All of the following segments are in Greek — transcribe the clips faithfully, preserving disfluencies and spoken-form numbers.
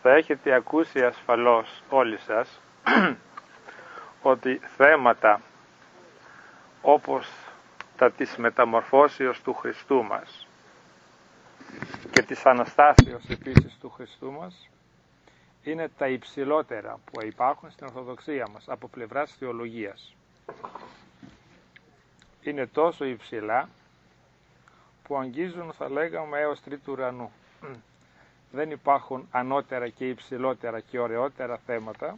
θα έχετε ακούσει ασφαλώς όλοι σας ότι θέματα όπως τα της μεταμορφώσεως του Χριστού μας και της Αναστάσεως επίσης του Χριστού μας είναι τα υψηλότερα που υπάρχουν στην Ορθοδοξία μας από πλευράς θεολογίας. Είναι τόσο υψηλά που αγγίζουν, θα λέγαμε, έως τρίτου ουρανού. Δεν υπάρχουν ανώτερα και υψηλότερα και ωραιότερα θέματα.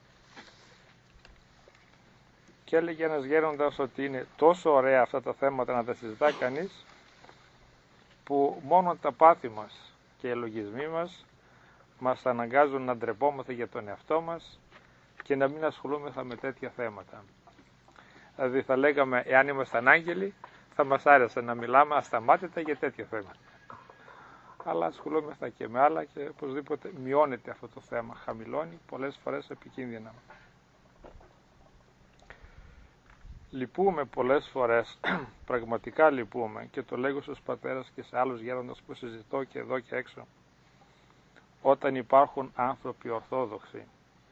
Και έλεγε ένας γέροντας ότι είναι τόσο ωραία αυτά τα θέματα να τα συζητά κανείς, που μόνο τα πάθη μας και οι λογισμοί μας μας αναγκάζουν να ντρεπόμαστε για τον εαυτό μας και να μην ασχολούμεθα με τέτοια θέματα. Δηλαδή θα λέγαμε, εάν ήμασταν άγγελοι, θα μας άρεσε να μιλάμε ασταμάτητα για τέτοια θέματα. Αλλά ασχολούμεθα και με άλλα και οπωσδήποτε μειώνεται αυτό το θέμα, χαμηλώνει, πολλές φορές επικίνδυνα. Λυπούμε πολλές φορές, πραγματικά λυπούμε, και το λέγω στους πατέρας και σε άλλους γέροντας που συζητώ και εδώ και έξω, όταν υπάρχουν άνθρωποι ορθόδοξοι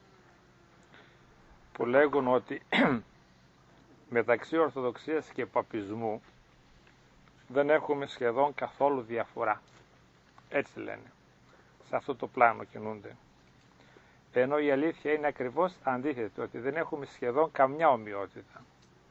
που λέγουν ότι μεταξύ ορθοδοξίας και παπισμού δεν έχουμε σχεδόν καθόλου διαφορά. Έτσι λένε. Σε αυτό το πλάνο κινούνται. Ενώ η αλήθεια είναι ακριβώς αντίθετη, ότι δεν έχουμε σχεδόν καμιά ομοιότητα.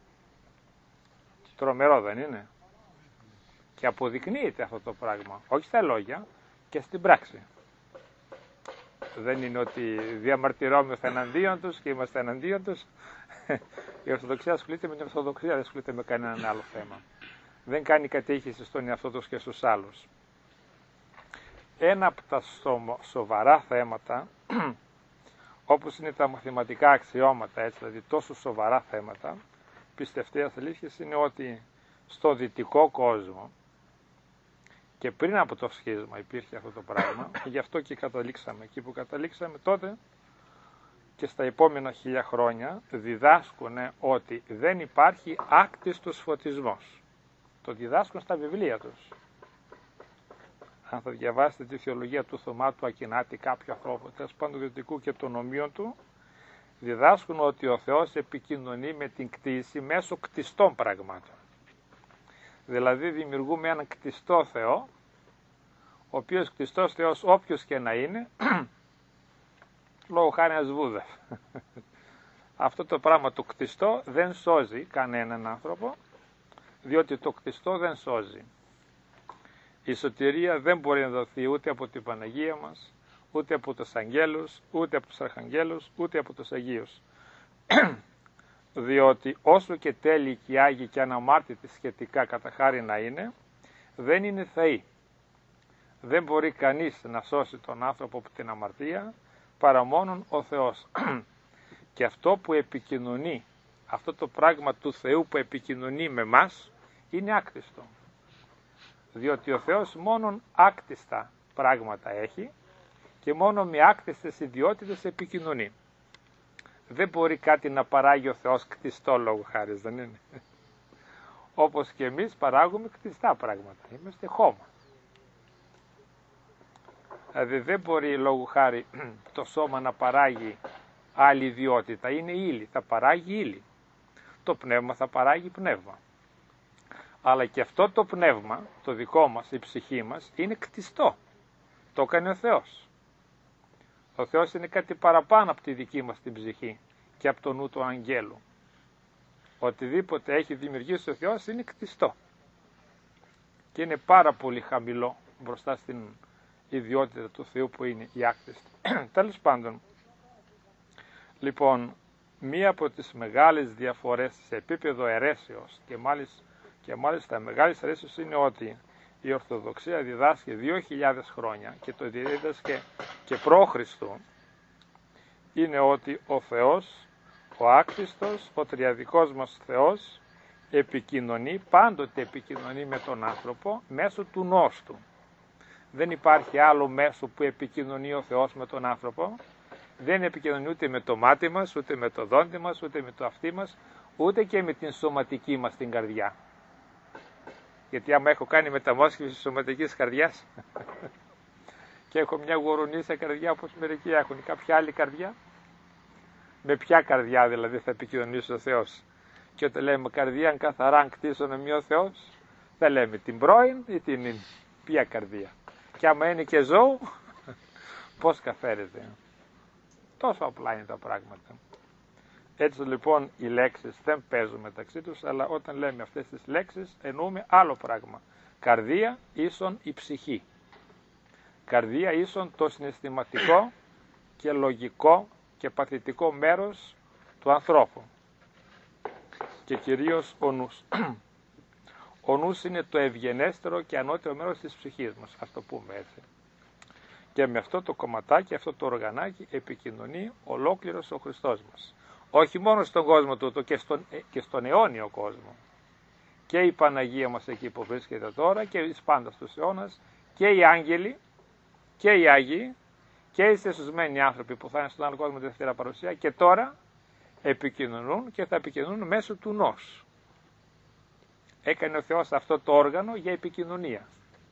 Τρομερό δεν είναι? Και αποδεικνύεται αυτό το πράγμα, όχι στα λόγια, και στην πράξη. Δεν είναι ότι διαμαρτυρόμεθα εναντίον τους και είμαστε εναντίον τους. Η Ορθοδοξία ασχολείται με την Ορθοδοξία, δεν ασχολείται με κανέναν άλλο θέμα. Δεν κάνει κατήχηση στον εαυτό τους και στους άλλους. Ένα από τα σοβαρά θέματα, όπως είναι τα μαθηματικά αξιώματα, έτσι, δηλαδή τόσο σοβαρά θέματα, πιστευτές αλήθειες, είναι ότι στο δυτικό κόσμο και πριν από το σχίσμα υπήρχε αυτό το πράγμα, και γι' αυτό και καταλήξαμε εκεί που καταλήξαμε τότε, και στα επόμενα χίλια χρόνια διδάσκουν ότι δεν υπάρχει άκτιστος φωτισμός. Το διδάσκουν στα βιβλία τους. Αν θα διαβάσετε τη θεολογία του Θωμά του Ακινάτη, κάποιο ανθρώπου τέλος πάντων δυτικού και των ομοίων του, διδάσκουν ότι ο Θεός επικοινωνεί με την κτήση μέσω κτιστών πραγμάτων. Δηλαδή δημιουργούμε έναν κτιστό Θεό, ο οποίος κτιστός Θεός όποιος και να είναι, λόγω χάρη ένας Βούδας. Αυτό το πράγμα το κτιστό δεν σώζει κανέναν άνθρωπο, διότι το κτιστό δεν σώζει. Η σωτηρία δεν μπορεί να δοθεί ούτε από την Παναγία μας, ούτε από τους αγγέλους, ούτε από τους αρχαγγέλους, ούτε από τους Αγίους. Διότι όσο και τέλειοι και Άγιοι και αναμάρτητοι σχετικά κατά χάρη να είναι, δεν είναι θεοί. Δεν μπορεί κανείς να σώσει τον άνθρωπο από την αμαρτία, παρά μόνον ο Θεός. Και αυτό που επικοινωνεί, αυτό το πράγμα του Θεού που επικοινωνεί με μας, είναι άκτιστο. Διότι ο Θεός μόνον άκτιστα πράγματα έχει και μόνο με άκτιστες ιδιότητες επικοινωνεί. Δεν μπορεί κάτι να παράγει ο Θεός κτιστό λόγω χάρη, δεν είναι? Όπως και εμείς παράγουμε κτιστά πράγματα. Είμαστε χώμα. Δηλαδή δεν μπορεί λόγω χάρη το σώμα να παράγει άλλη ιδιότητα. Είναι ύλη, θα παράγει ύλη. Το πνεύμα θα παράγει πνεύμα. Αλλά και αυτό το πνεύμα, το δικό μας, η ψυχή μας, είναι κτιστό. Το έκανε ο Θεός. Ο Θεός είναι κάτι παραπάνω από τη δική μας την ψυχή και από το νου του αγγέλου. Οτιδήποτε έχει δημιουργήσει ο Θεός είναι κτιστό. Και είναι πάρα πολύ χαμηλό μπροστά στην ιδιότητα του Θεού που είναι η άκτιστη. Τέλος πάντων, λοιπόν, μία από τις μεγάλες διαφορές σε επίπεδο αιρέσεως και μάλιστα, και μάλιστα μεγάλης αιρέσεως είναι ότι η Ορθοδοξία διδάσκει δύο χιλιάδες χρόνια και το διδάσκει και προ Χριστού, είναι ότι ο Θεός, ο άκτιστος, ο τριαδικός μας Θεός επικοινωνεί, πάντοτε επικοινωνεί με τον άνθρωπο μέσω του νους του. Δεν υπάρχει άλλο μέσο που επικοινωνεί ο Θεός με τον άνθρωπο. Δεν επικοινωνεί ούτε με το μάτι μας, ούτε με το δόντι μας, ούτε με το αυτί μας, ούτε και με την σωματική μας την καρδιά. Γιατί άμα έχω κάνει μεταμόσχευση της σωματικής καρδιάς και έχω μια γουρουνίσια καρδιά όπως μερικοί έχουν, κάποια άλλη καρδιά. Με ποια καρδιά δηλαδή θα επικοινωνήσει ο Θεός? Και όταν λέμε καρδία καθαρά κτίσον εμεί ο Θεός, δεν λέμε την πρώην ή την ποια καρδία. Και άμα είναι και ζώο, πώς καφέρεται? Τόσο απλά είναι τα πράγματα. Έτσι λοιπόν οι λέξεις δεν παίζουν μεταξύ τους, αλλά όταν λέμε αυτές τις λέξεις εννοούμε άλλο πράγμα. Καρδία ίσον η ψυχή. Καρδία ίσον το συναισθηματικό και λογικό και παθητικό μέρος του ανθρώπου. Και κυρίως ο νους. Ο νους είναι το ευγενέστερο και ανώτερο μέρος της ψυχής μας, ας το πούμε έτσι. Και με αυτό το κομματάκι, αυτό το οργανάκι επικοινωνεί ολόκληρος ο Χριστός μας. Όχι μόνο στον κόσμο τούτο, και στον, και στον αιώνιο κόσμο. Και η Παναγία μας εκεί που βρίσκεται τώρα και εις πάντας τους αιώνας, και οι άγγελοι και οι Άγιοι και οι σεσουσμένοι άνθρωποι που θα είναι στον άλλο κόσμο τη δεύτερα παρουσία και τώρα επικοινωνούν και θα επικοινωνούν μέσω του νους. Έκανε ο Θεός αυτό το όργανο για επικοινωνία.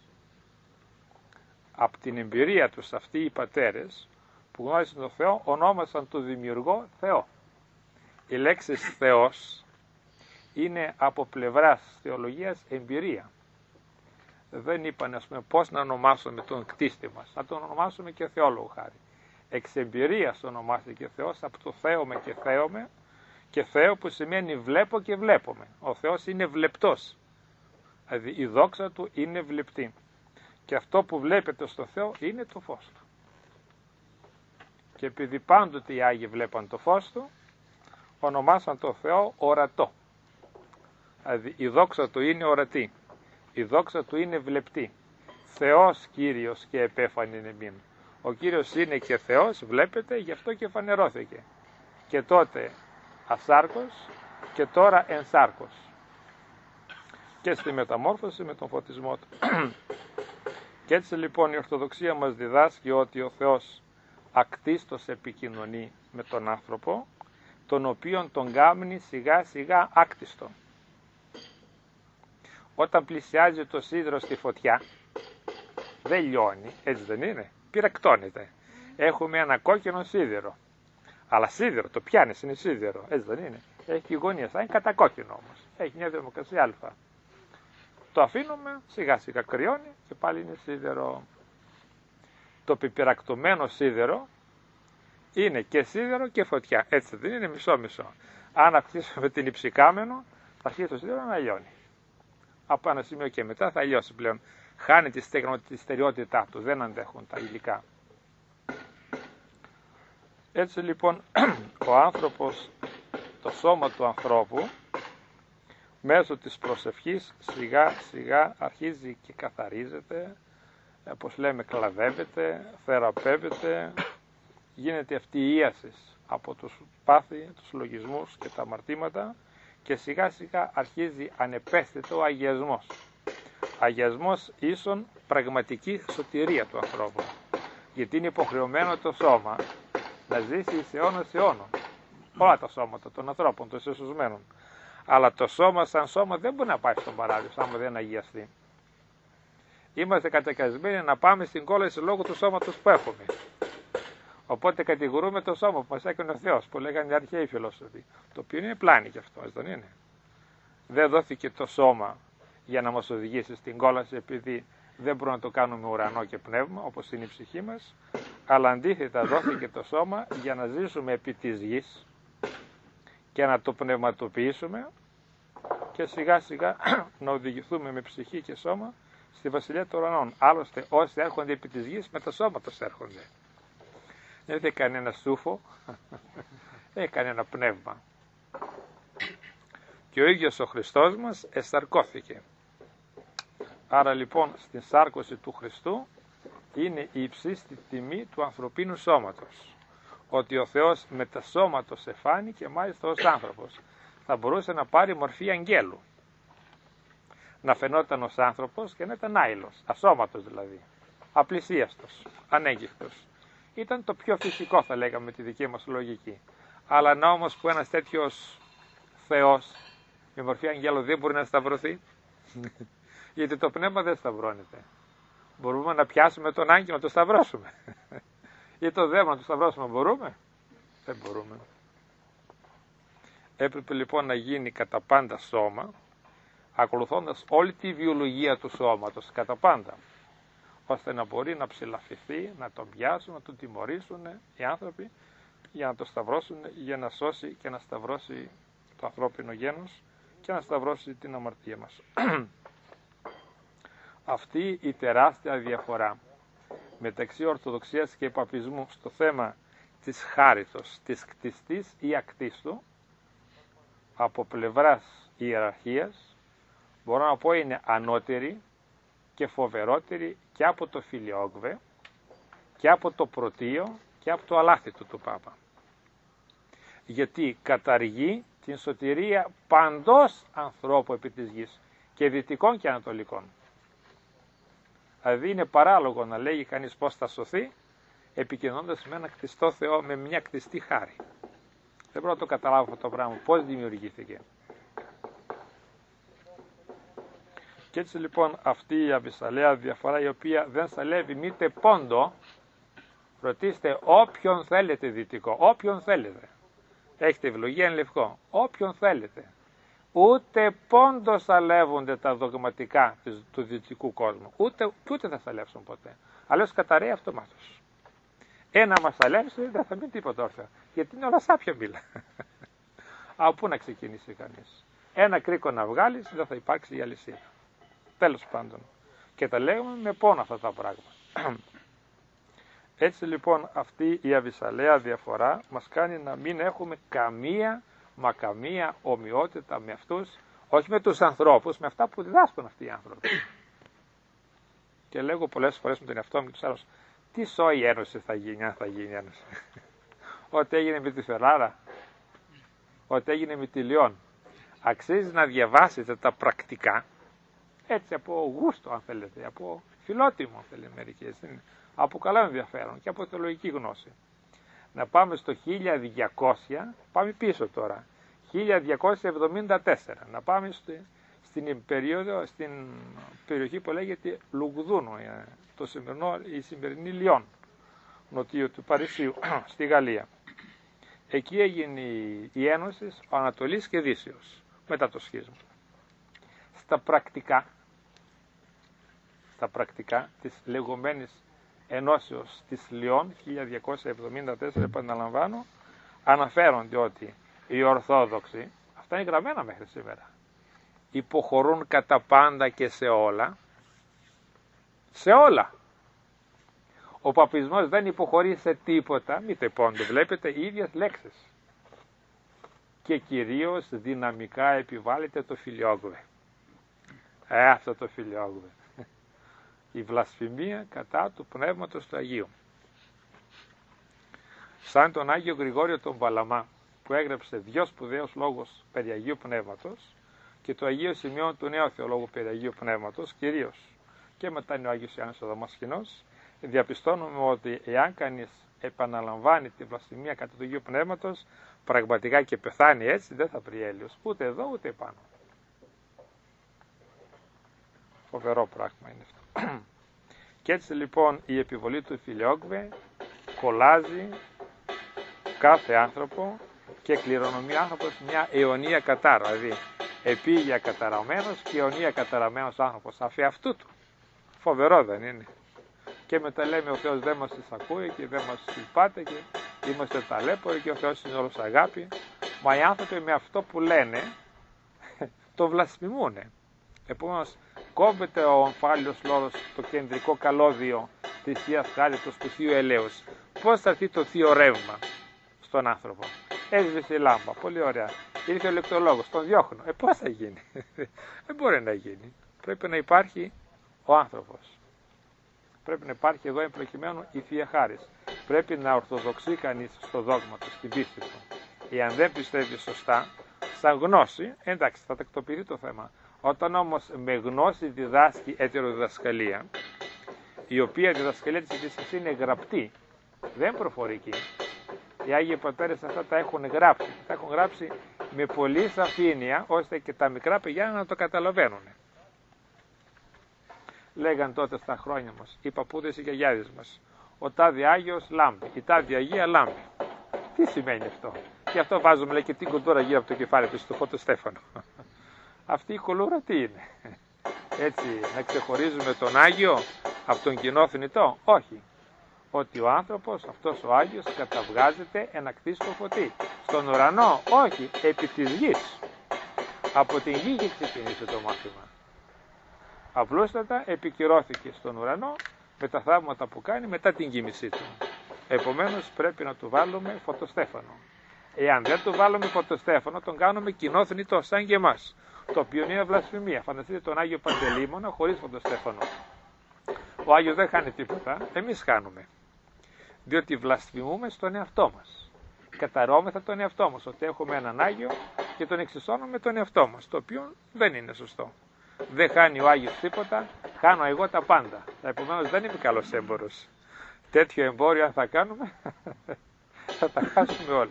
Από την εμπειρία τους αυτοί οι πατέρες που γνώρισαν τον Θεό ονόμασαν τον Δημιουργό Θεό. Η λέξη Θεός είναι από πλευράς θεολογίας εμπειρία. Δεν είπαν, ας πούμε, πώς να ονομάσουμε τον κτίστη μας. Να τον ονομάσουμε και θεόλογο χάρη. Εξ εμπειρίας ονομάστηκε ο Θεός, από το θέομε και θέομε, και Θεό που σημαίνει βλέπω και βλέπουμε. Ο Θεός είναι βλεπτός. Δηλαδή η δόξα του είναι βλεπτή. Και αυτό που βλέπετε στο Θεό είναι το φως του. Και επειδή πάντοτε οι Άγιοι βλέπαν το φως του, ονομάσαν το Θεό ορατό. Δηλαδή η δόξα του είναι ορατή. Η δόξα του είναι βλεπτή. Θεός Κύριος και επέφανην εμήν. Ο Κύριος είναι και Θεός, βλέπετε, γι' αυτό και φανερώθηκε. Και τότε ασάρκος και τώρα ενσάρκος. Και στη μεταμόρφωση με τον φωτισμό του. Και έτσι λοιπόν η Ορθοδοξία μας διδάσκει ότι ο Θεός ακτίστος επικοινωνεί με τον άνθρωπο, τον οποίον τον κάμνει σιγά σιγά άκτιστο. Όταν πλησιάζει το σίδερο στη φωτιά, δεν λιώνει, έτσι δεν είναι, πυρακτώνεται. Έχουμε ένα κόκκινο σίδερο. Αλλά σίδερο, το πιάνεις, είναι σίδερο, έτσι δεν είναι. Έχει γωνία, θα είναι κατακόκκινο όμως. Έχει μια δημοκρασία αλφα. Το αφήνουμε, σιγά σιγά κρυώνει και πάλι είναι σίδερο. Το πιπυρακτωμένο σίδερο είναι και σίδερο και φωτιά. Έτσι δεν είναι, μισό μισό. Αν αυξήσουμε την υψηκάμενο, θα αρχίσει το σίδερο να λιώνει. Από ένα σημείο και μετά θα λιώσει πλέον. Χάνει τη, στεγνο, τη στεριότητά του, δεν αντέχουν τα υλικά. Έτσι λοιπόν ο άνθρωπος, το σώμα του ανθρώπου, μέσω της προσευχής σιγά σιγά αρχίζει και καθαρίζεται, όπως λέμε κλαδεύεται, θεραπεύεται, γίνεται αυτή η ίαση από τους πάθη, τους λογισμούς και τα αμαρτήματα και σιγά σιγά αρχίζει ανεπαίσθητο ο αγιασμός. Αγιασμός ίσον πραγματική σωτηρία του ανθρώπου, γιατί είναι υποχρεωμένο το σώμα να ζήσει εις αιώνας αιώνων. Όλα τα σώματα των ανθρώπων, των εσωσμένων. Αλλά το σώμα σαν σώμα δεν μπορεί να πάει στον παράδεισο άμα δεν αγιαστεί. Είμαστε κατεκασμένοι να πάμε στην κόλαση λόγω του σώματος που έχουμε. Οπότε κατηγορούμε το σώμα που μας έκανε ο Θεός, που λέγανε οι αρχαίοι φιλόσοφοι. Το οποίο είναι πλάνη κι αυτό, δεν είναι. Δεν δόθηκε το σώμα για να μας οδηγήσει στην κόλαση, επειδή δεν μπορούμε να το κάνουμε ουρανό και πνεύμα, όπως είναι η ψυχή μας, αλλά αντίθετα δόθηκε το σώμα για να ζήσουμε επί της γης και να το πνευματοποιήσουμε και σιγά σιγά να οδηγηθούμε με ψυχή και σώμα στη Βασιλεία των Ουρανών. Άλλωστε όσοι έρχονται επί της γης με το σώμα τους έρχονται. Δεν έχει κανένα σούφο, δεν έχει κανένα πνεύμα. Και ο ίδιος ο Χριστός μας εσαρκώθηκε. Άρα λοιπόν στην σάρκωση του Χριστού είναι η υψίστη τιμή του ανθρωπίνου σώματος. Ότι ο Θεός μετασώματος εφάνει και μάλιστα ως άνθρωπος. Θα μπορούσε να πάρει μορφή αγγέλου. Να φαινόταν ως άνθρωπος και να ήταν άειλος, ασώματος δηλαδή. Απλησίαστος, ανέγγιχτος. Ήταν το πιο φυσικό θα λέγαμε με τη δική μας λογική. Αλλά να όμως που ένας τέτοιος Θεός με μορφή αγγέλου δεν μπορεί να σταυρωθεί. Γιατί το πνεύμα δεν σταυρώνεται. Μπορούμε να πιάσουμε τον άγγελο να το σταυρώσουμε? Ή το δαίμονα να το σταυρώσουμε μπορούμε? Δεν μπορούμε. Έπρεπε λοιπόν να γίνει κατά πάντα σώμα, ακολουθώντας όλη τη βιολογία του σώματος, κατά πάντα, ώστε να μπορεί να ψηλαφηθεί, να τον πιάσουν, να τον τιμωρήσουν οι άνθρωποι για να το σταυρώσουν, για να σώσει και να σταυρώσει το ανθρώπινο γένος και να σταυρώσει την αμαρτία μας. Αυτή η τεράστια διαφορά μεταξύ Ορθοδοξίας και Παπισμού στο θέμα της χάριτος, της κτιστής ή ακτίστου, από πλευράς ιεραρχίας, μπορώ να πω είναι ανώτερη και φοβερότερη και από το Φιλιόγβε και από το Πρωτείο και από το Αλάθητο του Πάπα. Γιατί καταργεί την σωτηρία παντός ανθρώπου επί της γης, και δυτικών και ανατολικών. Δηλαδή είναι παράλογο να λέγει κανείς πώς θα σωθεί επικοινωνώντας με ένα κτιστό Θεό, με μια κτιστή χάρη. Δεν μπορώ να το καταλάβω αυτό το πράγμα, πώς δημιουργήθηκε. Και έτσι λοιπόν αυτή η αβυσσαλαία διαφορά, η οποία δεν σαλεύει μήτε πόντο, ρωτήστε όποιον θέλετε δυτικό, όποιον θέλετε. Έχετε ευλογία εν λευκό, όποιον θέλετε. Ούτε πόντο σαλεύονται τα δογματικά του δυτικού κόσμου, ούτε, ούτε θα σαλεύσουν ποτέ. Αλλιώς καταραίει αυτομάτως. Ένα μας σαλεύσει δεν θα μείνει τίποτα όρθιο, γιατί είναι όλα σάπια μήλα. Από πού να ξεκινήσει κανείς? Ένα κρίκο να βγάλεις, δεν θα υπάρξει η αλυσίδα. Τέλος πάντων. Και τα λέγουμε με πόνο αυτά τα πράγματα. Έτσι λοιπόν αυτή η αβυσσαλαία διαφορά μας κάνει να μην έχουμε καμία μα καμία ομοιότητα με αυτούς, όχι με τους ανθρώπους, με αυτά που διδάσκουν αυτοί οι άνθρωποι. Και λέγω πολλές φορές με τον εαυτό μου και τους άλλους, τι σόη ένωση θα γίνει αν θα γίνει ένωση? Ό,τι έγινε με τη Φεράρα, ό,τι έγινε με τη Λιόν. Αξίζει να διαβάσετε τα πρακτικά, έτσι από γούστο αν θέλετε, από φιλότιμο αν θέλετε μερικές, από καλό ενδιαφέρον και από θεολογική γνώση. Να πάμε στο χίλια διακόσια, πάμε πίσω τώρα, χίλια διακόσια εβδομήντα τέσσερα, να πάμε στη, στην, περίοδο, στην περιοχή που λέγεται Λουγδούνο, το σημερινό, η σημερινή Λιόν, νοτίου του Παρισίου, στη Γαλλία. Εκεί έγινε η ένωση Ανατολής και Δύσεως, μετά το σχίσμα. Στα πρακτικά, στα πρακτικά της λεγόμενης ενώσεως της Λιόν χίλια διακόσια εβδομήντα τέσσερα, επαναλαμβάνω, αναφέρονται ότι οι Ορθόδοξοι, αυτά είναι γραμμένα μέχρι σήμερα, υποχωρούν κατά πάντα και σε όλα, σε όλα. Ο παπισμός δεν υποχωρεί σε τίποτα, μήτε πόντο, βλέπετε οι ίδιες λέξεις. Και κυρίως δυναμικά επιβάλλεται το Φιλιόγβε. Ε, αυτό το Φιλιόγβε. Η βλασφημία κατά του Πνεύματος του Αγίου. Σαν τον Άγιο Γρηγόριο τον Παλαμά, που έγραψε δυο σπουδαίους λόγους περί Αγίου Πνεύματος, και το Αγίο Σημειών του Νέου Θεολόγου περί Αγίου Πνεύματος, κυρίως, και μετά είναι ο Άγιος Ιωάννης ο Δαμασκηνός, διαπιστώνουμε ότι εάν κανείς επαναλαμβάνει τη βλασφημία κατά του Αγίου Πνεύματος, πραγματικά και πεθάνει έτσι, δεν θα βρει έλεος, ούτε εδώ ούτε πάνω. Φοβερό πράγμα είναι αυτό. Και έτσι λοιπόν η επιβολή του Φιλιόγβε κολλάζει κάθε άνθρωπο και κληρονομεί άνθρωπος μια αιωνία κατάρα, δηλαδή επίγεια καταραμένος και αιωνία καταραμένος άνθρωπος αφ' αυτού του. Φοβερό δεν είναι? Και μετά λέμε ο Θεός δεν μας εισακούει και δεν μας συμπάται και είμαστε ταλέποροι και ο Θεός είναι όλος αγάπη. Μα οι άνθρωποι με αυτό που λένε το βλασφημούνε. Επομένως κόβεται ο ομφάλιος λόρος, το κεντρικό καλώδιο της Θείας Χάριτος του Θείου Ελέους. Πώς θα έρθει το θείο ρεύμα στον άνθρωπο? Έσβησε η λάμπα, πολύ ωραία. Ήρθε ο ηλεκτρολόγος, τον διώχνω. Ε, πώς θα γίνει? Δεν μπορεί να γίνει. Πρέπει να υπάρχει ο άνθρωπος. Πρέπει να υπάρχει εδώ εμπροκειμένου η Θεία Χάρις. Πρέπει να ορθοδοξεί κανείς στο δόγμα του, στην πίστη του. Εάν δεν πιστεύει σωστά, σαν γνώση, εντάξει, θα τακτοποιηθεί το θέμα. Όταν όμως με γνώση διδάσκει ετεροδιδασκαλία, η οποία διδασκαλία της Εκκλησίας είναι γραπτή, δεν προφορική. Οι Άγιοι Πατέρες αυτά τα έχουν γράψει. Τα έχουν γράψει με πολλή σαφήνεια, ώστε και τα μικρά παιδιά να το καταλαβαίνουν. λέγαν τότε στα χρόνια μας οι παππούδες, οι γιαγιάδες μας, ο τάδε Άγιος λάμπει, η τάδε Αγία λάμπει. Τι σημαίνει αυτό? Και αυτό βάζουμε, λέει, και την κουλτούρα γύρω από το κεφάλι του στο φωτοστέφανο. Αυτή η κουλτούρα τι είναι? Έτσι να ξεχωρίζουμε τον Άγιο από τον κοινό θνητό? Όχι. Ότι ο άνθρωπος, αυτός ο Άγιος, καταβγάζεται εν ακτής το φωτί. Στον ουρανό? Όχι, επί της γης. Από την γη είχε ξεκινήσει το μάθημα. Απλούστατα επικυρώθηκε στον ουρανό με τα θαύματα που κάνει μετά την κοίμησή του. Επομένως πρέπει να του βάλουμε φωτοστέφανο. Εάν δεν του βάλουμε φωτοστέφανο, τον κάνουμε κοινό θνητό σαν και εμάς, το οποίο είναι βλασφημία. Φανταστείτε τον Άγιο Παντελήμωνα χωρίς φωτοστέφανο. Ο Άγιος δεν χάνει τίποτα, εμείς χάνουμε. Διότι βλασφημούμε στον εαυτό μας. Καταρώμεθα τον εαυτό μας, ότι έχουμε έναν Άγιο και τον εξισώνουμε τον εαυτό μας, το οποίο δεν είναι σωστό. Δεν χάνει ο Άγιος τίποτα, χάνω εγώ τα πάντα. Επομένως δεν είμαι καλός έμπορος. Τέτοιο εμπόριο αν θα κάνουμε, θα τα χάσουμε όλα.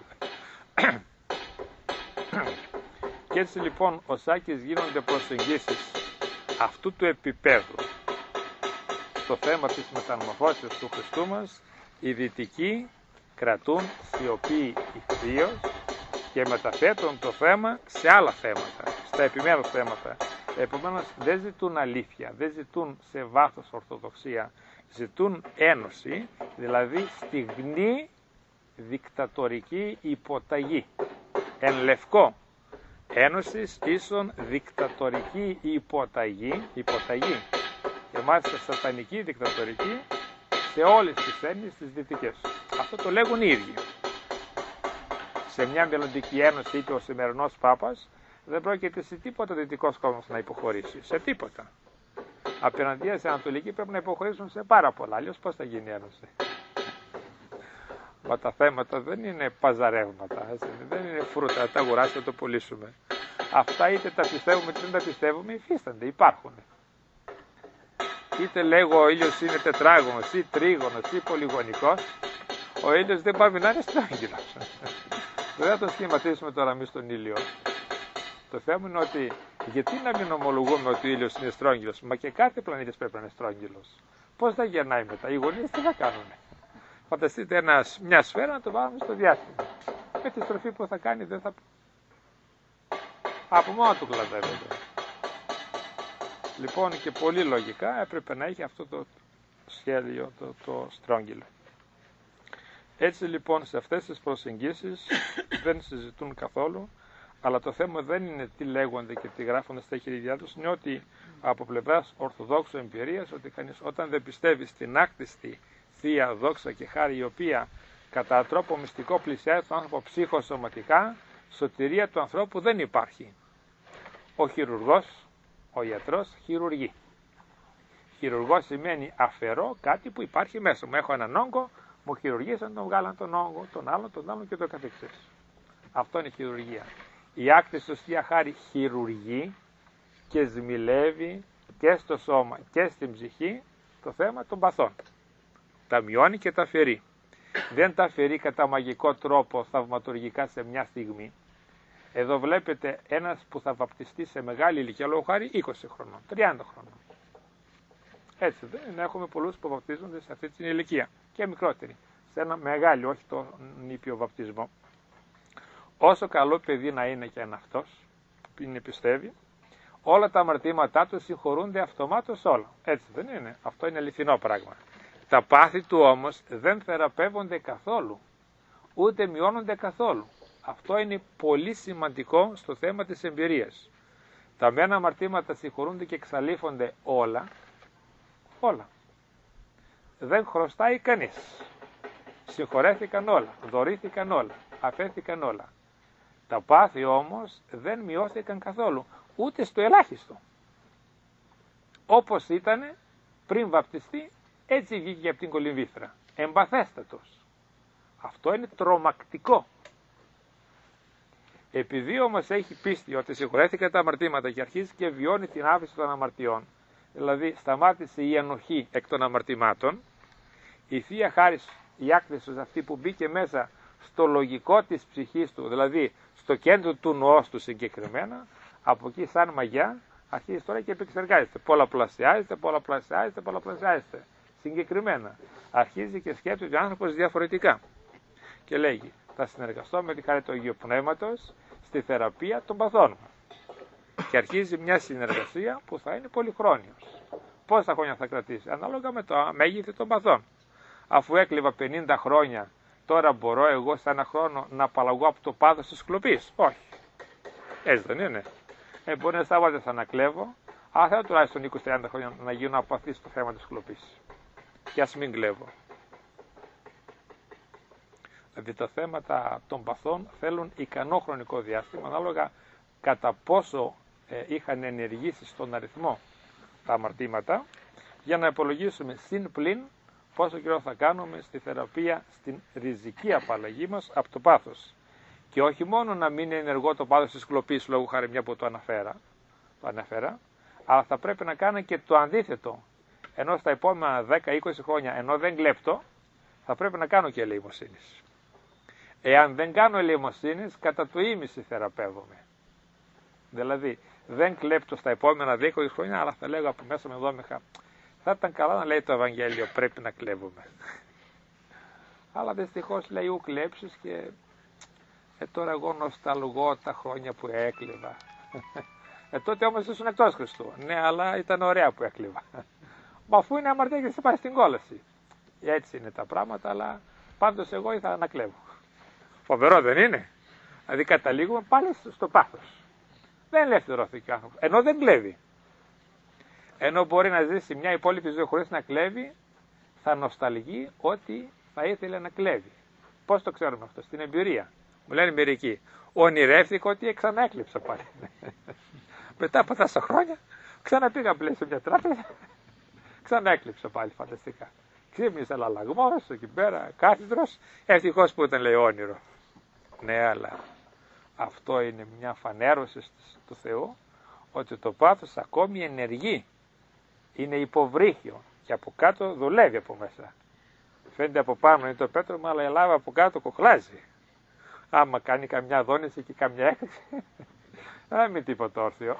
Και έτσι λοιπόν ο Σάκης γίνονται προσεγγίσεις αυτού του επίπεδου στο θέμα της μεταμορφώσεως του Χριστού μας. Οι δυτικοί κρατούν σιωπή ηχθείως και μεταθέτουν το θέμα σε άλλα θέματα, στα επιμέρους θέματα. Επομένως δεν ζητούν αλήθεια, δεν ζητούν σε βάθος ορθοδοξία, ζητούν ένωση, δηλαδή στιγνή δικτατορική υποταγή. Εν λευκό, ένωσης ίσον δικτατορική υποταγή, υποταγή και μάλιστα σατανική δικτατορική σε όλες τις έννοιες τις δυτικές. Αυτό το λέγουν οι ίδιοι. Σε μια μελλοντική ένωση, είπε ο σημερινός Πάπας, δεν πρόκειται σε τίποτα ο δυτικός κόσμος να υποχωρήσει. Σε τίποτα. Απέναντία σε Ανατολική πρέπει να υποχωρήσουν σε πάρα πολλά. Αλλιώς πώς θα γίνει ένωση? Μα τα θέματα δεν είναι παζαρεύματα, έτσι, δεν είναι φρούτα, να τα αγοράσουμε, να το πουλήσουμε. Αυτά είτε τα πιστεύουμε είτε δεν τα πιστεύουμε, υφίστανται, υπάρχουν. Είτε λέγω ο ήλιος είναι τετράγωνος ή τρίγωνος ή πολυγωνικός, ο ήλιος δεν πάει να είναι στρόγγυλος. Δεν θα το σχηματίσουμε τώρα εμείς τον ήλιο. Το θέμα είναι ότι γιατί να μην ομολογούμε ότι ο ήλιος είναι στρόγγυλος, μα και κάθε πλανήτης πρέπει να είναι στρόγγυλος. Πώς θα γερνάει μετά? Οι γονείς τι θα κάνουν? Φανταστείτε ένα, μια σφαίρα να το βάλουμε στο διάστημα. Με τη στροφή που θα κάνει δεν θα... Από μόνο του κλαδεύεται. Λοιπόν και πολύ λογικά έπρεπε να έχει αυτό το σχέδιο, το, το στρόγγυλο. Έτσι λοιπόν σε αυτές τις προσεγγίσεις δεν συζητούν καθόλου, αλλά το θέμα δεν είναι τι λέγονται και τι γράφονται στα χειριδιά τους, είναι ότι από πλευράς ορθοδόξου εμπειρίας, ότι κανείς όταν δεν πιστεύει στην άκτιστη Θεία δόξα και χάρη, η οποία κατά τρόπο μυστικό πλησιάζει τον άνθρωπο ψυχοσωματικά, σωτηρία του ανθρώπου δεν υπάρχει. Ο χειρουργός, ο ιατρός χειρουργεί. Χειρουργός σημαίνει αφαιρώ κάτι που υπάρχει μέσα μου. Έχω έναν όγκο, μου χειρουργήσαν, τον βγάλαν τον όγκο, τον άλλο, τον άλλο και το καθεξής. Αυτό είναι η χειρουργία. Η άκτιστη Θεία χάρη χειρουργεί και ζημιλεύει και στο σώμα και στην ψυχή το θέμα των παθών. Τα μειώνει και τα αφαιρεί. Δεν τα αφαιρεί κατά μαγικό τρόπο θαυματουργικά σε μια στιγμή. Εδώ βλέπετε ένας που θα βαπτιστεί σε μεγάλη ηλικία, λόγω χάρη είκοσι χρονών, τριάντα χρονών. Έτσι δεν έχουμε πολλούς που βαπτίζονται σε αυτή την ηλικία και μικρότεροι. Σε ένα μεγάλο, όχι τον νήπιο βαπτισμό. Όσο καλό παιδί να είναι και ένα αυτός, που είναι πιστεύει, όλα τα αμαρτήματά του συγχωρούνται αυτομάτως όλα. Έτσι δεν είναι? Αυτό είναι αληθινό πράγμα. Τα πάθη του όμως δεν θεραπεύονται καθόλου, ούτε μειώνονται καθόλου. Αυτό είναι πολύ σημαντικό στο θέμα της εμπειρίας. Τα μένα αμαρτήματα συγχωρούνται και εξαλείφονται όλα, όλα. Δεν χρωστάει κανείς. Συγχωρέθηκαν όλα, δωρήθηκαν όλα, αφέθηκαν όλα. Τα πάθη όμως δεν μειώθηκαν καθόλου, ούτε στο ελάχιστο. Όπως ήταν πριν βαπτιστεί, έτσι βγήκε από την κολυμβήθρα. Εμπαθέστατος. Αυτό είναι τρομακτικό. Επειδή όμως έχει πίστη ότι συγχωρέθηκαν τα αμαρτήματα και αρχίζει και βιώνει την άφηση των αμαρτιών, δηλαδή σταμάτησε η ενοχή εκ των αμαρτημάτων, η Θεία Χάρις, η άκτησος αυτή που μπήκε μέσα στο λογικό της ψυχής του, δηλαδή στο κέντρο του νοός του συγκεκριμένα, από εκεί σαν μαγιά Αρχίζει τώρα και επεξεργάζεται. Πολλαπλασιάζεται, πολλαπλασιάζεται, πολλαπλασιάζεται. Συγκεκριμένα. Αρχίζει και σκέφτεται ο άνθρωπος διαφορετικά. Και λέγει, θα συνεργαστώ με τη χάρη του Αγίου Πνεύματος στη θεραπεία των παθών μου. Και αρχίζει μια συνεργασία που θα είναι πολυχρόνιος. Πόσα χρόνια θα κρατήσει, ανάλογα με το μέγεθος των παθών. Αφού έκλεβα πενήντα χρόνια, τώρα μπορώ εγώ σε ένα χρόνο να απαλλαγώ από το πάθος της κλοπής? Όχι. Έτσι δεν είναι? Ε, μπορεί να σταματήσω να κλέβω, αλλά θέλω τουλάχιστον είκοσι με τριάντα χρόνια να γίνω απαθής στο θέμα της κλοπής. Και ας μην κλέβω. Δηλαδή τα θέματα των παθών θέλουν ικανό χρονικό διάστημα, ανάλογα κατά πόσο ε, είχαν ενεργήσει στον αριθμό τα αμαρτήματα, για να υπολογίσουμε συν πλην πόσο καιρό θα κάνουμε στη θεραπεία, στην ριζική απαλλαγή μας από το πάθος. Και όχι μόνο να μην είναι ενεργό το πάθος της κλοπής, λόγω χάρη μια που το αναφέρα, το αναφέρα, αλλά θα πρέπει να κάνω και το αντίθετο. Ενώ στα επόμενα δέκα με είκοσι χρόνια, ενώ δεν κλέπτω, θα πρέπει να κάνω και ελεημοσύνης. Εάν δεν κάνω ελεημοσύνης, κατά το ίμιση θεραπεύομαι. Δηλαδή, δεν κλέπτω στα επόμενα δέκα με είκοσι χρόνια, αλλά θα λέγω από μέσα με δόμηχα, θα ήταν καλά να λέει το Ευαγγέλιο, πρέπει να κλέβουμε. Αλλά δυστυχώς λέει ου κλέψεις και ε, τώρα εγώ νοσταλγώ τα χρόνια που έκλεβα. Ε, τότε όμως ήσουν εκτός Χριστού. Ναι, αλλά ήταν ωραία που έκλεβα. Μα αφού είναι αμαρτία και σε πάει στην κόλαση. Έτσι είναι τα πράγματα, αλλά πάντως εγώ ήθελα να κλέβω. Φοβερό δεν είναι? Δηλαδή καταλήγουμε πάλι στο πάθος. Δεν ελευθερώθηκε ο άνθρωπος, ενώ δεν κλέβει. Ενώ μπορεί να ζήσει μια υπόλοιπη ζωή χωρίς να κλέβει, θα νοσταλγεί ότι θα ήθελε να κλέβει. Πώς το ξέρουμε αυτό? Στην εμπειρία. Μου λένε μερικοί, ονειρεύτηκα ότι ξαναέκλειψα πάλι. Μετά από τόσα χρόνια, ξαναπήγα πλέον σε μια τράπεζα, ξαναέκλειψα πάλι, φανταστικά. Ξύπνησε αλλαγμός, εκεί πέρα, κάθιδρος, ευτυχώς που ήταν λέει όνειρο. Ναι, αλλά αυτό είναι μια φανέρωση του Θεού, ότι το πάθος ακόμη ενεργεί. Είναι υποβρύχιο και από κάτω δουλεύει από μέσα. Φαίνεται από πάνω είναι το πέτρωμα, αλλά η λάβα από κάτω κοχλάζει. Άμα κάνει καμιά δόνηση και καμιά έκρηξη, δεν είναι τίποτα όρθιο.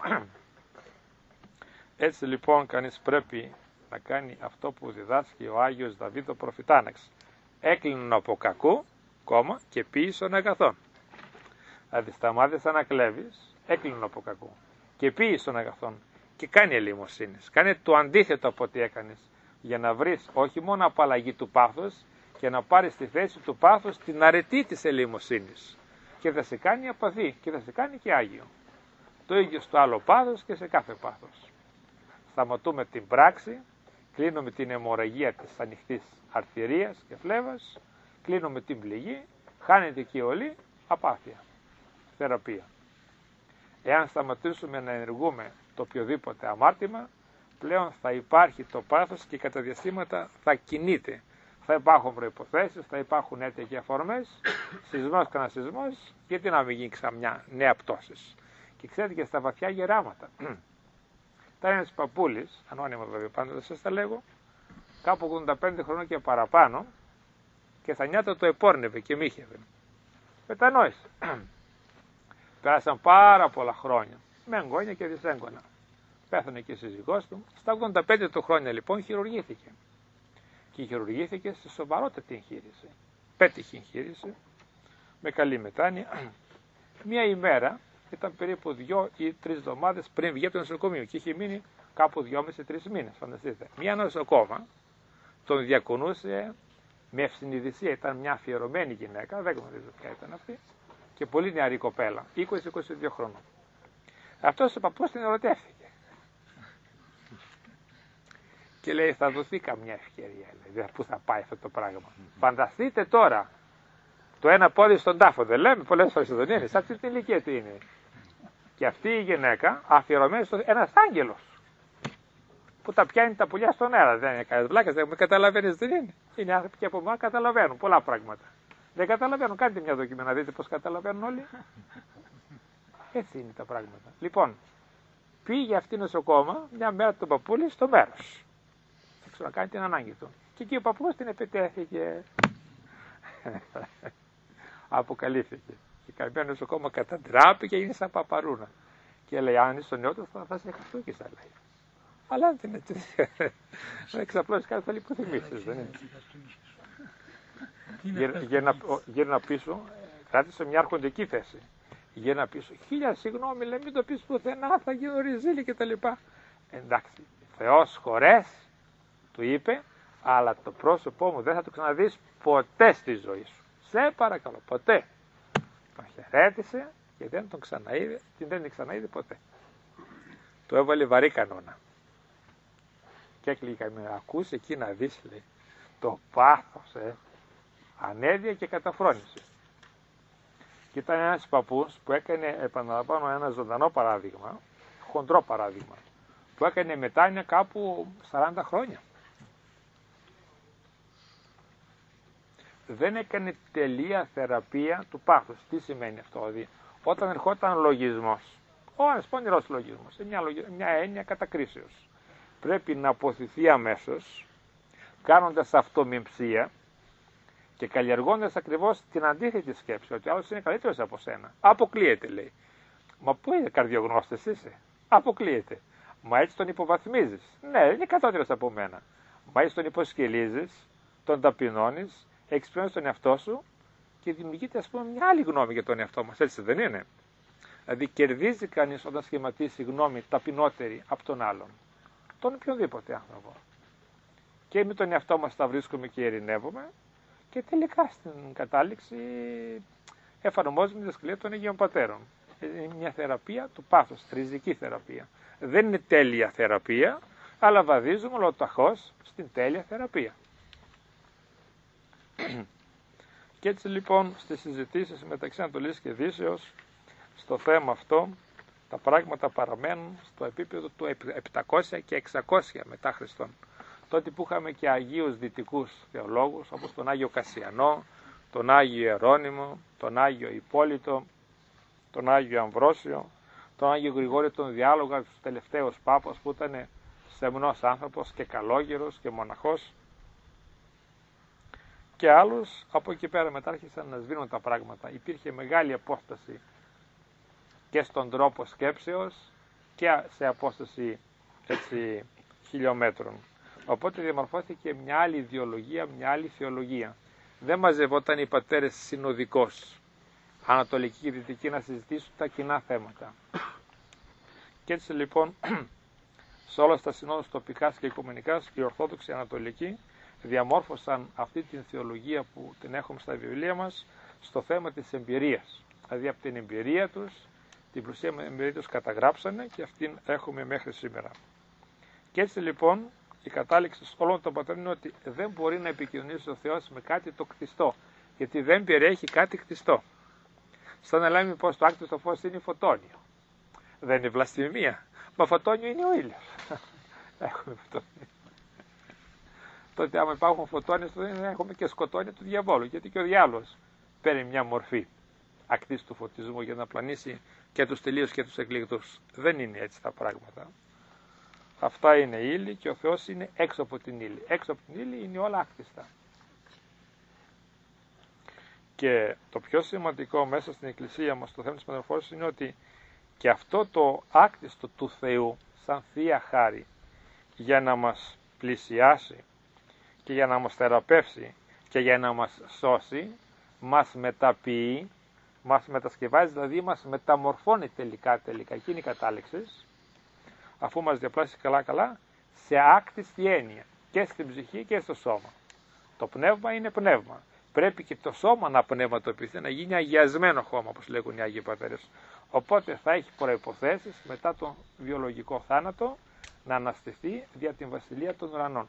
Έτσι λοιπόν κανείς πρέπει να κάνει αυτό που διδάσκει ο Άγιος Δαβίδ ο προφητάναξ. Έκλεινον από κακού, κόμμα, και ποίησον αγαθών. Δηλαδή σταμάτησε να κλέβεις, έκλεινον από κακού και ποίησον αγαθών. Και κάνει ελεημοσύνης. Κάνε το αντίθετο από ό,τι έκανες, για να βρεις όχι μόνο απαλλαγή του πάθους, και να πάρεις στη θέση του πάθους την αρετή της ελεημοσύνης. Και θα σε κάνει απαθή και θα σε κάνει και Άγιο. Το ίδιο στο άλλο πάθος και σε κάθε πάθος. Σταματούμε την πράξη, κλείνουμε την αιμορραγία της ανοιχτής αρτηρίας και φλέβας, κλείνουμε την πληγή, χάνεται και όλη απάθεια. Θεραπεία. Εάν σταματήσουμε να ενεργούμε το οποιοδήποτε αμάρτημα, πλέον θα υπάρχει το πάθος και κατά διαστήματα θα κινείται. Θα υπάρχουν προϋποθέσεις, θα υπάρχουν αίτια και αφορμές, σεισμός κανένα σεισμός, γιατί να μην γίνει ξανά νέα πτώση. Και ξέρετε και στα βαθιά γεράματα. Ήταν ένας παππούλης, ανώνυμα βέβαια πάντα δεν σας τα λέγω, κάπου ογδόντα πέντε χρονών και παραπάνω, και θα νιάτα το επόρνευε και μύχευε. Μετανόησε. Πέρασαν πάρα πολλά χρόνια, με εγγόνια και δυσέγγωνα. Πέθανε και η σύζυγός του. Στα ογδόντα πέντε του χρόνια λοιπόν χειρουργήθηκε. Και χειρουργήθηκε σε σοβαρότατη εγχείρηση. Πέτυχε εγχείρηση, με καλή μετάνοια. Μία ημέρα, ήταν περίπου δύο ή τρεις εβδομάδες πριν βγει από το νοσοκομείο και είχε μείνει κάπου δυόμισι τρεις μήνες. Φανταστείτε. Μία νοσοκόμα τον διακονούσε με ευσυνειδησία. Ήταν μια αφιερωμένη γυναίκα, δεν γνωρίζω ποια ήταν αυτή, και πολύ νεαρή κοπέλα, είκοσι με είκοσι δύο χρόνων. Αυτός ο παππούς την ερωτεύτηκε. Και λέει, θα δοθεί καμιά ευκαιρία, λέει, πού θα πάει αυτό το πράγμα. Mm-hmm. Φανταστείτε τώρα, το ένα πόδι στον τάφο, δεν λέμε πολλές φορές δεν είναι, σε αυτή την ηλικία τι είναι. Και αυτή η γυναίκα αφιερωμένη στο ένας άγγελος, που τα πιάνει τα πουλιά στον αέρα, δεν είναι κανένας βλάκας, δεν με καταλαβαίνεις δεν είναι. Είναι άνθρωποι και από εμάς καταλαβαίνουν πολλά πράγματα. Δεν καταλαβαίνουν, κάντε μια δοκιμή να δείτε πώς καταλαβαίνουν όλοι. Έτσι είναι τα πράγματα. Λοιπόν, πήγε αυτή η νοσοκόμα μια μέρα τον παππούλη στο μέρος. Να κάνει την ανάγκη του. Και εκεί ο παππούς την επιτέθηκε. Αποκαλύφθηκε. Και καμία νοσοκόμα καταντράπηκε και έγινε σαν παπαρούνα. Και λέει, αν είσαι νεότερος θα, θα σε χαστούκησα, λέει. Αλλά δεν είναι έτσι. Να εξαπλώσεις κάτι θέλει υποθυμίσεις, δεν είναι. Γύρνα πίσω, κράτησε μια αρχοντική θέση. Γύρνα πίσω, χίλια συγγνώμη, λέει, μην το πεις πουθενά, θα γίνω ριζίλη κτλ. Εντάξει, Θεός χωρές, του είπε, αλλά το πρόσωπό μου δεν θα το ξαναδείς ποτέ στη ζωή σου. Σε παρακαλώ, ποτέ. Τον χαιρέτησε και δεν τον ξαναείδε, δεν την ξαναείδε ποτέ. Του έβαλε βαρύ κανόνα. Και έκλειγε με, ακούς εκεί να δεις, λέει, το πάθος, ε, ανέδεια και καταφρόνηση. Και ήταν ένας παππούς που έκανε, επαναλαμβάνω, ένα ζωντανό παράδειγμα, χοντρό παράδειγμα, που έκανε μετάνοια κάπου σαράντα χρόνια. Δεν έκανε τελεία θεραπεία του πάθους. Τι σημαίνει αυτό? Δηλαδή, όταν ερχόταν λογισμός, ο ένας πονηρός λογισμός, μια, μια έννοια κατακρίσεως, πρέπει να αποθηθεί αμέσως, κάνοντας αυτομιμψία και καλλιεργώντας ακριβώς την αντίθετη σκέψη, ότι ο άλλος είναι καλύτερος από σένα. Αποκλείεται, λέει. Μα πού είναι, καρδιογνώστης είσαι? Αποκλείεται. Μα έτσι τον υποβαθμίζεις. Ναι, είναι κατώτερος από μένα. Μα έτσι τον υποσκελίζεις, τον ταπεινώνεις, εξυπηρετείς τον εαυτό σου και δημιουργείται, ας πούμε, μια άλλη γνώμη για τον εαυτό μας. Έτσι δεν είναι? Δηλαδή κερδίζει κανείς όταν σχηματίσει γνώμη ταπεινότερη από τον άλλον, τον οποιοδήποτε άνθρωπο. Και με τον εαυτό μας τα βρίσκουμε και ειρηνεύουμε και τελικά στην κατάληξη εφαρμόζουμε τη διδασκαλία των Αγίων Πατέρων. Είναι μια θεραπεία του πάθους, ριζική θεραπεία. Δεν είναι τέλεια θεραπεία, αλλά βαδίζουμε ολοταχώς στην τέλεια θεραπεία. Και έτσι λοιπόν στις συζητήσεις μεταξύ Ανατολής και Δύσεως στο θέμα αυτό τα πράγματα παραμένουν στο επίπεδο του επτακόσια και εξακόσια μετά Χριστόν. Τότε που είχαμε και Αγίους Δυτικούς θεολόγους όπως τον Άγιο Κασιανό, τον Άγιο Ιερώνυμο, τον Άγιο Υπόλυτο, τον Άγιο Αμβρόσιο, τον Άγιο Γρηγόριο τον Διάλογα, τους τελευταίους πάπας που ήταν σεμνός άνθρωπος και καλόγερος και μοναχός, και άλλους. Από εκεί πέρα μετά άρχισαν να σβήνουν τα πράγματα. Υπήρχε μεγάλη απόσταση και στον τρόπο σκέψεως και σε απόσταση έτσι, χιλιόμετρων. Οπότε διαμορφώθηκε μια άλλη ιδεολογία, μια άλλη θεολογία. Δεν μαζευόταν οι πατέρες συνοδικώς, ανατολική και δυτική, να συζητήσουν τα κοινά θέματα. Και έτσι λοιπόν σε όλα τα συνόδους τοπικάς και οικουμενικάς οι Ορθόδοξοι Ανατολικοί διαμόρφωσαν αυτή την θεολογία που την έχουμε στα βιβλία μας στο θέμα της εμπειρίας. Δηλαδή από την εμπειρία τους, την πλουσία εμπειρία τους καταγράψανε και αυτήν έχουμε μέχρι σήμερα. Και έτσι λοιπόν η κατάληξη όλων των πατέρων είναι ότι δεν μπορεί να επικοινωνήσει ο Θεός με κάτι το κτιστό, γιατί δεν περιέχει κάτι κτιστό. Σαν να λέμε πως το άκτιστο φως είναι φωτόνιο. Δεν είναι βλασφημία. Μα φωτόνιο είναι ο ήλιος. Έχουμε φωτόνιο. Τότε άμα υπάρχουν φωτόνες, τότε έχουμε και σκοτώνια του διαβόλου, γιατί και ο διάβολος παίρνει μια μορφή ακτής του φωτισμού για να πλανήσει και τους τελείους και τους εκλεκτούς. Δεν είναι έτσι τα πράγματα. Αυτά είναι ύλη και ο Θεός είναι έξω από την ύλη. Έξω από την ύλη είναι όλα άκτιστα. Και το πιο σημαντικό μέσα στην Εκκλησία μας το θέμα της μεταμορφώσης είναι ότι και αυτό το άκτιστο του Θεού σαν Θεία Χάρη για να μας πλησιάσει και για να μας θεραπεύσει και για να μας σώσει, μας μεταποιεί, μας μετασκευάζει, δηλαδή μας μεταμορφώνει τελικά, τελικά, εκείνη η κατάληξη, αφού μας διαπλάσει καλά καλά, σε άκτιστη έννοια και στην ψυχή και στο σώμα. Το πνεύμα είναι πνεύμα. Πρέπει και το σώμα να πνευματοποιηθεί, να γίνει αγιασμένο χώμα, όπως λέγουν οι Άγιοι Πατέρες. Οπότε θα έχει προϋποθέσεις μετά τον βιολογικό θάνατο να αναστηθεί δια την Βασιλεία των Ουρανών.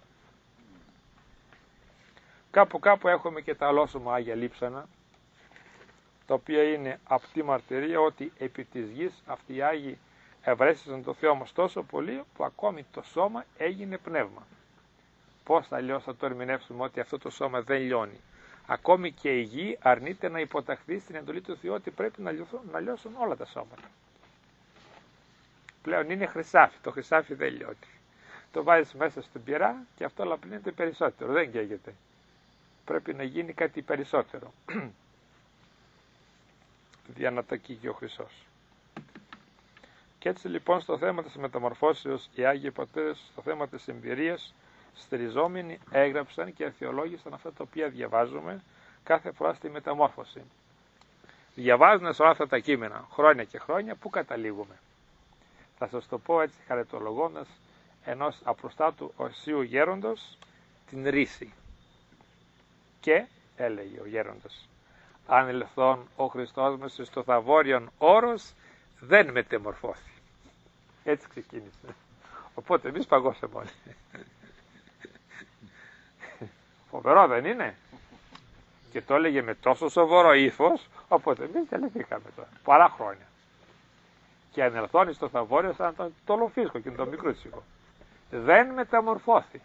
Κάπου κάπου έχουμε και τα αλώσιμα Άγια Λείψανα, τα οποία είναι απτή μαρτυρία ότι επί της γης αυτοί οι Άγιοι ευρέστησαν το Θεό μας τόσο πολύ που ακόμη το σώμα έγινε πνεύμα. Πώς αλλιώς θα το ερμηνεύσουμε ότι αυτό το σώμα δεν λιώνει? Ακόμη και η γη αρνείται να υποταχθεί στην εντολή του Θεού ότι πρέπει να λιώσουν, να λιώσουν όλα τα σώματα. Πλέον είναι χρυσάφι, το χρυσάφι δεν λιώνει. Το βάζεις μέσα στην πυρά και αυτό λαπνίζεται περισσότερο, δεν καίγεται. Πρέπει να γίνει κάτι περισσότερο για να τα καίγει ο χρυσός. Και έτσι λοιπόν στο θέμα της μεταμορφώσεως οι Άγιοι Πατέρες, στο θέμα της εμπειρίας, στηριζόμενοι έγραψαν και αθεολόγησαν αυτά τα οποία διαβάζουμε κάθε φορά στη μεταμόρφωση. Διαβάζοντας όλα αυτά τα κείμενα χρόνια και χρόνια, πού καταλήγουμε? Θα σας το πω έτσι χαριτολογώντας ενός απροστάτου οσίου γέροντος την ρίση. Και έλεγε ο γέροντας, αν ελθόν ο Χριστός μας στο θαβόριον όρος, δεν μετεμορφώθη. Έτσι ξεκίνησε. Οπότε εμείς παγώσαμε όλοι. Φοβερό δεν είναι? Και το έλεγε με τόσο σοβαρό ύφος, οπότε εμείς τελειθήκαμε τώρα, πολλά χρόνια. Και αν ελθόν στο θαβόριο σαν τον τολοφίσκο και τον μικρούτσικο. Δεν μεταμορφώθη.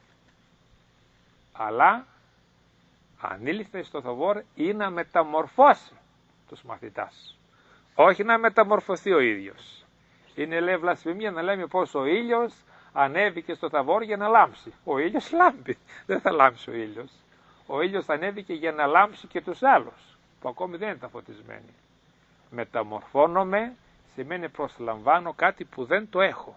Αλλά ανήλθε στο θαβόρ ή να μεταμορφώσει τους μαθητάς. Όχι να μεταμορφωθεί ο ίδιος. Είναι λέει βλασφημία να λέμε πως ο ήλιος ανέβηκε στο θαβόρ για να λάμψει. Ο ήλιος λάμπει, δεν θα λάμψει ο ήλιος. Ο ήλιος ανέβηκε για να λάμψει και τους άλλους που ακόμη δεν ήταν φωτισμένοι. Μεταμορφώνομαι σημαίνει προσλαμβάνω κάτι που δεν το έχω.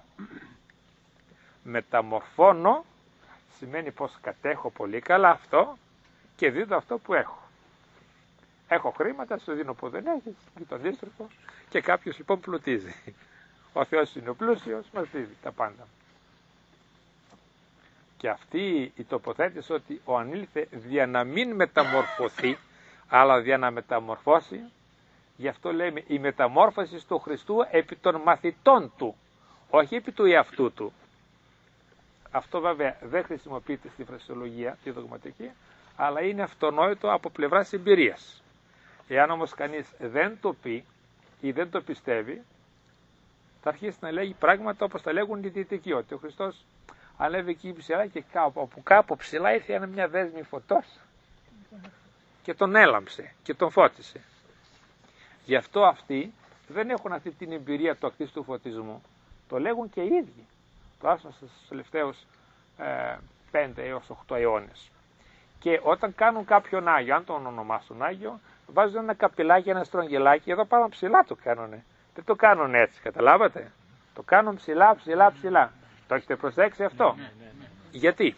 Μεταμορφώνω σημαίνει πως κατέχω πολύ καλά αυτό και δίνω αυτό που έχω. Έχω χρήματα, σου δίνω που δεν έχεις, και τον ίστροφο, και κάποιος λοιπόν πλουτίζει. Ο Θεός είναι ο πλούσιος, μας δίδει τα πάντα. Και αυτή η τοποθέτηση ότι ο ανήλθε δια να μην μεταμορφωθεί, αλλά δια να μεταμορφώσει, γι' αυτό λέμε η μεταμόρφωση του Χριστού επί των μαθητών του, όχι επί του εαυτού του. Αυτό βέβαια δεν χρησιμοποιείται στη φρασιολογία, τη δογματική, αλλά είναι αυτονόητο από πλευράς εμπειρίας. Εάν όμως κανείς δεν το πει ή δεν το πιστεύει, θα αρχίσει να λέγει πράγματα όπως τα λέγουν οι δυτικοί, ότι ο Χριστός ανέβηκε εκεί ψηλά και κάπου, από κάπου ψηλά ήρθε ένα μια δέσμη φωτός και τον έλαμψε και τον φώτισε. Γι' αυτό αυτοί δεν έχουν αυτή την εμπειρία του ακτίστου φωτισμού. Το λέγουν και οι ίδιοι, τουλάχιστον στους τελευταίους ε, πέντε έως οκτώ αιώνες. Και όταν κάνουν κάποιον Άγιο, αν τον ονομάσουν Άγιο, βάζουν ένα καπηλάκι, ένα στρογγυλάκι, εδώ πάνω ψηλά το κάνουνε. Δεν το κάνουν έτσι, καταλάβατε. Το κάνουν ψηλά, ψηλά, ψηλά. Το έχετε προσέξει αυτό? Ναι, ναι, ναι. Γιατί?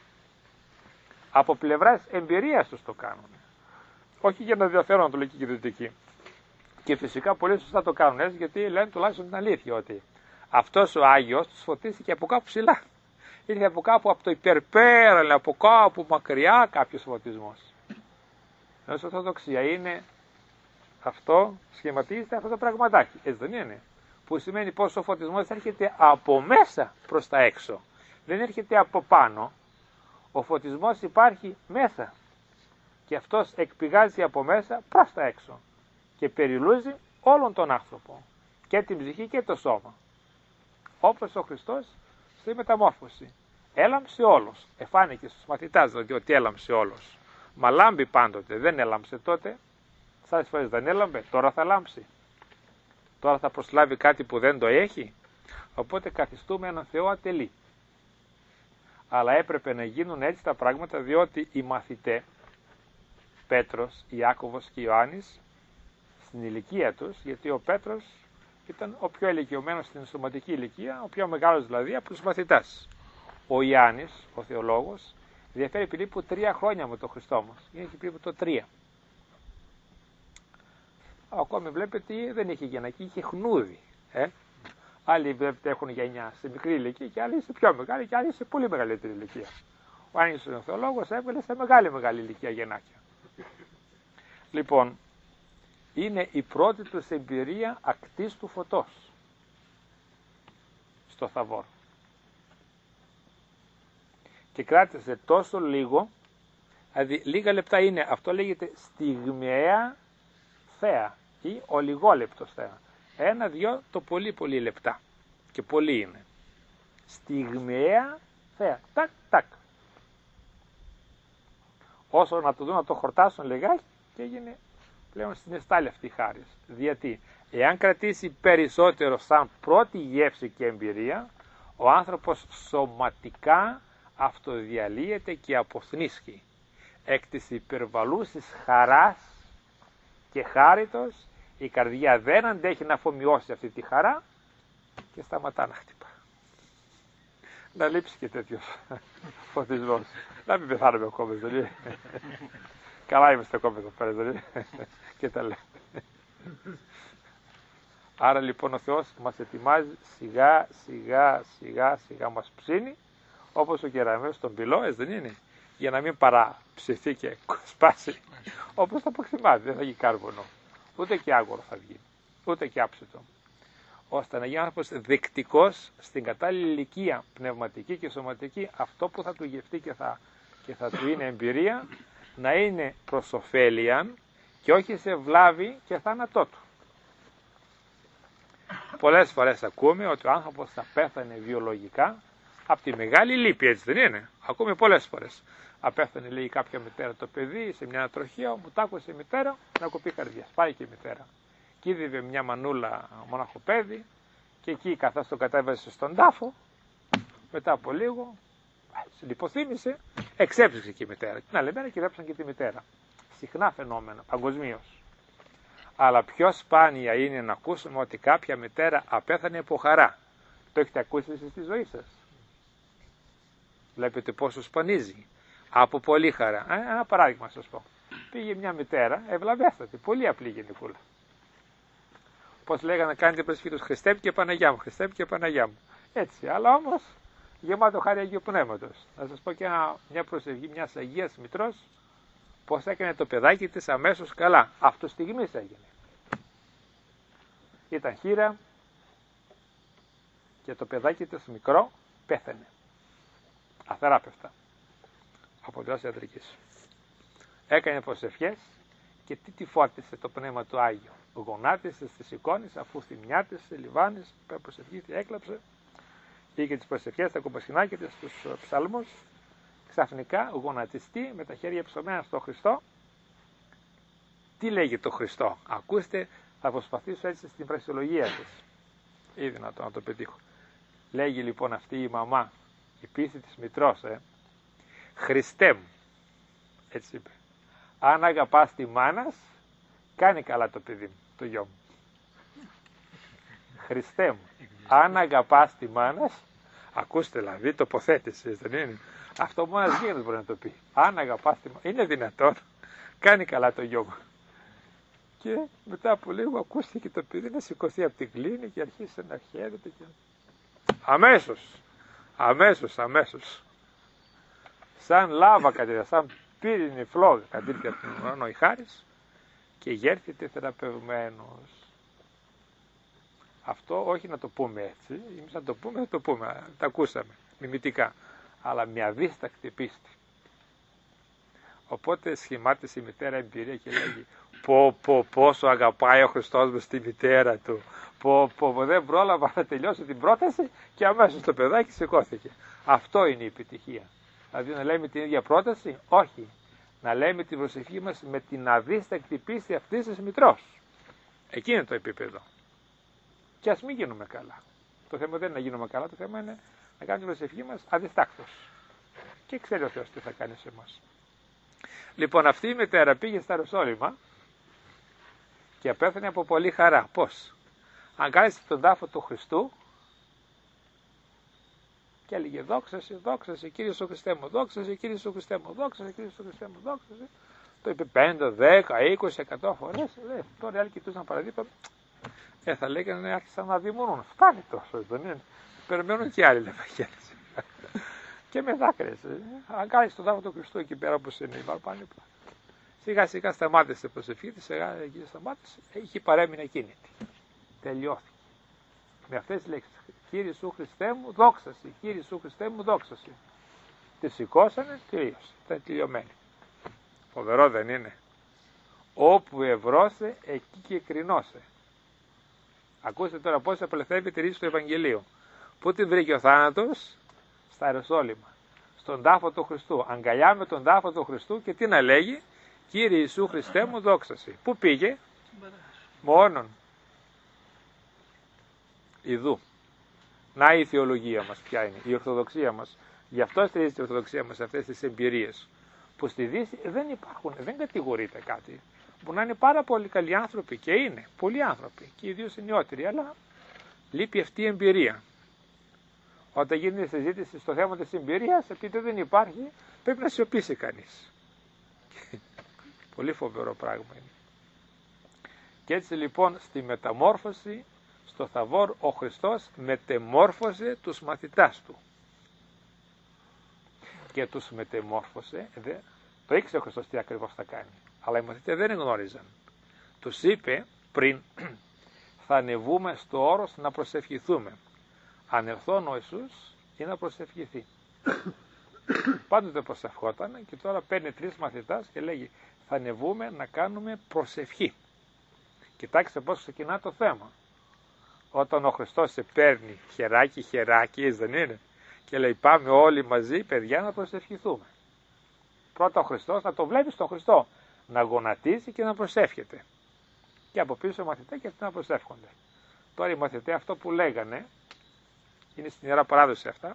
Από πλευράς εμπειρίας τους το κάνουν. Όχι για να διαφέρουν το λέει και η δυτική. Και φυσικά πολύ σωστά το κάνουν έτσι, γιατί λένε τουλάχιστον την αλήθεια, ότι αυτός ο Άγιος τους φωτίστηκε από κάπου ψηλά. Ήρθε από κάπου από το υπερπέρα, από κάπου μακριά κάποιος φωτισμός. Ενώ στην Ορθοδοξία είναι αυτό, σχηματίζεται αυτό το πραγματάκι. Έτσι δεν είναι? Που σημαίνει πως ο φωτισμός έρχεται από μέσα προς τα έξω. Δεν έρχεται από πάνω. Ο φωτισμός υπάρχει μέσα. Και αυτός εκπηγάζει από μέσα προς τα έξω. Και περιλούζει όλον τον άνθρωπο. Και την ψυχή και το σώμα. Όπως ο Χριστός στη μεταμόρφωση. Έλαμψε όλος. Εφάνηκε στους μαθητάς δηλαδή ότι έλαμψε όλος. Μα λάμπει πάντοτε. Δεν έλαμψε τότε. Σαν φορές δεν έλαμπε. Τώρα θα λάμψει. Τώρα θα προσλάβει κάτι που δεν το έχει. Οπότε καθιστούμε έναν Θεό ατελή. Αλλά έπρεπε να γίνουν έτσι τα πράγματα, διότι οι μαθητές Πέτρος, Ιάκωβος και Ιωάννης στην ηλικία τους, γιατί ο Πέτρος ήταν ο πιο ηλικιωμένος στην σωματική ηλικία, ο πιο μεγάλος δηλαδή από τους μαθητάς. Ο Ιάννης, ο θεολόγος, διαφέρει περίπου τρία χρόνια με τον Χριστό μας. Είναι περίπου το τρία. Ακόμη βλέπετε δεν είχε γεννακή, είχε χνούδι. Ε? Άλλοι βλέπετε έχουν γενιά σε μικρή ηλικία και άλλοι σε πιο μεγάλη και άλλοι σε πολύ μεγαλύτερη ηλικία. Ο Άννης ο θεολόγος έβγαλε σε μεγάλη μεγάλη ηλικία γεννάκια. Λοιπόν, είναι η πρώτη τους εμπειρία ακτής του φωτός στο Θαβόρ. Και κράτησε τόσο λίγο, δηλαδή λίγα λεπτά είναι, αυτό λέγεται στιγμιαία θέα ή ολιγόλεπτος θέα. Ένα, δυο, το πολύ πολύ λεπτά. Και πολύ είναι. Στιγμιαία θέα. Τακ, τακ. Όσο να το δουν να το χορτάσουν λιγάκι και έγινε πλέον στην εστάλη αυτή η χάρις. Γιατί εάν κρατήσει περισσότερο σαν πρώτη γεύση και εμπειρία, ο άνθρωπος σωματικά αυτοδιαλύεται και αποθνίσκει. Εκ της υπερβαλούσης χαράς και χάριτος η καρδιά δεν αντέχει να αφομοιώσει αυτή τη χαρά και σταματά να χτυπά. Να λείψει και τέτοιος φωτισμός. Να μην πεθάνουμε ακόμα, δεν είναι. Καλά είμαστε ακόμα εδώ πέρα, δεν είναι. Και τα λέμε. Άρα λοιπόν ο Θεός μας ετοιμάζει σιγά σιγά σιγά σιγά μας ψήνει, όπως ο κεραμέως στον πυλό, έτσι δεν είναι, για να μην παραψηθεί και σπάσει, όπως το αποξημάδι, δεν θα γίνει κάρβονο, ούτε και άγορο θα βγει, ούτε και άψητο, ώστε να γίνει άνθρωπος δεκτικός στην κατάλληλη ηλικία πνευματική και σωματική, αυτό που θα του γευτεί και θα, και θα του είναι εμπειρία, να είναι προς ωφέλιαν και όχι σε βλάβη και θάνατό του. Πολλές φορές ακούμε ότι ο άνθρωπος θα πέθανε βιολογικά από τη μεγάλη λύπη, έτσι δεν είναι? Ακούμε πολλές φορές. Απέθανε, λέει, κάποια μητέρα το παιδί σε μια ανατροχία, μου τ' άκουσε η μητέρα να κοπεί καρδιά. Πάει και η μητέρα. Κοίδευε μια μανούλα μοναχοπέδι και εκεί καθώς το κατέβασε στον τάφο, μετά από λίγο, συλλιποθύμησε, εξέψηξε και η μητέρα. Την άλλη μέρα κυδέψαν και τη μητέρα. Συχνά φαινόμενα, παγκοσμίως. Αλλά πιο σπάνια είναι να ακούσουμε ότι κάποια μητέρα απέθανε από χαρά. Το έχετε ακούσει εσείς στη ζωή σας? Βλέπετε πόσο σπανίζει. Από πολύ χαρά. Ένα παράδειγμα σας πω. Πήγε μια μητέρα ευλαβέστατη, πολύ απλή γενικούλα. Πώς λέγανε, κάνετε προσευχή τους, Χριστέ και Παναγιά μου, Χριστέ και Παναγιά μου. Έτσι, αλλά όμως γεμάτο χάρη Αγίου Πνεύματος. Να σας πω και ένα, μια προσευχή μιας Αγίας Μητρός, πώς έκανε το παιδάκι της αμέσως καλά. Αυτό στιγμής έγινε. Ήταν χείρα και το παιδάκι της μικρό πέθανε. Αθεράπευτα. Από δράση ιατρικής. Έκανε προσευχές και τι τη φόρτισε το Πνεύμα του Άγιο. Γονάτισε στις εικόνες, αφού θυμιάτισε, λιβάνισε, προσευχήθηκε, έκλαψε. Είχε τις προσευχές, τα κομπασινάκια της, στους ψαλμούς. Ξαφνικά γονατιστεί με τα χέρια ψωμένα στο Χριστό. Τι λέγει το Χριστό? Ακούστε, θα προσπαθήσω έτσι στην πραξιολογία της. Ήδη να το, να το πετύχω. Λέγει λοιπόν αυτή η μαμά, η πίστη της μητρός, ε, Χριστέ μου, έτσι είπε, αν αγαπάς τη μάνας, κάνει καλά το παιδί μου, το γιο μου. Χριστέ μου, αν αγαπάς τη μάνας, ακούστε δηλαδή τοποθέτηση, δεν είναι? Αυτό μόνο ένας γίγαντας μπορεί να το πει. Αν αγαπάς τη μάνας, είναι δυνατόν, κάνει καλά το γιο μου. Και μετά από λίγο ακούστηκε το παιδί να σηκωθεί από την κλίνη και αρχίσει να χαίρεται. Και... αμέσως, αμέσως, αμέσως. Σαν λάβα κατήρια, σαν πύρινη φλόγα κατήρια από τον ουρανό η χάρις και γέρθητε θεραπευμένος. Αυτό όχι να το πούμε έτσι, εμείς να το πούμε, θα το πούμε, τα ακούσαμε, μιμητικά, αλλά μια αδίστακτη πίστη. Οπότε σχημάτισε η μητέρα εμπειρία και λέγει πω πω πόσο αγαπάει ο Χριστός μας τη μητέρα του. Πω πω δεν πρόλαβα να τελειώσω την πρόταση και αμέσως το παιδάκι σηκώθηκε. Αυτό είναι η επιτυχία. Δηλαδή να λέμε την ίδια πρόταση, όχι. Να λέμε την προσευχή μας με την αδίστακτη πίστη αυτής της μητρός. Εκεί είναι το επίπεδο. Και ας μην γίνουμε καλά. Το θέμα δεν είναι να γίνουμε καλά, το θέμα είναι να κάνουμε την προσευχή μας αδιστάκτως. Και ξέρει ο Θεός τι θα κάνει σε εμάς. Λοιπόν, αυτή η μητέρα πήγε στα Ιεροσόλυμα και απέθανε από πολύ χαρά. Πώς? Αγκάλισε τον τάφο του Χριστού και έλεγε δόξα σε, δόξα σε Κύριε ο Χριστέ μου, δόξα σε Κύριε ο Χριστέ μου, δόξα σε Κύριε ο Χριστέ μου, δόξα σε. Το είπε πέντε, δέκα, είκοσι, εκατό φορές. Ε, τώρα οι άλλοι κοιτούσαν παραδείγματα. Ε, θα λέγανε άρχισαν να δημιουργούν. Φτάνει τόσο, δεν είναι? Περιμένουν και άλλοι λεφαγένες. Και με δάκρυες. Αγκάλισε τον τάφο του Χριστού εκεί πέρα όπως είναι. Πάνε, σιγά σιγά σταμάτησε η προσευχή της, σιγά εκεί σταμάτησε. Είχε παρέμεινε εκείνη. Τελειώθηκε. Με αυτές τις λέξεις. Κύριε Σου Χριστέ μου, δόξαση. Κύριε Σου Χριστέ μου, δόξαση. Τη σηκώσανε, τελείωσε. Ήταν τελειωμένη. Φοβερό δεν είναι? Όπου ευρώσε, εκεί και κρινώσε. Ακούστε τώρα πώς απελευθεύει τη ρίση του Ευαγγελίου. Πού την βρήκε ο θάνατος? Στα Ιεροσόλυμα. Στον τάφο του Χριστού. Αγκαλιά με τον τάφο του Χριστού και τι να λέγει? Κύριε Ιησού Χριστέ μου, δόξαση. Πού πήγε? Μόνον. Ιδού. Να η θεολογία μας ποια είναι, η Ορθοδοξία μας. Γι' αυτό στηρίζεται η Ορθοδοξία μας αυτές τις εμπειρίες. Που στη Δύση δεν υπάρχουν, δεν κατηγορείται κάτι. Μπορεί να είναι πάρα πολύ καλοί άνθρωποι και είναι πολλοί άνθρωποι και ιδίως οι νεότεροι, αλλά λείπει αυτή η εμπειρία. Όταν γίνει συζήτηση στο θέμα της εμπειρίας, επειδή δεν υπάρχει, πρέπει να σιωπήσει κανείς. Πολύ φοβερό πράγμα είναι. Και έτσι λοιπόν στη μεταμόρφωση, στο Θαβόρ, ο Χριστός μετεμόρφωσε τους μαθητάς του. Και τους μετεμόρφωσε, δε, το ήξερε ο Χριστός τι ακριβώς θα κάνει, αλλά οι μαθητές δεν γνώριζαν. Τους είπε πριν, θα ανεβούμε στο όρος να προσευχηθούμε. Αν ερθόν ο Ιησούς ή να προσευχηθεί. Πάντοτε προσευχόταν και τώρα παίρνει τρεις μαθητάς και λέγει, θα ανεβούμε να κάνουμε προσευχή. Κοιτάξτε πώς ξεκινά το θέμα. Όταν ο Χριστός σε παίρνει χεράκι χεράκι, δεν είναι, και λέει πάμε όλοι μαζί παιδιά να προσευχηθούμε. Πρώτα ο Χριστός, να το βλέπεις τον Χριστό, να γονατίζει και να προσεύχεται. Και από πίσω οι μαθητές και αυτοί να προσεύχονται. Τώρα οι μαθητές αυτό που λέγανε, είναι στην Ιερά Παράδοση αυτά,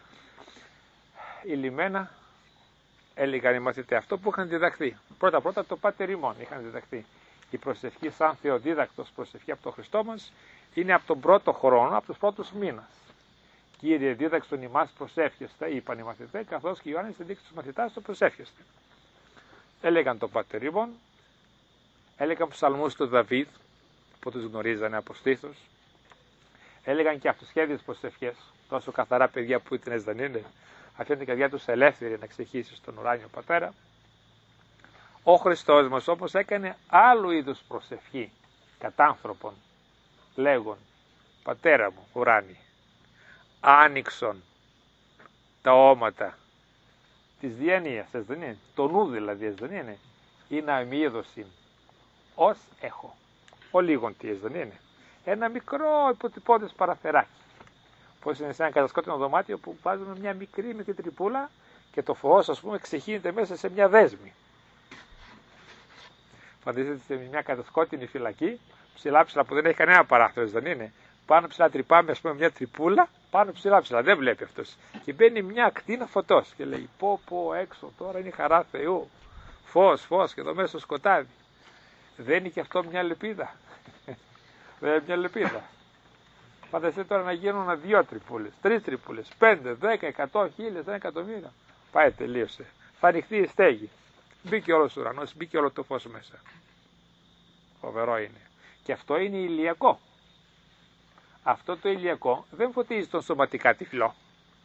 η λιμένα έλεγαν οι μαθητές αυτό που είχαν διδαχθεί. Πρώτα πρώτα το Πάτερ ημών είχαν διδαχθεί. Η προσευχή σαν θεοδίδακτος προσευχή από τον Χριστό μας είναι από τον πρώτο χρόνο, από τους πρώτους μήνες. Κύριε δίδαξον ημάς προσεύχεστε, είπαν οι μαθητές, καθώς και ο Ιωάννης δείξει τους μαθητάς το προσεύχεστε. Έλεγαν τον Πάτερ ημών, έλεγαν ψαλμούς του Δαβίδ, που τους γνωρίζανε από στήθος, έλεγαν και αυτοσχέδιες προσευχές, τόσο καθαρά παιδιά που ήταν δεν είναι, αφήνουν την καρδιά τους ελεύθερη να ξεχύσει στον ουράνιο Πατέρα. Ο Χριστός μας όμως έκανε άλλου είδους προσευχή κατά άνθρωπον, λέγον, Πατέρα μου ουράνι, άνοιξον τα όματα της διανοίας, δεν είναι, το νου δηλαδή, δεν είναι, είναι αμύδωση, ως έχω, ο λίγον τι δεν είναι, ένα μικρό υποτυπώδες παραθεράκι, πως είναι σε ένα κατασκότεινο δωμάτιο που βάζουμε μια μικρή μικρή τρυπούλα και το φως ας πούμε ξεχύνεται μέσα σε μια δέσμη. Φανταστείτε σε μια κατασκότεινη φυλακή, ψηλά ψηλά που δεν έχει κανένα παράθυρο, δεν είναι. Πάνω ψηλά τρυπάμε, ας πούμε, μια τρυπούλα, πάνω ψηλά ψηλά, δεν βλέπει αυτός. Και μπαίνει μια ακτίνα φωτός και λέει: Πω, πω, έξω τώρα είναι η χαρά Θεού. Φως, φως, και εδώ μέσα στο σκοτάδι. Δεν είναι και αυτό μια λεπίδα. Δεν είναι μια λεπίδα. Φανταστείτε τώρα να γίνουν δύο τρυπούλες, τρεις τρυπούλες, πέντε, δέκα, εκατό, χίλιες, ένα εκατομμύριο. Πάει, τελείωσε. Θα ανοιχτεί η στέγη. Μπήκε όλος ο ουρανός, μπήκε όλο το φως μέσα. Φοβερό είναι. Και αυτό είναι ηλιακό. Αυτό το ηλιακό δεν φωτίζει τον σωματικά τυφλό.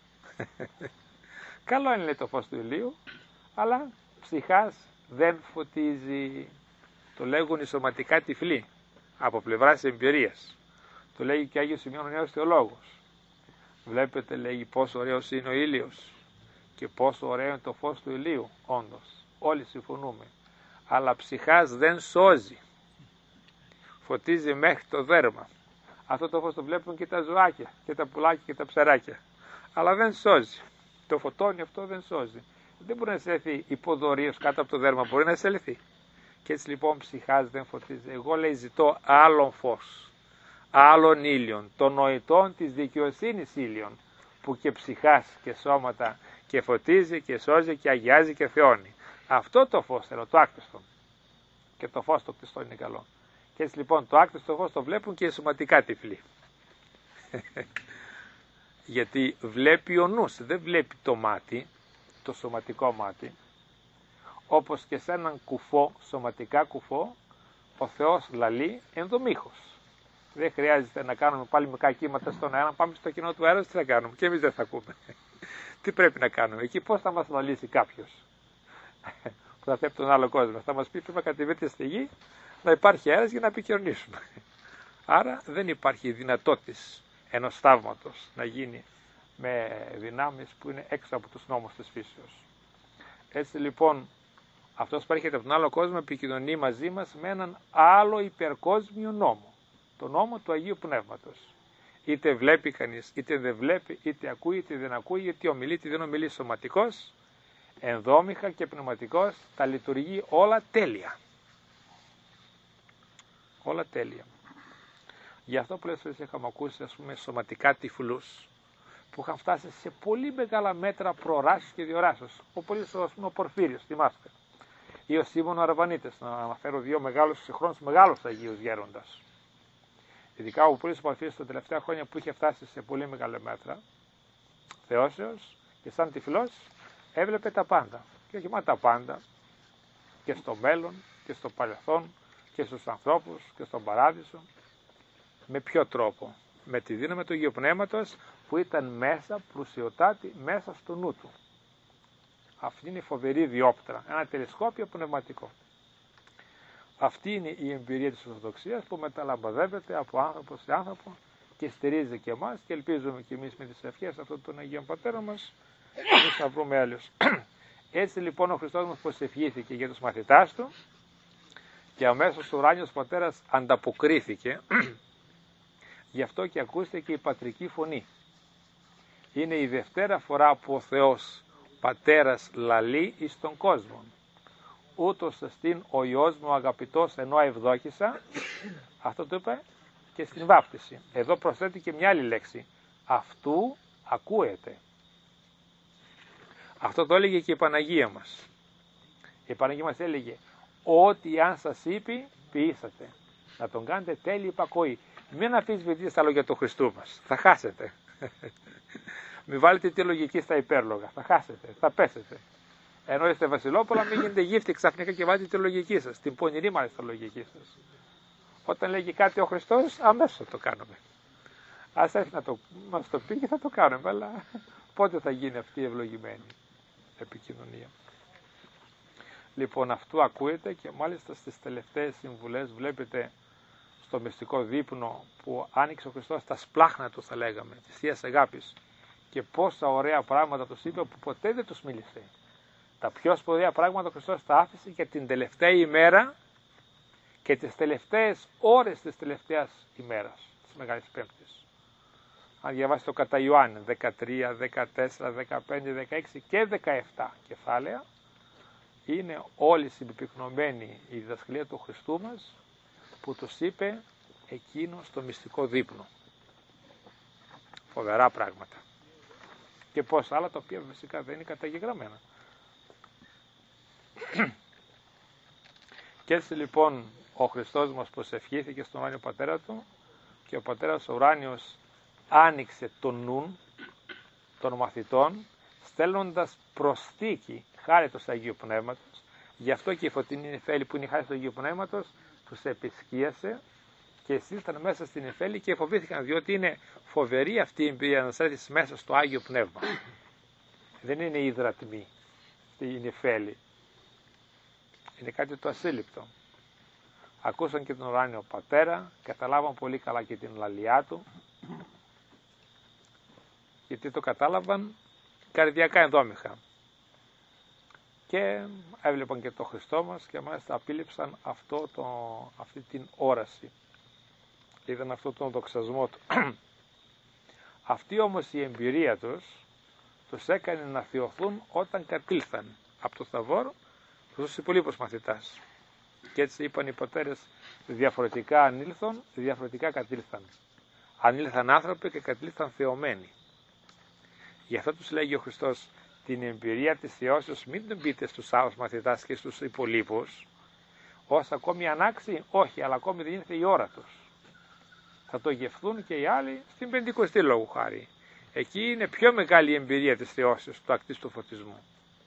Καλό είναι λέει το φως του ηλίου, αλλά ψυχάς δεν φωτίζει. Το λέγουν οι σωματικά τυφλοί, από πλευράς εμπειρίας. Το λέγει και Άγιος Σημειών ο Νέος Θεολόγος. Βλέπετε λέγει πόσο ωραίος είναι ο ήλιος και πόσο ωραίο είναι το φως του ηλίου, όντως. Όλοι συμφωνούμε. Αλλά ψυχάς δεν σώζει. Φωτίζει μέχρι το δέρμα. Αυτό το φως το βλέπουν και τα ζωάκια, και τα πουλάκια και τα ψαράκια. Αλλά δεν σώζει. Το φωτόνι αυτό δεν σώζει. Δεν μπορεί να εισέλθει υποδωρίως κάτω από το δέρμα, μπορεί να εισέλθει. Και έτσι λοιπόν ψυχάς δεν φωτίζει. Εγώ λέει ζητώ άλλον φως, άλλον ήλιον, των νοητών της δικαιοσύνης ήλιον, που και ψυχάς και σώματα και φωτίζει και σώζει και αγιάζει και θεώνει. Αυτό το φως θέλω, το άκτιστο. Και το φως το κτιστό είναι καλό. Και έτσι λοιπόν το άκτιστο φως το βλέπουν και οι σωματικά τυφλοί. Γιατί βλέπει ο νους, δεν βλέπει το μάτι, το σωματικό μάτι. Όπως και σε έναν κουφό, σωματικά κουφό, ο Θεός λαλεί ενδομήχος. Δεν χρειάζεται να κάνουμε πάλι μικρά κύματα στον αέρα, να πάμε στο κοινό του αέρα, τι θα κάνουμε, και εμείς δεν θα ακούμε. Τι πρέπει να κάνουμε, εκεί πώς θα μας λαλήσει κάποιος που θα θέπει τον άλλο κόσμο, θα μας πει πρέπει να κατεβείτε στη γη, να υπάρχει αέρας για να επικοινωνήσουμε. Άρα δεν υπάρχει δυνατότητα ενός θαύματος να γίνει με δυνάμεις που είναι έξω από τους νόμους της φύσεως. Έτσι λοιπόν αυτός που έρχεται από τον άλλο κόσμο επικοινωνεί μαζί μας με έναν άλλο υπερκόσμιο νόμο, το νόμο του Αγίου Πνεύματος. Είτε βλέπει κανείς, είτε δεν βλέπει, είτε ακούει, είτε δεν ακούει, είτε ομιλεί, είτε δεν ομιλεί σωματικός, ενδόμηχα και πνευματικός, τα λειτουργεί όλα τέλεια. Όλα τέλεια. Γι' αυτό πολλές φορές είχαμε ακούσει ας πούμε σωματικά τυφλούς που είχαν φτάσει σε πολύ μεγάλα μέτρα προράσεως και διοράσεως. Ο πολύς ας πούμε ο Πορφύριος, θυμάστε. Ή ο Σίμων ο Αραβανίτης, να αναφέρω δύο μεγάλους συγχρόνους μεγάλους Αγίους γέροντας. ειδικά ο Πούλης Πορφύριος τα τελευταία χρόνια που είχε φτάσει σε πολύ μεγάλα μέτρα θεώσεως και σαν τυφλός έβλεπε τα πάντα. Και όχι μόνο τα πάντα, και στο μέλλον και στο παρελθόν και στους ανθρώπους και στον παράδεισο. Με ποιο τρόπο? Με τη δύναμη του Αγίου Πνεύματος που ήταν μέσα, πλουσιωτάτη, μέσα στο νου του. Αυτή είναι η φοβερή διόπτρα, ένα τηλεσκόπιο πνευματικό. Αυτή είναι η εμπειρία της Ορθοδοξίας που μεταλαμπαδεύεται από άνθρωπο σε άνθρωπο και στηρίζει και εμάς και ελπίζουμε και εμείς με τις ευχές αυτών των Αγίων Πατέρων μας εμείς να βρούμε έλεος. Έτσι λοιπόν ο Χριστός μας προσευχήθηκε για τους μαθητάς του και αμέσως ο ουράνιος Πατέρας ανταποκρίθηκε. Γι' αυτό και ακούστηκε η πατρική φωνή. Είναι η δευτέρα φορά που ο Θεός Πατέρας λαλεί εις τον κόσμο. Ούτως εστίν ο Υιός μου αγαπητός ενώ ευδόχησα, αυτό το είπε και στην βάπτιση. Εδώ προσθέτει και μια άλλη λέξη. Αυτού ακούεται. Αυτό το έλεγε και η Παναγία μας. Η Παναγία μας έλεγε ότι αν σας είπε ποιήσατε. Να τον κάνετε τέλειη υπακοή. Μην αφισβητείτε στα λόγια του Χριστού μας. Θα χάσετε. Μην βάλετε τη λογική στα υπέρλογα. Θα χάσετε. Θα πέσετε. Ενώ είστε Βασιλόπουλα, μην γίνετε γύφτη ξαφνικά και βάλετε τη λογική σας. Την πονηρή μάλιστα λογική σας. Όταν λέγει κάτι ο Χριστός, αμέσως θα το κάνουμε. Ας έρθει να το, μας το πει και θα το κάνουμε. Αλλά πότε θα γίνει αυτή η ευλογημένη επικοινωνία? Λοιπόν, αυτού ακούεται και μάλιστα στις τελευταίες συμβουλές βλέπετε στο μυστικό δείπνο που άνοιξε ο Χριστός τα σπλάχνα του, θα λέγαμε, της Θείας Αγάπης, και πόσα ωραία πράγματα τους είπε που ποτέ δεν τους μίλησε. Τα πιο σπουδαία πράγματα ο Χριστός τα άφησε για την τελευταία ημέρα και τις τελευταίες ώρες της τελευταίας ημέρας, της Μεγάλης Πέμπτης. Αν διαβάσετε το κατά Ιωάννη δεκατρία, δεκατέσσερα, δεκαπέντε, δεκαέξι και δεκαεπτά κεφάλαια, είναι όλοι συμπυκνωμένοι η διδασκαλία του Χριστού μας που τους είπε εκείνο στο μυστικό δείπνο. Φοβερά πράγματα. Και πόσα άλλα τα οποία φυσικά δεν είναι καταγεγραμμένα. Και έτσι λοιπόν ο Χριστός μας προσευχήθηκε στον ουράνιο Πατέρα του και ο Πατέρας ο ουράνιος άνοιξε τον νουν των μαθητών στέλνοντας προσθήκη χάρη του Αγίου Πνεύματος. Γι' αυτό και η φωτεινή νεφέλη που είναι η χάρη του Αγίου Πνεύματος τους επισκίασε και σύσταν μέσα στην νεφέλη και φοβήθηκαν, διότι είναι φοβερή αυτή η εμπειρία να στρέφεις μέσα στο Άγιο Πνεύμα. Δεν είναι υδρατμή αυτή η νεφέλη. Είναι κάτι το ασύλληπτο. Ακούσαν και τον ουράνιο Πατέρα, καταλάβαν πολύ καλά και την λαλιά του. Γιατί το κατάλαβαν καρδιακά ενδόμηχα. Και έβλεπαν και το Χριστό μας και μάλιστα απίληψαν αυτό το, αυτή την όραση. Είδαν αυτό τον δοξασμό του. Αυτή όμως η εμπειρία τους τους έκανε να θειωθούν όταν κατήλθαν από το Θαβόρ στους υπολείπους μαθητάς. Και έτσι είπαν οι πατέρες, διαφορετικά ανήλθον, διαφορετικά κατήλθαν. Ανήλθαν άνθρωποι και κατήλθαν θεωμένοι. Γι' αυτό τους λέγει ο Χριστός, την εμπειρία της θεώσεως μην την πείτε στους άλλους μαθητάς και στους υπολείπους, ως ακόμη ανάξει, όχι, αλλά ακόμη δεν ήρθε η ώρα τους. Θα το γευθούν και οι άλλοι στην Πεντηκοστή λόγου χάρη. Εκεί είναι πιο μεγάλη η εμπειρία της θεώσεως, του ακτίστου φωτισμού.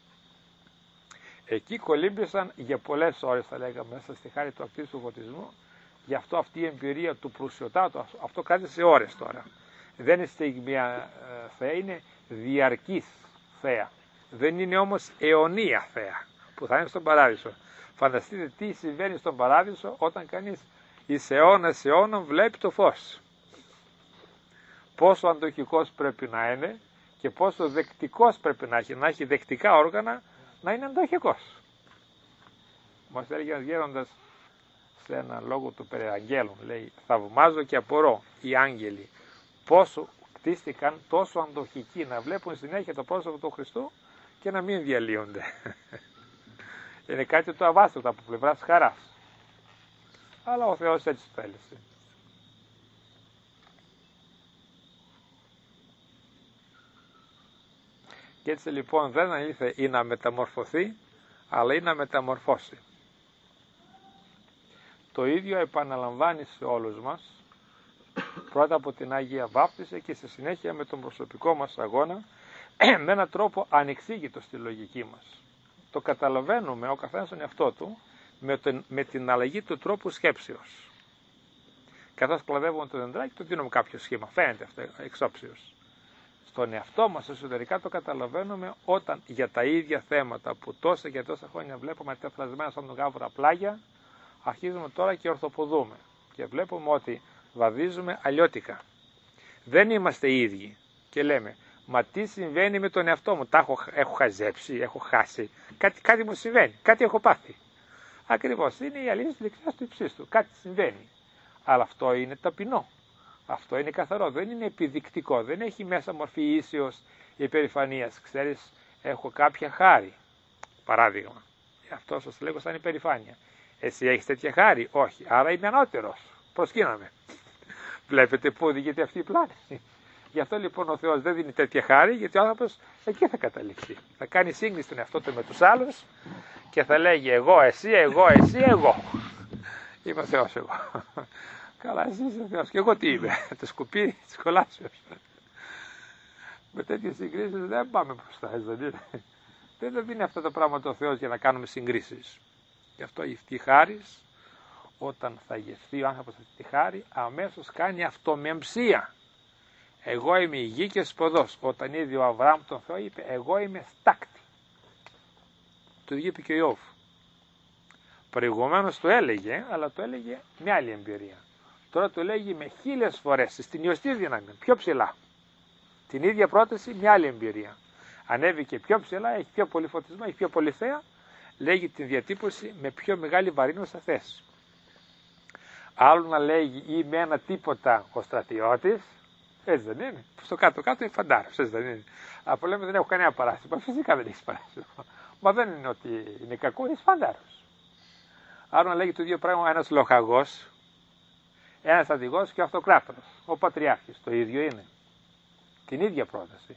Εκεί κολύμπησαν για πολλές ώρες, θα λέγαμε, μέσα στη χάρη του ακτίστου φωτισμού. Γι' αυτό αυτή η εμπειρία του πλουσιωτάτου, αυτό κράτησε ώρες τώρα. Δεν είναι στιγμία ε, θέα, είναι διαρκής θέα. Δεν είναι όμως αιωνία θέα που θα είναι στον παράδεισο. Φανταστείτε τι συμβαίνει στον παράδεισο όταν κανείς εις αιώνας αιώνων βλέπει το φως. Πόσο αντοχικός πρέπει να είναι και πόσο δεκτικός πρέπει να έχει, να έχει δεκτικά όργανα, να είναι αντοχικός. Μας έλεγε ένας γέροντας σε ένα λόγο του Περιαγγέλων, λέει, θαυμάζω και απορώ οι άγγελοι πόσο κτίστηκαν τόσο αντοχικοί να βλέπουν συνέχεια το πρόσωπο του Χριστού και να μην διαλύονται. Είναι κάτι το αβάστατο από πλευράς χαράς. Αλλά ο Θεός έτσι το θέλησε. Και έτσι λοιπόν δεν ήλθε ή να μεταμορφωθεί, αλλά ή να μεταμορφώσει. Το ίδιο επαναλαμβάνει σε όλους μας Πρώτα από την Αγία Βάπτιση και στη συνέχεια με τον προσωπικό μας αγώνα, με έναν τρόπο ανεξήγητο στη λογική μας. Το καταλαβαίνουμε ο καθένας τον εαυτό του με, τον, με την αλλαγή του τρόπου σκέψεως. Καθώς κλαδεύουμε το δεντράκι, το δίνουμε κάποιο σχήμα. Φαίνεται αυτό εξόψεως. Στον εαυτό μας εσωτερικά το καταλαβαίνουμε όταν για τα ίδια θέματα που τόσα και τόσα χρόνια βλέπουμε τεφλασμένα σαν τον γάβουρα πλάγια, αρχίζουμε τώρα και ορθοποδούμε. Και βλέπουμε ότι βαδίζουμε αλλιώτικα. Δεν είμαστε ίδιοι. Και λέμε, μα τι συμβαίνει με τον εαυτό μου, τα έχω, έχω χαζέψει, έχω χάσει, κάτι, κάτι μου συμβαίνει, κάτι έχω πάθει. Ακριβώς, είναι η αλήθεια της δεξιάς του υψίστου του, κάτι συμβαίνει. Αλλά αυτό είναι ταπεινό, αυτό είναι καθαρό, δεν είναι επιδεικτικό, δεν έχει μέσα μορφή ίσιος υπερηφανίας. Ξέρεις, έχω κάποια χάρη, παράδειγμα, αυτό σας λέγω σαν υπερηφάνεια. Εσύ έχεις τέτοια χάρη, όχι, άρα είμαι ανώτερος, προσκύναμε. Βλέπετε πού οδηγείται αυτή η πλάνηση. Γι' αυτό λοιπόν ο Θεός δεν δίνει τέτοια χάρη, γιατί ο άνθρωπος εκεί θα καταλήξει. Θα κάνει σύγκριση τον εαυτό του με τους άλλους και θα λέγει εγώ, εσύ, εγώ, εσύ, εγώ. Είμαι ο Θεός εγώ. Καλά, εσύ είσαι ο Θεός. Και εγώ τι είμαι, το σκουπίδι της κολάσεως. Με τέτοιες συγκρίσεις δεν πάμε μπροστά, δεν είναι. Δεν δίνει αυτά τα πράγματα ο Θεός για να κάνουμε συγκρίσεις. Γι' αυτό η αυτή χάρις, όταν θα γευθεί ο άνθρωπος αυτή τη χάρη, αμέσως κάνει αυτομεμψία. Εγώ είμαι η γη και σποδός. Όταν είδε ο Αβραάμ τον Θεό είπε, εγώ είμαι στάκτη. Το ίδιο είπε και ο Ιώβ. Προηγουμένως το έλεγε, αλλά το έλεγε με άλλη εμπειρία. Τώρα το λέγει με χίλιες φορές, στην ιωστή δύναμη, πιο ψηλά. Την ίδια πρόταση, με άλλη εμπειρία. Ανέβηκε πιο ψηλά, έχει πιο πολύ φωτισμό, έχει πιο πολύ θέα, λέγει την διατύπωση με πιο μεγάλη βαρύνουσα θέση. Άλλο να λέγει ή με ένα τίποτα ο στρατιώτης, έτσι δεν είναι. Στο κάτω-κάτω είναι φαντάρος, έτσι δεν είναι. Από λέμε δεν έχω κανένα παράσιτο. Φυσικά δεν έχει παράσιτο. Μα δεν είναι ότι είναι κακό, είναι φαντάρος. Άρα να λέγει το ίδιο πράγμα ένας λοχαγός, ένας στρατηγός και ο αυτοκράτορας, ο πατριάρχης. Το ίδιο είναι. Την ίδια πρόταση.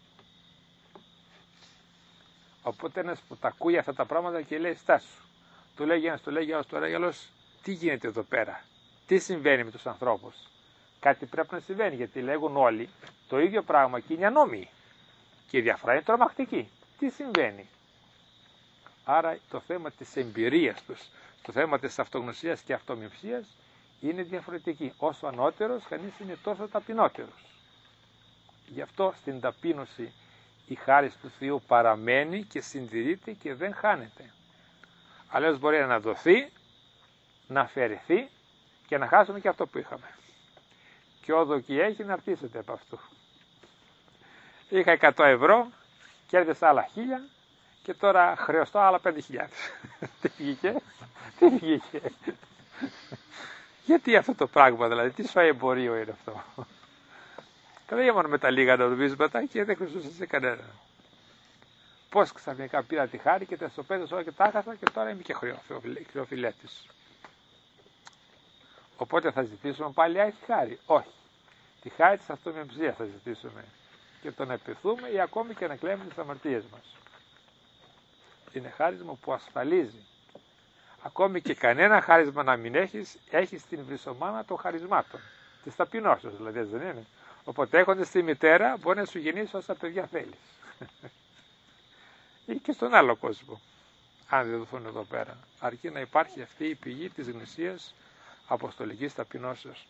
Οπότε ένας που τα ακούει αυτά τα πράγματα και λέει στάσου. Του λέγει ένας, του λέγει άλλος, του λέγει άλλος, τι γίνεται εδώ πέρα, τι συμβαίνει με τους ανθρώπους. Κάτι πρέπει να συμβαίνει, γιατί λέγουν όλοι το ίδιο πράγμα και είναι ανώμοιοι. Και η διαφορά είναι τρομακτική. Τι συμβαίνει. Άρα το θέμα της εμπειρίας τους, το θέμα της αυτογνωσίας και αυτομυψίας είναι διαφορετική. Όσο ανώτερος, κανείς είναι τόσο ταπεινότερος. Γι' αυτό στην ταπείνωση η χάρις του Θεού παραμένει και συντηρείται και δεν χάνεται. Αλλιώς μπορεί να δοθεί, να αφαιρεθεί και να χάσουμε και αυτό που είχαμε. Και όδο και έχει να αρτήσετε από αυτού. Είχα εκατό ευρώ, κέρδισα άλλα χίλια και τώρα χρεωστώ άλλα πέντε χιλιάδες. Τι βγήκε, τι βγήκε. Γιατί αυτό το πράγμα δηλαδή, τι σφαίρε εμπορίο είναι αυτό. Δεν είχε μόνο με τα λίγα νομίσματα και δεν χρησιμοποιούσε σε κανένα. Πώς ξαφνικά πήρα τη χάρη και τα ισοπαίδωσα όλα και τα έχασα και τώρα είμαι και χρεοφιλέτης. Οπότε θα ζητήσουμε πάλι άλλη χάρη. Όχι. Τη χάρη της αυτομεμψίας θα ζητήσουμε. Και τον επιθούμε ή ακόμη και να κλέβουμε τις αμαρτίες μας. Είναι χάρισμα που ασφαλίζει. Ακόμη και κανένα χάρισμα να μην έχεις, έχεις την βρυσομάνα των χαρισμάτων. Της ταπεινώσεως δηλαδή, δεν είναι. Οπότε έχοντας τη μητέρα μπορεί να σου γεννήσει όσα παιδιά θέλεις. Ή και στον άλλο κόσμο. Αν δεν δοθούν εδώ πέρα. Αρκεί να υπάρχει αυτή η πηγή της γνησίας αποστολικής ταπεινώσεως.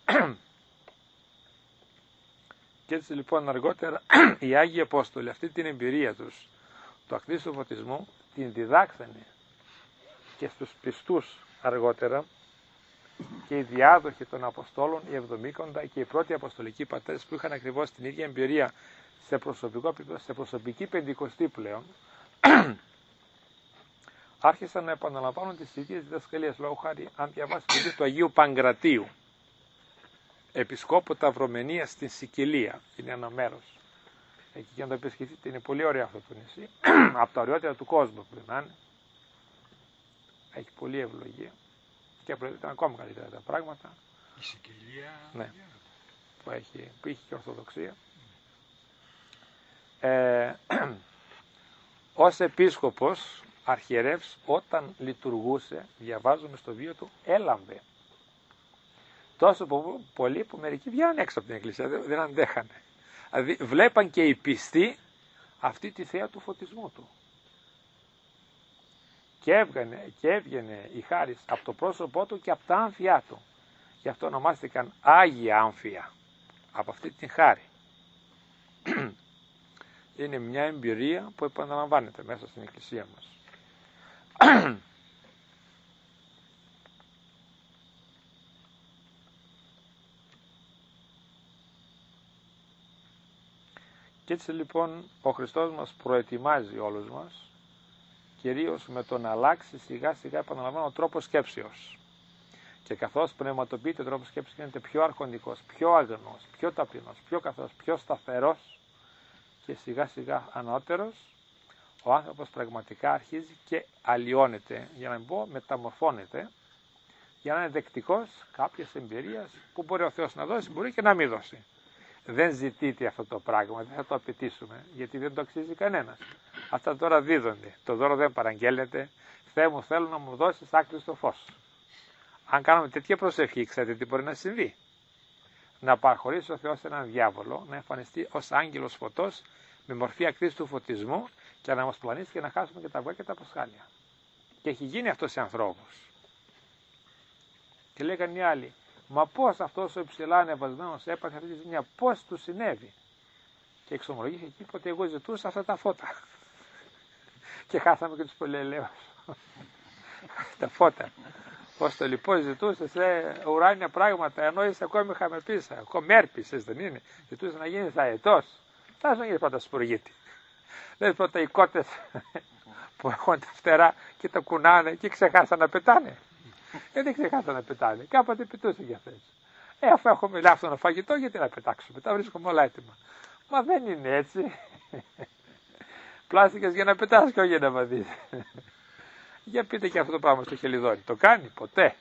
Και έτσι λοιπόν αργότερα οι Άγιοι Απόστολοι αυτή την εμπειρία τους του ακτήσου φωτισμού την διδάξανε και στους πιστούς αργότερα και οι διάδοχοι των Αποστόλων, οι εβδομήκοντα και οι πρώτοι Αποστολικοί πατέρες που είχαν ακριβώς την ίδια εμπειρία σε προσωπικό επίπεδο, σε προσωπική πεντηκοστή πλέον, άρχισαν να επαναλαμβάνουν τις ίδιες διδασκαλίες. Λόγω χάρη, αν διαβάσει του Αγίου Παγκρατίου, Επισκόπου Ταυρομενίας στην Σικελία, είναι ένα μέρος. Εκεί για να το επισκεφτείτε, είναι πολύ ωραίο αυτό το νησί, από τα ωραιότερα του κόσμου που να είναι. Έχει πολλή ευλογία και ήταν ακόμα καλύτερα τα πράγματα. Η Σικελία, ναι, που, έχει, που είχε και Ορθοδοξία. Ε, ως επίσκοπος, αρχιερεύς, όταν λειτουργούσε, διαβάζουμε στο βίο του, έλαμβε Τόσο πολύ που μερικοί βγαίνουν έξω από την εκκλησία, δεν, δεν αντέχανε. Δηλαδή βλέπαν και οι πιστοί αυτή τη θέα του φωτισμού του. Και έβγαινε, και έβγαινε η χάρις από το πρόσωπό του και από τα άμφια του. Γι' αυτό ονομάστηκαν Άγια Άμφια, από αυτή την χάρη. Είναι μια εμπειρία που επαναλαμβάνεται μέσα στην εκκλησία μας. Και έτσι λοιπόν ο Χριστός μας προετοιμάζει όλους μας, κυρίως με το να αλλάξει σιγά σιγά, επαναλαμβάνω, ο τρόπος σκέψεως. Και καθώς πνευματοποιείται ο τρόπος σκέψης, γίνεται πιο αρχοντικός, πιο αγνός, πιο ταπεινός, πιο καθαρός, πιο σταθερός και σιγά σιγά ανώτερος, ο άνθρωπος πραγματικά αρχίζει και αλλοιώνεται, για να μην πω μεταμορφώνεται, για να είναι δεκτικός κάποιες εμπειρίες που μπορεί ο Θεός να δώσει, μπορεί και να μην δώσει. Δεν ζητείτε αυτό το πράγμα, δεν θα το απαιτήσουμε, γιατί δεν το αξίζει κανένας. Αυτά τώρα δίδονται. Το δώρο δεν παραγγέλλεται. Θεέ μου, θέλω να μου δώσεις άκρη στο φως. Αν κάνουμε τέτοια προσευχή, ξέρετε τι μπορεί να συμβεί. Να παραχωρήσει ο Θεός έναν διάβολο, να εμφανιστεί ως άγγελος φωτός, με μορφή ακτής του φωτισμού και να μας πλανήσει και να χάσουμε και τα αυγά και τα πασχάλια. Και έχει γίνει αυτό σε ανθρώπους. Και λέγανε οι άλλοι, μα πώς αυτός ο υψηλά ανεβασμένος έπαθε αυτή τη ζημιά, πώς του συνέβη. Και εξομολογήθηκε εκεί ότι εγώ ζητούσα αυτά τα φώτα. Και χάσαμε και τους πολυελαίους. Τα φώτα. Πώς το λοιπόν ζητούσε σε ουράνια πράγματα, ενώ είσαι ακόμη χαμεπίσα, ακόμη έρπισες δεν είναι. Ζητούσε να γίνεις αετός. Θα να γίνεις πρώτα σπουργίτη. Δηλαδή πρώτα οι κότες που έχουν τα φτερά και τα κουνάνε και ξεχάσαν να πετάνε. Ε, δεν ξεχάσαν να πετάνε. Κάποτε πετούσαν για αυτές. Ε, αφού έχουμε λάφτονο φαγητό, γιατί να πετάξουμε. Τα βρίσκουμε όλα έτοιμα. Μα δεν είναι έτσι. Πλάστηκες για να πετάς και όχι για να βαδείς. Για πείτε και αυτό το πράγμα στο χελιδόνι. Το κάνει ποτέ.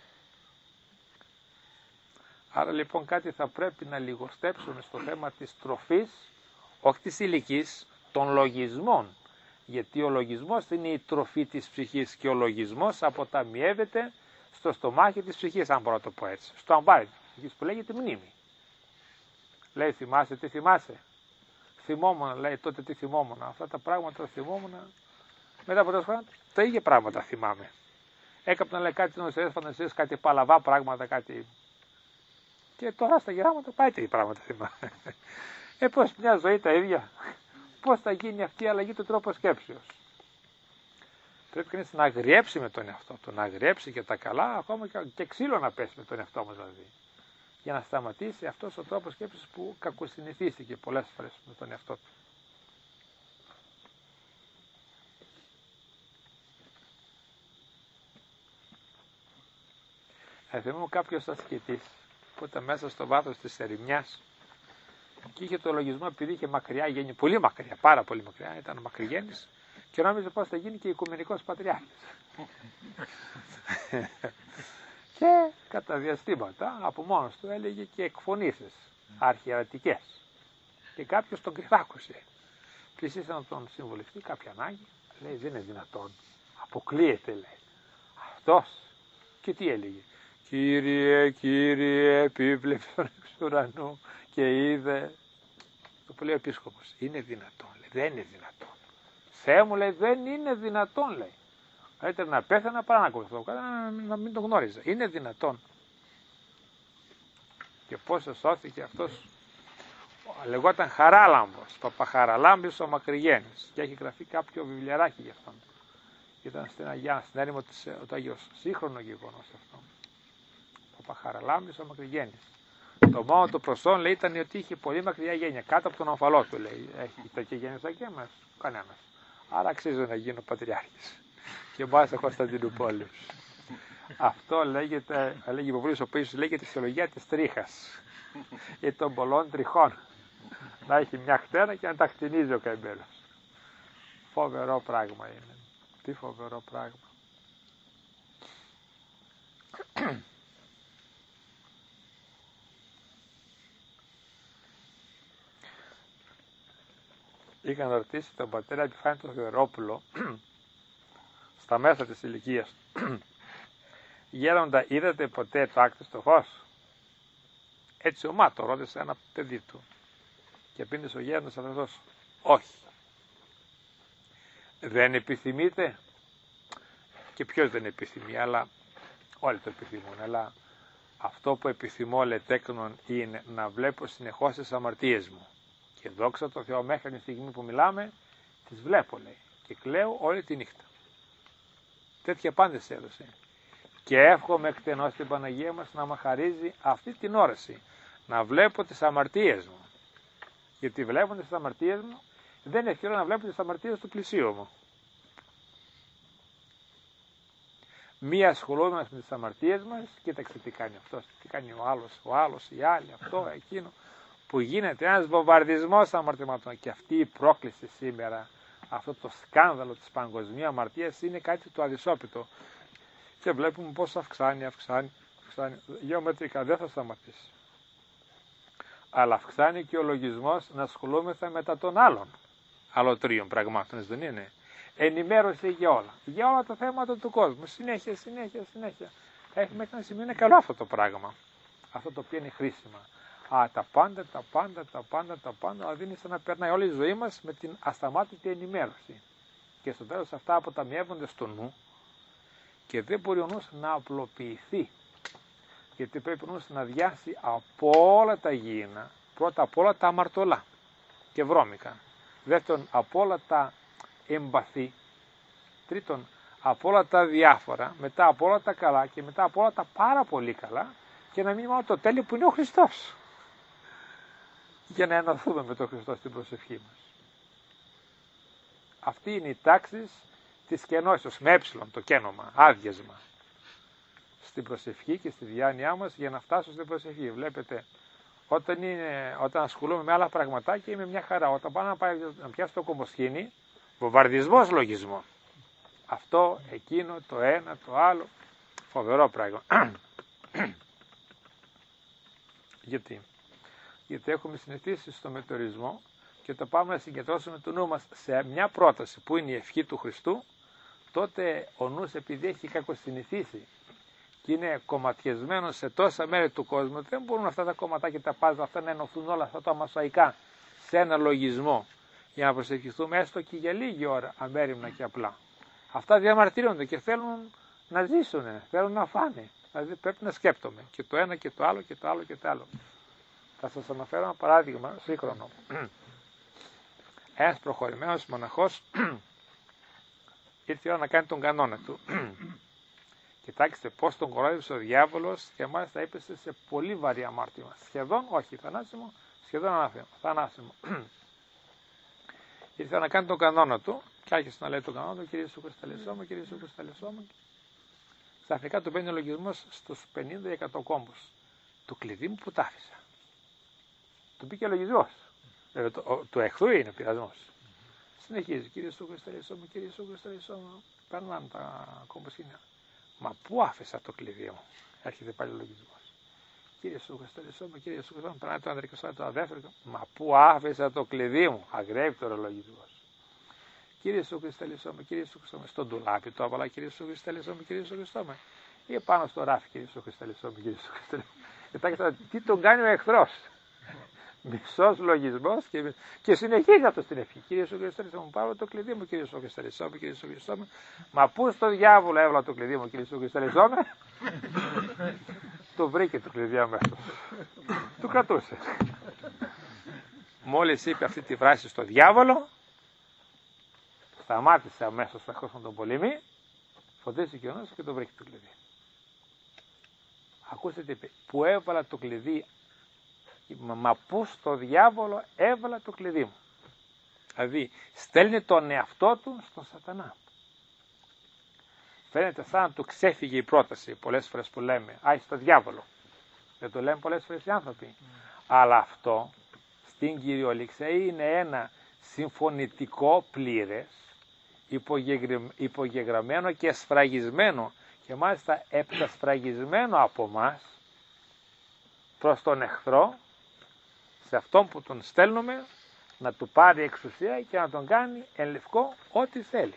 Άρα λοιπόν κάτι θα πρέπει να λιγοστέψουμε στο θέμα της τροφής, όχι της ηλικής, των λογισμών. Γιατί ο λογισμός είναι η τροφή της ψυχής και ο λογισμός αποταμιεύεται στο στομάχι της ψυχής, αν μπορώ να το πω έτσι. Στο αμπάρι της ψυχής που λέγεται μνήμη. Λέει θυμάσαι, τι θυμάσαι. Θυμόμουνα, λέει τότε τι θυμόμουνα. Αυτά τα πράγματα θυμόμουνα. Μετά από τόσα χρόνια τα ίδια πράγματα θυμάμαι. Έκαπνα λέει κάτι νοησιές φαντασίες, κάτι παλαβά πράγματα, κάτι. Και τώρα στα γεράματα πάει τι πράγματα θυμάμαι. Ε, πώς μια ζωή τα ίδια. Πώς θα γίνει αυτή η αλλαγή του τρόπου σκέψεως. Πρέπει κανείς να αγριέψει με τον εαυτό του, να αγριέψει και τα καλά, ακόμα και ξύλο να πέσει με τον εαυτό μας δηλαδή. Για να σταματήσει αυτός ο τρόπος σκέψης που κακοσυνηθίστηκε πολλές φορές με τον εαυτό του. Θα θυμάμαι κάποιος ασκητής που ήταν μέσα στο βάθος της ερημιάς και είχε το λογισμό, επειδή είχε μακριά γέννη, πολύ μακριά, πάρα πολύ μακριά, ήταν μακρυγέννης και νόμιζε πως θα γίνει και οικουμενικός πατριάρχης. Και κατά διαστήματα από μόνος του έλεγε και εκφωνήσεις αρχιερατικές. Και κάποιος τον κρυφάκωσε. Πλησίασε να τον συμβολευτεί κάποια ανάγκη, λέει δεν είναι δυνατόν. Αποκλείεται λέει. Αυτός. Και τι έλεγε. Κύριε, Κύριε, επίβλεψε τον εξ ουρανού και είδε. Το λέει ο επίσκοπος. Είναι δυνατόν, λέει. Δεν είναι δυνατόν. Θεέ μου λέει δεν είναι δυνατόν λέει. Καλύτερα να πέθανα παρά να ακολουθώ, να μην το γνώριζα. Είναι δυνατόν. Και πώς σώθηκε αυτός, λεγόταν Χαράλαμπος, Παπαχαραλάμπης ο Μακρυγέννης. Και έχει γραφεί κάποιο βιβλιαράκι για αυτόν. Ήταν στην Αγιά, στην έρημο του Αγίου, σύγχρονο γεγονός αυτό. Παπαχαραλάμπης ο Μακρυγέννης. Το μόνο του προσόν λέει ήταν ότι είχε πολύ μακριά γένεια, κάτω από τον ομφαλό του λέει. Έχει τέτοια γένεια σαν και εμάς, κανένας. Άρα αξίζει να γίνω πατριάρχης. Και μάλιστα Κωνσταντινούπολης. Αυτό λέγεται, λέγει ο Βουλής ο οποίος λέγεται θεολογία της τρίχας ή των πολλών τριχών. Να έχει μια χτένα και να τα χτινίζει ο καημένος. Φοβερό πράγμα είναι. Τι φοβερό πράγμα. Είχαν ρωτήσει τον πατέρα Επιφάνη τον Θεοδωρόπουλο στα μέσα της ηλικίας. Γέροντα, είδατε ποτέ το άκτιστο φως? Έτσι ο Μάτο ρώτησε ένα παιδί του και απήντησε ο γέροντας αυτός, όχι. Δεν επιθυμείτε? Και ποιος δεν επιθυμεί, αλλά όλοι το επιθυμούν, αλλά αυτό που επιθυμώ, λέει, τέκνον, είναι να βλέπω συνεχώς τις αμαρτίες μου. Και δόξα τω Θεώ, μέχρι τη στιγμή που μιλάμε, τις βλέπω, λέει, και κλαίω όλη τη νύχτα. Τέτοια απάντηση έδωσε. Και εύχομαι εκτενώς την Παναγία μας να μ' χαρίζει αυτή την όραση, να βλέπω τις αμαρτίες μου. Γιατί βλέποντας τις αμαρτίες μου, δεν είναι ευκαιρία να βλέπω τις αμαρτίες του πλησίου μου. Μία ασχολούμενος με τις αμαρτίες μας, κοίταξε τι κάνει αυτός, τι κάνει ο άλλος, ο άλλος, η άλλη, αυτό, εκείνο, που γίνεται ένας βομβαρδισμός αμαρτημάτων. Και αυτή η πρόκληση σήμερα, αυτό το σκάνδαλο της παγκοσμίου αμαρτίας είναι κάτι το αδυσόπιτο. Και βλέπουμε πώς αυξάνει, αυξάνει, αυξάνει. Γεωμετρικά δεν θα σταματήσει. Αλλά αυξάνει και ο λογισμός να ασχολούμεθα μετά των άλλων αλλοτρίων πραγμάτων, δεν είναι? Ενημέρωση για όλα. Για όλα τα θέματα του κόσμου. Συνέχεια, συνέχεια, συνέχεια. Έχει μέχρι ένα σημείο, είναι καλό αυτό το πράγμα. Αυτό το οποίο είναι χρήσιμα. Α, τα πάντα, τα πάντα, τα πάντα, τα πάντα, δηλαδή είναι σαν να περνάει όλη η ζωή μας με την ασταμάτητη ενημέρωση. Και στο τέλος αυτά αποταμιεύονται στο νου και δεν μπορεί ο νους να απλοποιηθεί. Γιατί πρέπει ο νους να αδειάσει από όλα τα γήινα, πρώτα από όλα τα αμαρτωλά και βρώμικα. Δεύτερον, από όλα τα εμπαθή. Τρίτον, από όλα τα διάφορα, μετά από όλα τα καλά και μετά από όλα τα πάρα πολύ καλά, και να μείνει μόνο το τέλειο που είναι ο Χριστός. Για να ενωθούμε με τον Χριστό στην προσευχή μας. Αυτή είναι η τάξη της κενώσεως, με έψιλον το κένομα, άδειασμα. Στην προσευχή και στη διάνοιά μας για να φτάσω στην προσευχή. Βλέπετε, όταν, είναι, όταν ασχολούμαι με άλλα πραγματάκια είμαι μια χαρά. Όταν πάω να, πάει, να πιάσω το κομποσκήνι, βομβαρδισμός λογισμών. Αυτό, εκείνο, το ένα, το άλλο. Φοβερό πράγμα. Γιατί? Γιατί έχουμε συνηθίσει στο μετεωρισμό και το πάμε να συγκεντρώσουμε το νου μας σε μια πρόταση που είναι η ευχή του Χριστού, τότε ο νους, επειδή έχει κακοσυνηθίσει και είναι κομματιασμένο σε τόσα μέρη του κόσμου, δεν μπορούν αυτά τα κομματάκια, τα πάζα αυτά να ενωθούν όλα αυτά τα μασαϊκά σε ένα λογισμό για να προσευχηθούμε έστω και για λίγη ώρα, αμέριμνα και απλά. Αυτά διαμαρτύρονται και θέλουν να ζήσουν, θέλουν να φάνε. Δηλαδή πρέπει να σκέπτομαι και το ένα και το άλλο και το άλλο και το άλλο. Θα σας αναφέρω ένα παράδειγμα σύγχρονο. Ένας προχωρημένος μοναχός ήρθε η ώρα να κάνει τον κανόνα του. Κοιτάξτε πώς τον κορόιδεψε ο διάβολος και μάλιστα έπεσε σε πολύ βαρύ αμάρτημα. Σχεδόν, όχι θανάσιμο, σχεδόν ανάθεμα, θανάσιμο. Ήρθε να κάνει τον κανόνα του και άρχισε να λέει τον κανόνα του, Κύριε Ιησού Χριστέ ελεησόν με, Κύριε Ιησού Χριστέ ελεησόν με. Ξαφνικά του παίρνει ο λογισμός στους πενήντα εκατό κόμπους. Το κλειδί μου που τ' άφησα. Του μπήκε ο λογισμός. Βέβαια, το, ο, του εχθρού είναι ο πειρασμός. Συνεχίζει, Κύριε Ιησού Χριστέ ελεησόν με, Κύριε Ιησού Χριστέ ελεησόν με. Παίρναν τα κομποσκήνια. Μα πού άφησα το κλειδί μου? Έρχεται πάλι ο λογισμός. Κύριε Ιησού Χριστέ ελεησόν με, Κύριε Ιησού Χριστέ με. Περνάει το ανδρικό σώμα, το αδέφερο. Μα πού άφησα το κλειδί μου? Αγρέπει τώρα ο λογισμός. Κύριε Ιησού Χριστέ ελεησόν με, Κύριε Ιησού Χριστέ με. Στον ντουλάπι το έβαλα, Κύριε Ιησού Χριστέ ελεησόν με, Κύριε Ιησού Χριστέ με. Ή πάνω στο ράφι, Κύριε Ιησού Χριστέ ελεησόν με, Κύριε Ιησού Χριστέ με. Κοιτάξτε τι τον κάνει ο εχθρός. Μισός λογισμός και, και συνεχίζει αυτό στην ευχή. Κύριε Ιησού Χριστέ ελεησόν μου, πάρω το κλειδί μου, Κύριε Ιησού Χριστέ ελεησόν με, Κύριε Ιησού Χριστέ με. Μα πού στο διάβολο έβαλα το κλειδί μου, Κύριε Ιησού Χριστέ ελεησόν με. Το βρήκε το κλειδί αμέσως. Του κρατούσε. Μόλις είπε αυτή τη φράση στο διάβολο, σταμάτησε αμέσως ο εχθρός να τον πολεμεί, φωτίστηκε ο νους και το βρήκε το κλειδί. Ακούστε τι είπε, που έβαλα το κλειδί, μα πού στο διάβολο έβαλα το κλειδί μου. Δηλαδή στέλνει τον εαυτό του στον σατανά. Φαίνεται σαν να του ξέφυγε η πρόταση πολλές φορές που λέμε, άι στο διάβολο. Δεν το λέμε πολλές φορές οι άνθρωποι. Mm. Αλλά αυτό στην κυριολεξία είναι ένα συμφωνητικό πλήρες, υπογεγραμμένο και σφραγισμένο και μάλιστα επτασφραγισμένο από μας προς τον εχθρό, σε αυτόν που τον στέλνουμε να του πάρει εξουσία και να τον κάνει εν λευκό ό,τι θέλει.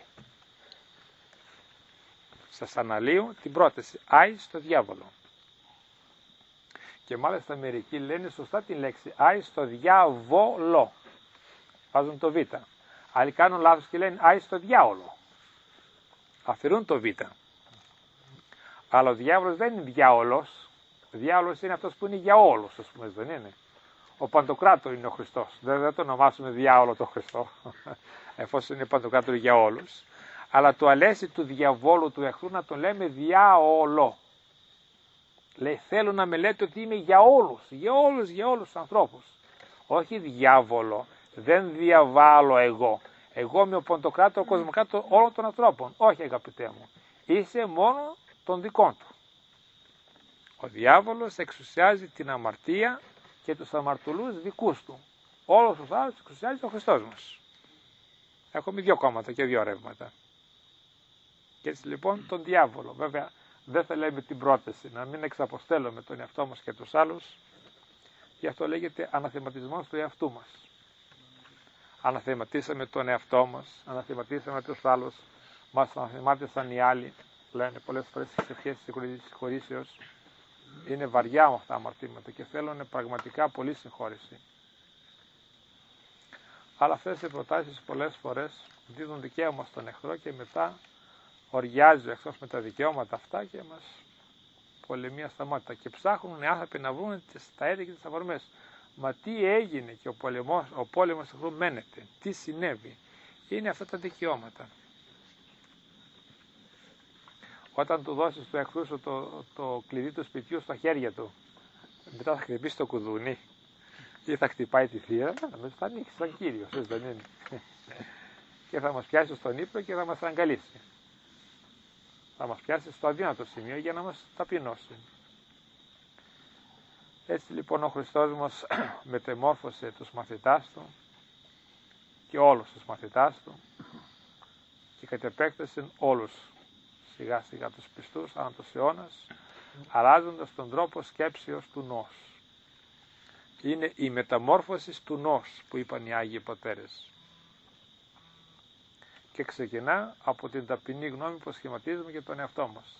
Σας αναλύω την πρόταση, άι στο διάβολο. Και μάλιστα μερικοί λένε σωστά την λέξη άι στο διάβολο. Βάζουν το β. Άλλοι κάνουν λάθος και λένε άι στο διάολο. Αφαιρούν το β. Αλλά ο διάβολος δεν είναι διάολος. Διάολος είναι αυτός που είναι για όλους, ας πούμε, δεν είναι. Ο Παντοκράτορ είναι ο Χριστός. Δεν, δεν το ονομάσουμε διάολο το Χριστό, εφόσον είναι Παντοκράτορ για όλους. Αλλά το αλέσι του διαβόλου, του εχθρού, να τον λέμε διάολο. Λέει, θέλω να με λέτε ότι είμαι για όλους, για όλους, για όλους τους ανθρώπους. Όχι διάβολο, δεν διαβάλλω εγώ. Εγώ είμαι ο Παντοκράτορ, ο κοσμοκράτορ όλων των ανθρώπων. Όχι, αγαπητέ μου. Είσαι μόνο των δικών του. Ο διάβολος εξουσιάζει την αμαρτία και τους αμαρτωλούς δικούς του. Όλους τους άλλους εξουσιάζει ο Χριστός μας. Έχουμε δύο κόμματα και δύο ρεύματα. Και έτσι λοιπόν τον διάβολο. Βέβαια δεν θα λέμε την πρόταση να μην εξαποστέλουμε τον εαυτό μας και τους άλλους. Γι' αυτό λέγεται αναθεματισμός του εαυτού μας. Αναθεματίσαμε τον εαυτό μας, αναθεματίσαμε τους άλλους, μας αναθεμάτισαν οι άλλοι. Λένε πολλές φορές στις ευχές της συγχωρήσεως. Είναι βαριά με αυτά τα αμαρτήματα και θέλουν πραγματικά πολύ συγχώρηση. Αλλά αυτές οι προτάσεις πολλές φορές δίνουν δικαίωμα στον εχθρό και μετά οριάζει ο εχθρός με τα δικαιώματα αυτά και μας πολεμεί ασταμάτητα. Και ψάχνουν οι άνθρωποι να βρουν τα αίτια και τις αφορμές. Μα τι έγινε και ο, πολεμός, ο πόλεμος του εχθρού μένεται, τι συνέβη. Είναι αυτά τα δικαιώματα. Όταν του δώσεις του εχθρού σου το, το κλειδί του σπιτιού στα χέρια του, μετά θα χτυπήσει το κουδούνι ή θα χτυπάει τη θύρα, νομίζω θα ανοίξει σαν Κύριος, δεν είναι. Και θα μας πιάσει στον ύπνο και θα μας αγκαλίσει. Θα μας πιάσει στο αδύνατο σημείο για να μας ταπεινώσει. Έτσι λοιπόν ο Χριστός μας μετεμόρφωσε τους μαθητάς του και όλους τους μαθητάς του και κατ' επέκταση όλους σιγά σιγά τους πιστούς ανά τους αιώνας, αλλάζοντας τον τρόπο σκέψεως του νους. Είναι η μεταμόρφωση του νους που είπαν οι Άγιοι Πατέρες. Και ξεκινά από την ταπεινή γνώμη που σχηματίζουμε για τον εαυτό μας.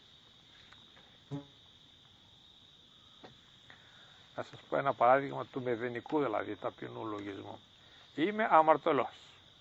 Να σας πω ένα παράδειγμα του μεδενικού δηλαδή ταπεινού λογισμού. Είμαι αμαρτωλός.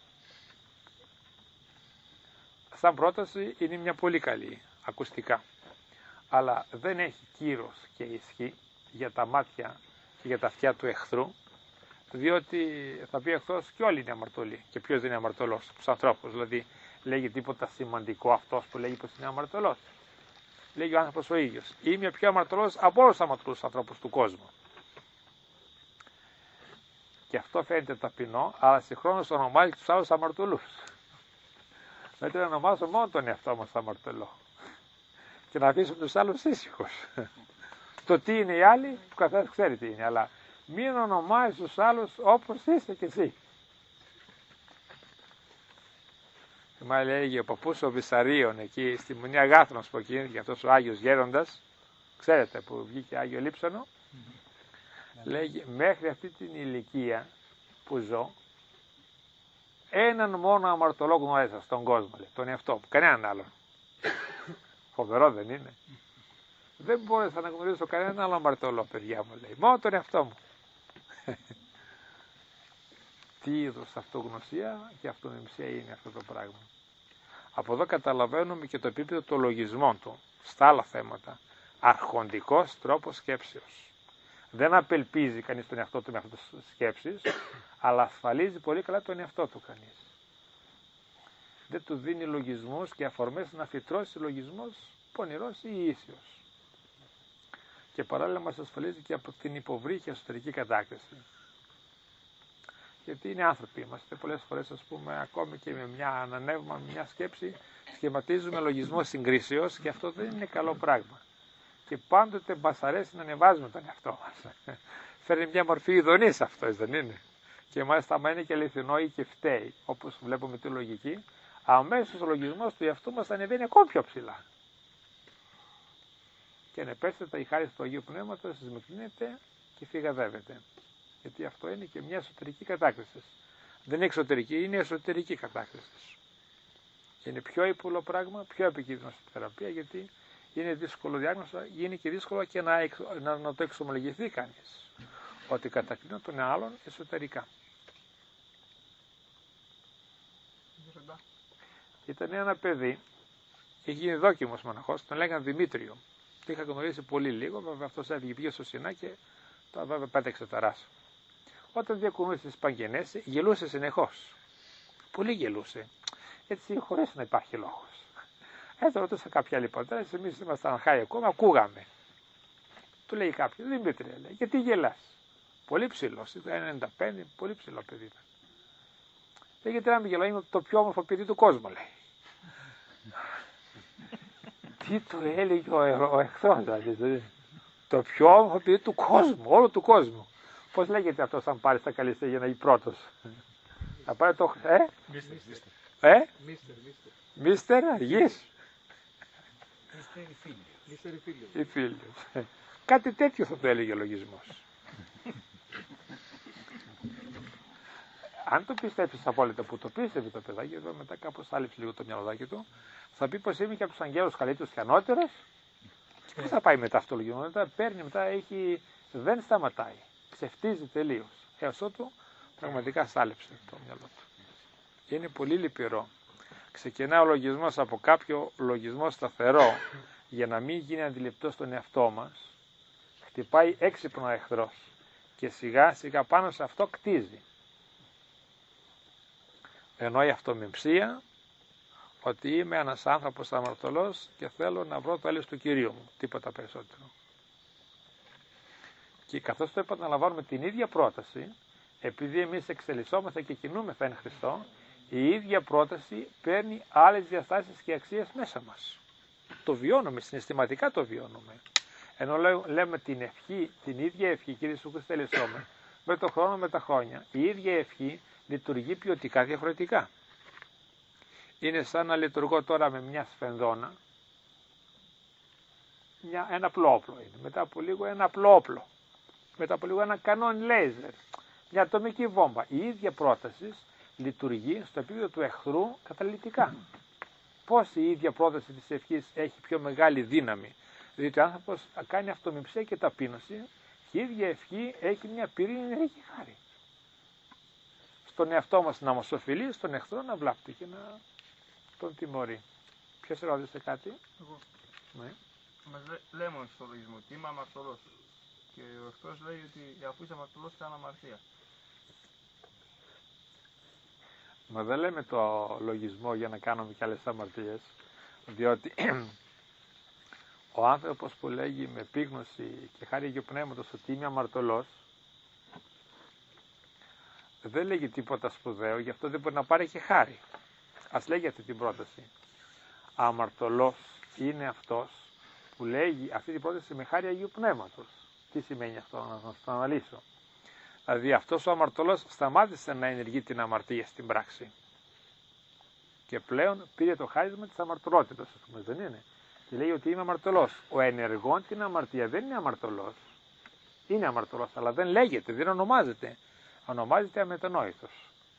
Σαν πρόταση είναι μια πολύ καλή ακουστικά. Αλλά δεν έχει κύρος και ισχύ για τα μάτια και για τα αυτιά του εχθρού, διότι θα πει ο εχθρός και όλοι είναι αμαρτωλοί. Και ποιος δεν είναι αμαρτωλός? Τους ανθρώπους. Δηλαδή λέγει τίποτα σημαντικό αυτός που λέγει πως είναι αμαρτωλός? Λέγει ο άνθρωπος ο ίδιος. Είμαι πιο αμαρτωλός από όλους τους αμαρτωλούς ανθρώπους του κόσμου. Και αυτό φαίνεται ταπεινό, αλλά συγχρόνως ονομάζει τους άλλους αμαρτωλούς. Δηλαδή να ονομάζω μόνο τον εαυτό μας αμαρτωλό. Και να αφήσουμε τους άλλους ήσυχους. Το τι είναι οι άλλοι, ο καθένας ξέρει τι είναι, αλλά μην ονομάζεις τους άλλους όπως είσαι και εσύ. Θυμάμαι λέγει ο παππούς ο Βυσαρίων εκεί στη Μονή Αγάθρονος που εκεί και αυτός ο Άγιος Γέροντας, ξέρετε που βγήκε Άγιο Λείψανο, mm-hmm. λέγει μέχρι αυτή την ηλικία που ζω, έναν μόνο αμαρτωλό γνώρισα στον κόσμο, λέει, τον εαυτό μου, κανέναν άλλον. Φοβερό δεν είναι? Δεν μπόρεσα να γνωρίσω κανέναν άλλο αμαρτωλό, παιδιά μου, λέει, μόνο τον εαυτό μου. Τι είδους αυτογνωσία και αυτονομισία είναι αυτό το πράγμα. Από εδώ καταλαβαίνουμε και το επίπεδο των λογισμών του, στα άλλα θέματα. Αρχοντικός τρόπος σκέψεως. Δεν απελπίζει κανείς τον εαυτό του με αυτές τις σκέψεις, αλλά ασφαλίζει πολύ καλά τον εαυτό του κανείς. Δεν του δίνει λογισμούς και αφορμές να φυτρώσει λογισμός πονηρός ή ίσιος. Και παράλληλα μας ασφαλίζει και από την υποβρύχια εσωτερική κατάκριση. Γιατί είναι άνθρωποι είμαστε. Πολλές φορές, ας πούμε, ακόμη και με μια ανανεύμα, με μια σκέψη, σχηματίζουμε λογισμό συγκρίσεως και αυτό δεν είναι καλό πράγμα. Και πάντοτε μας αρέσει να ανεβάζουμε τον εαυτό μας. Φέρνει μια μορφή ειδονής αυτό, δεν είναι? Και μάλιστα, άμα είναι και αληθινό ή και φταίει, όπως βλέπουμε τη λογική, αμέσως ο λογισμός του εαυτού μας ανεβαίνει ακόμη πιο ψηλά. Και ανεπέστατα η χάρη του Αγίου Πνεύματος σμυκνείται και φυγαδεύεται. Γιατί αυτό είναι και μια εσωτερική κατάκριση. Δεν είναι εξωτερική, είναι εσωτερική κατάκριση. Και είναι πιο ύπουλο πράγμα, πιο επικίνδυνο στη θεραπεία, γιατί είναι δύσκολο διάγνωστο, είναι και δύσκολο και να, εξ, να, να το εξομολογηθεί κανείς. Ότι κατακρίνω τον άλλον εσωτερικά. Ήταν ένα παιδί, είχε γίνει δόκιμος μοναχός, τον λέγανε Δημήτριο. Το είχα γνωρίσει πολύ λίγο, βέβαια αυτός έφυγε πήγε στο Σινά και το βέβαια πέταξε τα ράσα. Όταν διακουνούσε τις Παγγενές, γελούσε συνεχώς. Πολύ γελούσε. Έτσι χωρίς να υπάρχει λόγος. Έτσι ρωτούσα κάποια άλλη πατέρα, εμείς ήμασταν χάοι ακόμα, ακούγαμε. Του λέει κάποιος, Δημήτρη, λέει, γιατί γελάς? Πολύ ψηλός, ήταν ενενήντα πέντε, πολύ ψηλό παιδί ήταν. Λέει, γιατί να μην γελάω, είμαι το πιο όμορφο παιδί του κόσμου, λέει. Τι του έλεγε ο, ο εχθρός, δηλαδή. Το πιο όμορφο παιδί του κόσμου, όλου του κόσμου. Πώς λέγεται αυτός αν πάρει στα καλυστέ για να γίνει πρώτος? Θα πάρει το... Ε? Μίστερ. Ε? Μίστερ. Μίστερ, αργής. Μίστερ ή φίλιος. Κάτι τέτοιο θα το έλεγε ο λογισμός. Αν το πιστέψεις απόλυτα που το πίστευε το παιδάκι, εδώ μετά κάπως άλυψε λίγο το μυαλουδάκι του, θα πει πως είμαι και από τους αγγέλους καλύτερος και ανώτερος. Και πού θα πάει μετά αυτό το λογισμό? Μετά παίρνει, μετά έχει, δεν σταματάει. Ψευτίζει τελείως. Έως ότου πραγματικά σάλεψε το μυαλό του. Είναι πολύ λυπηρό. Ξεκινά ο λογισμός από κάποιο λογισμό σταθερό για να μην γίνει αντιληπτό στον εαυτό μας. Χτυπάει έξυπνο ο εχθρός και σιγά σιγά πάνω σε αυτό κτίζει. Ενώ η αυτομυψία ότι είμαι ένας άνθρωπος αμαρτωλός και θέλω να βρω το έλεος του Κυρίου μου. Τίποτα περισσότερο. Και καθώς το επαναλαμβάνουμε την ίδια πρόταση, επειδή εμείς εξελισσόμαστε και κινούμεθα εν Χριστώ, η ίδια πρόταση παίρνει άλλες διαστάσεις και αξίες μέσα μας. Το βιώνουμε, συναισθηματικά το βιώνουμε. Ενώ λέμε την ευχή, την ίδια ευχή, Κύριε Ιησού Χριστέ ελεησόμε, με το χρόνο, με τα χρόνια, η ίδια ευχή λειτουργεί ποιοτικά διαφορετικά. Είναι σαν να λειτουργώ τώρα με μια σφενδόνα, μια, ένα απλό όπλο είναι. Μετά από λίγο ένα απλό όπλο. Μετά από λίγο ένα κανόν λέιζερ. Μια ατομική βόμβα. Η ίδια πρόταση λειτουργεί στο επίπεδο του εχθρού καταλυτικά. Πώς η ίδια πρόταση της ευχής έχει πιο μεγάλη δύναμη? Διότι ο άνθρωπος κάνει αυτομυψία και ταπείνωση και η ίδια ευχή έχει μια πυρήνη ενεργή χάρη. Στον εαυτό μας να μας οφειλεί, στον εχθρό να βλάπτει και να τον τιμωρεί. Ποιος ρώτησε κάτι? Εγώ. Ναι. Μας λέ, λέμε στο λογισμό ότι είμαι αμαρτωλός. Και ο εχθρός λέει ότι αφού είσαι αμαρτωλός κάνει αμαρτία. Μα δεν λέμε το λογισμό για να κάνουμε κι άλλες αμαρτίες, διότι ο άνθρωπος που λέγει με επίγνωση και χάρη Αγίου Πνεύματος ότι είμαι αμαρτωλός, δεν λέγει τίποτα σπουδαίο, γι' αυτό δεν μπορεί να πάρει και χάρη. Ας λέγει αυτή την πρόταση. Αμαρτωλός είναι αυτός που λέγει αυτή την πρόταση με χάρη Αγίου Πνεύματος. Τι σημαίνει αυτό, να σας το αναλύσω. Δηλαδή αυτός ο αμαρτωλός σταμάτησε να ενεργεί την αμαρτία στην πράξη. Και πλέον πήρε το χάρισμα της αμαρτωλότητας, ας πούμε, δεν είναι? Και λέει ότι είμαι αμαρτωλός. Ο ενεργών την αμαρτία δεν είναι αμαρτωλός. Είναι αμαρτωλός, αλλά δεν λέγεται, δεν ονομάζεται. Ονομάζεται αμετανόητος.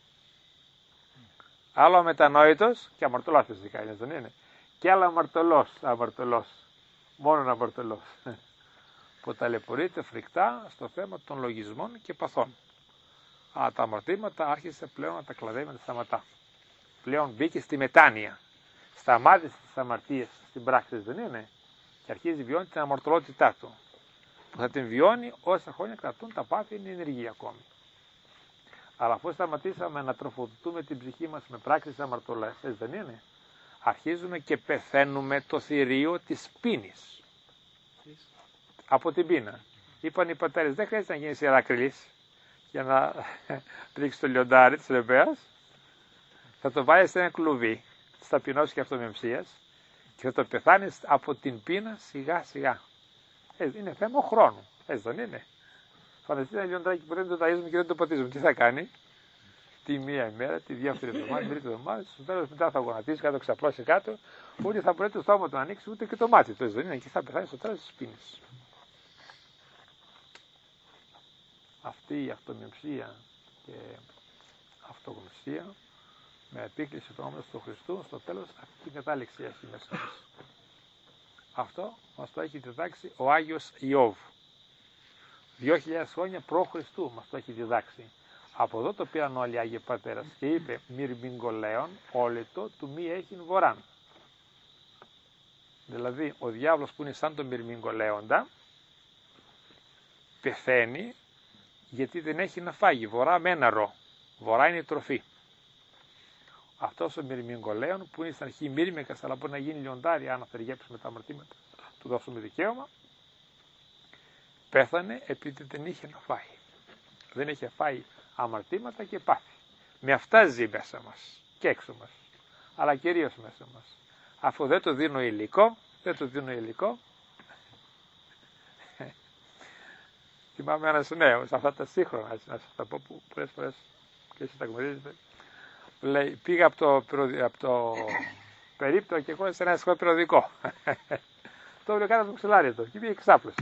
Άλλο αμετανόητος και αμαρτωλός φυσικά είναι, δεν είναι? Και άλλο αμαρτωλός, αμαρτωλός. Μόνον αμαρτωλός. Που ταλαιπωρείται φρικτά στο θέμα των λογισμών και παθών. Α, τα αμαρτήματα άρχισε πλέον να τα κλαδεύει, να τα σταματά. Πλέον μπήκε στη μετάνοια. Σταμάτησε τις αμαρτίες στην πράξη, δεν είναι? Και αρχίζει βιώνει την αμαρτωλότητά του. Που θα την βιώνει όσα χρόνια κρατούν τα πάθη, είναι ενεργή ακόμη. Αλλά αφού σταματήσαμε να τροφοδοτούμε την ψυχή μας με πράξεις αμαρτωλές, δεν είναι? Αρχίζουμε και πεθαίνουμε το θηρίο της πείνης. Από την πείνα. Είπαν οι πατέρες, δεν χρειάζεται να γίνεις Ηρακλής για να ρίξεις το λιοντάρι της ρεμπέας. Θα το βάλεις σε ένα κλουβί της ταπεινώσης και αυτομεμψίας και θα το πεθάνεις από την πείνα σιγά σιγά. Ε, είναι θέμα χρόνου. Έτσι δεν είναι? Φανταστείτε ένα λιοντάρι που δεν το ταΐζουμε και δεν το ποτίζουμε. Τι θα κάνει? Τη μία ημέρα, τη δεύτερη εβδομάδα, την τρίτη εβδομάδα, στο τέλος μετά θα γονατίσει κάτω, ξαπλώσει κάτω, ούτε θα μπορεί το στόμα του να ανοίξει, ούτε και το μάτι του. Έτσι δεν είναι? Και θα πεθάνει στο τέλος της πείνης. Αυτή η αυτομυψία και αυτογνωσία με επίκληση του ονόματος του Χριστού, στο τέλος αυτή την κατάληξη έχει μέσα μας. Αυτό μας το έχει διδάξει ο Άγιος Ιώβ. Δύο χιλιάδες χρόνια π.Χ. μας το έχει διδάξει. Από εδώ το πήραν όλοι οι Άγιοι Πατέρας και είπε μυρμηγκολέον όλετο του μη έχειν βοράν. Δηλαδή ο διάβολος που είναι σαν τον μυρμηγκολέοντα πεθαίνει γιατί δεν έχει να φάγει. Βορρά με ένα ρο. Βορρά είναι η τροφή. Αυτός ο μυρμηγκολέον που είναι στην αρχή μύρμηκας αλλά μπορεί να γίνει λιοντάρι αν αφαιριέψουμε τα αμαρτήματα, του δώσουμε δικαίωμα, πέθανε επειδή δεν είχε να φάει. Δεν είχε φάει αμαρτήματα και πάθη. Με αυτά ζει μέσα μας και έξω μας, αλλά κυρίως μέσα μας. Αφού δεν το δίνω υλικό, δεν το δίνω υλικό. Θυμάμαι ένας νέος, αυτά τα σύγχρονα, να σας τα πω που πολλές φορές και εσείς τα γνωρίζετε. Λέει, πήγα από το, από το περίπτωμα και εγώ σε ένα σχολείο περιοδικό. Το βρήκα κάτω από το ξυλάρι του και πήγε ξάπλωσε.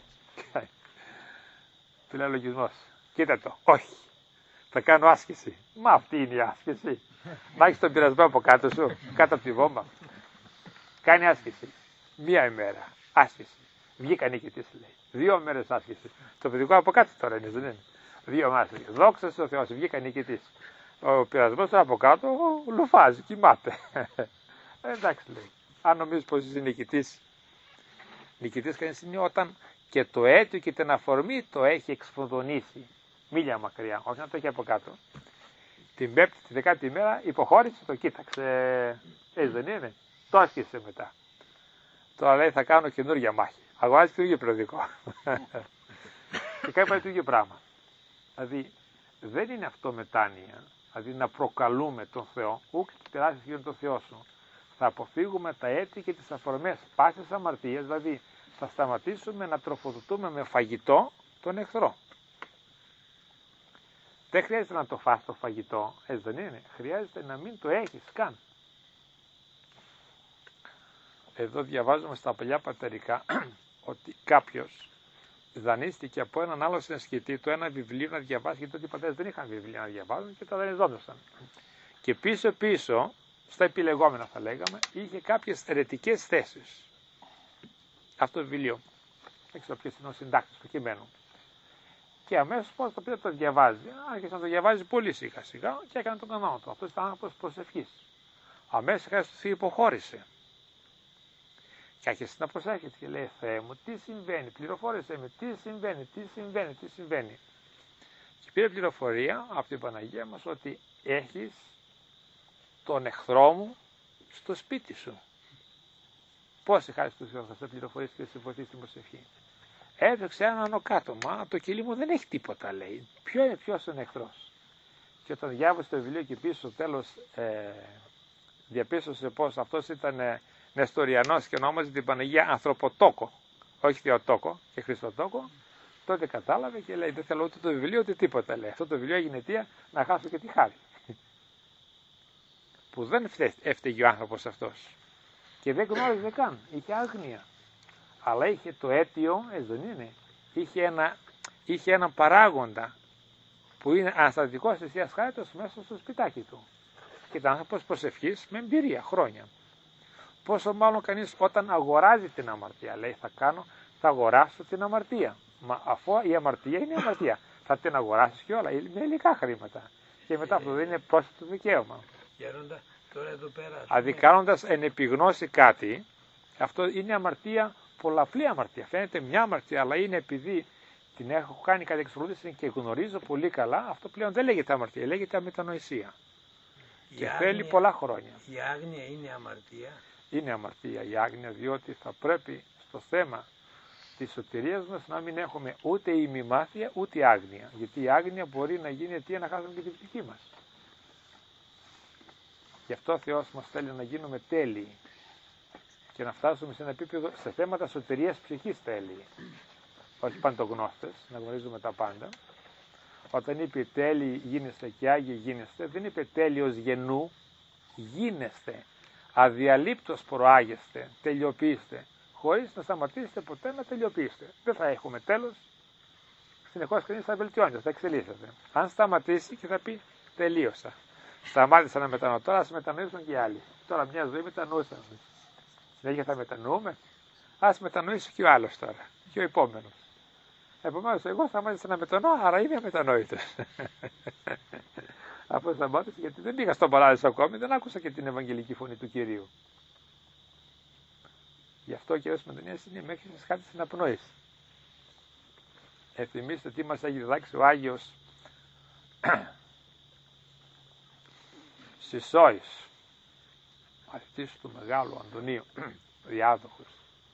Του λέει λογισμός, κοίτα το, όχι, θα κάνω άσκηση. Μα αυτή είναι η άσκηση. Να έχεις τον πειρασμό από κάτω σου, κάτω από τη βόμβα. Κάνει άσκηση. Μία ημέρα, άσκηση. Βγήκα νικητής, λέει. Δύο μέρες άσκηση. Το παιδικό από κάτω τώρα είναι, δεν είναι. Δύο άσκηση. Δόξα στο Θεό, βγήκα νικητής. Ο πειρασμός τώρα από κάτω λουφάζει, κοιμάται. Ε, εντάξει, λέει. Αν νομίζεις πως είσαι νικητής, νικητής κανείς είναι όταν και το αίτιο και την αφορμή το έχει εξφοδονήσει. Μίλια μακριά, όχι να το έχει από κάτω. Την πέμπτη, τη δεκάτη ημέρα υποχώρησε, το κοίταξε. Έτσι δεν είναι. Το άσκησε μετά. Τώρα λέει θα κάνω καινούργια μάχη. Αγοράζει το ίδιο περιοδικό. Και κάνει πάλι το ίδιο πράγμα. Δηλαδή δεν είναι αυτό μετάνοια. Δηλαδή να προκαλούμε τον Θεό, ούκ και τεράστιες γίνουν το Θεό σου. Θα αποφύγουμε τα αίτια και τις αφορμές πάσης αμαρτίας, δηλαδή θα σταματήσουμε να τροφοδοτούμε με φαγητό τον εχθρό. Δεν χρειάζεται να το φας το φαγητό, έτσι δεν είναι. Χρειάζεται να μην το έχεις καν. Εδώ διαβάζουμε στα παλιά πατερικά ότι κάποιος δανείστηκε από έναν άλλο συνασχετή του ένα βιβλίο να διαβάσει, γιατί τότε οι πατέρες δεν είχαν βιβλία να διαβάζουν και τα δανειζόντουσαν. Και πίσω πίσω, στα επιλεγόμενα θα λέγαμε, είχε κάποιες αιρετικές θέσεις. Αυτό το βιβλίο, δεν ξέρω ποιος είναι ο συντάκτης του κειμένου. Και αμέσως πώς το πήρε το διαβάζει, άρχισε να το διαβάζει πολύ σιγά σιγά και έκανε τον κανόνα του. Αυτός ήταν άνθρωπος προσευχής. Αμέσως χρειάζεται υποχώρησε. Και άρχισε να προσέχει και λέει: Θεέ μου, τι συμβαίνει, πληροφόρησέ με, τι συμβαίνει, τι συμβαίνει, τι συμβαίνει. Και πήρε πληροφορία από την Παναγία μας ότι έχεις τον εχθρό μου στο σπίτι σου. Πώς χάρη του Θεού θα σε πληροφορήσει και σε βοηθήσει στην προσευχή. Έτρεξε ένα ανωκάτωμα, το κελί μου δεν έχει τίποτα, λέει. Ποιο είναι ποιος είναι εχθρός. Και όταν διάβασε το βιβλίο και πίσω στο τέλος ε, διαπίστωσε πως αυτός ήταν ε, Νεστοριανός και ονόμαζε την Παναγία Ανθρωποτόκο, όχι Θεοτόκο και Χριστοτόκο, τότε κατάλαβε και λέει: δεν θέλω ούτε το βιβλίο ούτε τίποτα. Λέει: αυτό το βιβλίο έγινε αιτία να χάσω και τη χάρη. Που δεν έφταιγε ο άνθρωπος αυτός. Και δεν γνώριζε καν. Είχε άγνοια. Αλλά είχε το αίτιο, έτσι δεν είναι. Είχε ένα, είχε έναν παράγοντα που είναι αναστατικός θυσίας χάριτος μέσα στο σπιτάκι του. Και ήταν άνθρωπος προσευχής με εμπειρία χρόνια. Πόσο μάλλον κανείς όταν αγοράζει την αμαρτία, λέει: θα κάνω, θα αγοράσω την αμαρτία. Μα αφού η αμαρτία είναι η αμαρτία, θα την αγοράσεις και όλα με υλικά χρήματα. Και μετά αυτό δεν είναι πρόσθετο δικαίωμα. Γέροντα, τώρα εδώ πέρα. Αδικάνοντας εν επιγνώση κάτι, αυτό είναι αμαρτία, πολλαπλή αμαρτία. Φαίνεται μια αμαρτία, αλλά είναι επειδή την έχω κάνει κατά εξολούθηση και γνωρίζω πολύ καλά, αυτό πλέον δεν λέγεται αμαρτία, λέγεται αμετανοησία. Η και άγνοια, θέλει πολλά χρόνια. Η άγνοια είναι αμαρτία. Είναι αμαρτία η άγνοια, διότι θα πρέπει στο θέμα της σωτηρίας μας να μην έχουμε ούτε ημιμάθεια ούτε άγνοια. Γιατί η άγνοια μπορεί να γίνει αιτία να χάσουμε και τη δική μας. Γι' αυτό ο Θεός μας θέλει να γίνουμε τέλειοι και να φτάσουμε σε ένα επίπεδο σε θέματα σωτηρίας ψυχής τέλειοι. Όχι παντογνώστες, να γνωρίζουμε τα πάντα. Όταν είπε τέλειοι γίνεστε και άγιοι γίνεστε, δεν είπε τέλειος γενού, γίνεστε. Αδιαλείπτως προάγεστε, τελειοποιήστε, χωρίς να σταματήσετε ποτέ να τελειοποιήσετε. Δεν θα έχουμε τέλος, συνεχώς κανείς θα βελτιώνεται, θα εξελίσσεται. Αν σταματήσει και θα πει τελείωσα. Σταμάτησα να μετανοώ, τώρα ας μετανοήσουν και οι άλλοι. Τώρα μια ζωή μετανοούσαμε. Συνέχεια θα μετανοούμε, ας μετανοήσει και ο άλλος τώρα, και ο επόμενος. Επομένως, εγώ σταμάτησα να μετανοώ, άρα είμαι αμετανόητος. Αφού σταμάτησα, γιατί δεν πήγα στον παράδεισο ακόμη, δεν άκουσα και την Ευαγγελική φωνή του Κυρίου. Γι' αυτό ο Κύριος Μετανοίας είναι μέχρι στις χάρτες συναπνοής. Εθυμίστε τι μας έχει διδάξει ο Άγιος Σισόης, μαθητής του Μεγάλου Αντωνίου, διάδοχος.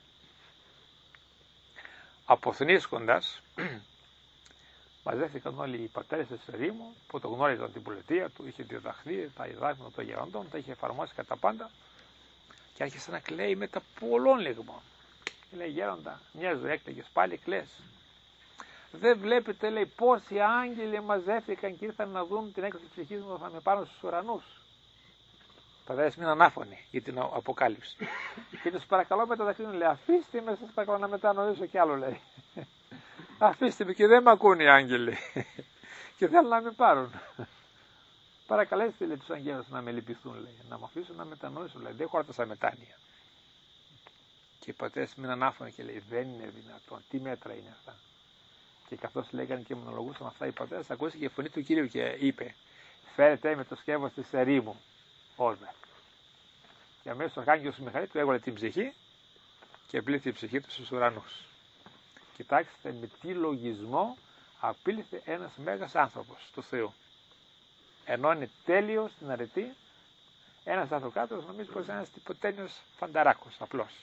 Αποθνίσκοντας, μαζεύτηκαν όλοι οι πατέρες της ερήμου που το γνώριζαν την πολιτεία του, είχε διδαχθεί τα διδάγματα των γερόντων, τα είχε εφαρμόσει κατά πάντα και άρχισε να κλαίει μετά πολλών λιγμών. Και λέει, γέροντα, μια ζωή έκλαιγες, πάλι κλαις. Δεν βλέπετε, λέει, πόσοι άγγελοι μαζεύτηκαν και ήρθαν να δουν την έκδοση της ψυχής μου, θα με πάρουν στους ουρανούς. Πατέρες, μην ανάφωνοι για την αποκάλυψη. Και τους παρακαλώ μεταδαχτούν, λέει, αφήστε με, σας παρακαλώ να μετανοήσω κι άλλο, λέει. Αφήστε με, και δεν με ακούν οι άγγελοι. Και θέλουν να με πάρουν. Παρακαλέστε, λέει, τους αγγέλους να με λυπηθούν, λέει, να μου αφήσουν να μετανοήσω, λέει, δεν χόρτασα μετάνοια. Και οι πατέρες μην ανάφωνοι και λέει, δεν είναι δυνατόν, τι μέτρα είναι αυτά. Και καθώς λέγανε και μονολογούσαν αυτά οι πατέρες, ακούστηκε η φωνή του Κύριου και είπε, φέρετε με το σκεύος της ερήμου. Όρμε. Και αμέσως ο Άγγελος του Μιχαήλ του έβγαλε την ψυχή και πλήθη η ψυχή του στους ουρανούς. Κοιτάξτε με τι λογισμό απείλησε ένας μέγας άνθρωπος του Θεού. Ενώ είναι τέλειος στην αρετή, ένας αυτοκράτορας νομίζει πως είναι ένας τυποτένιος φανταράκος, απλός.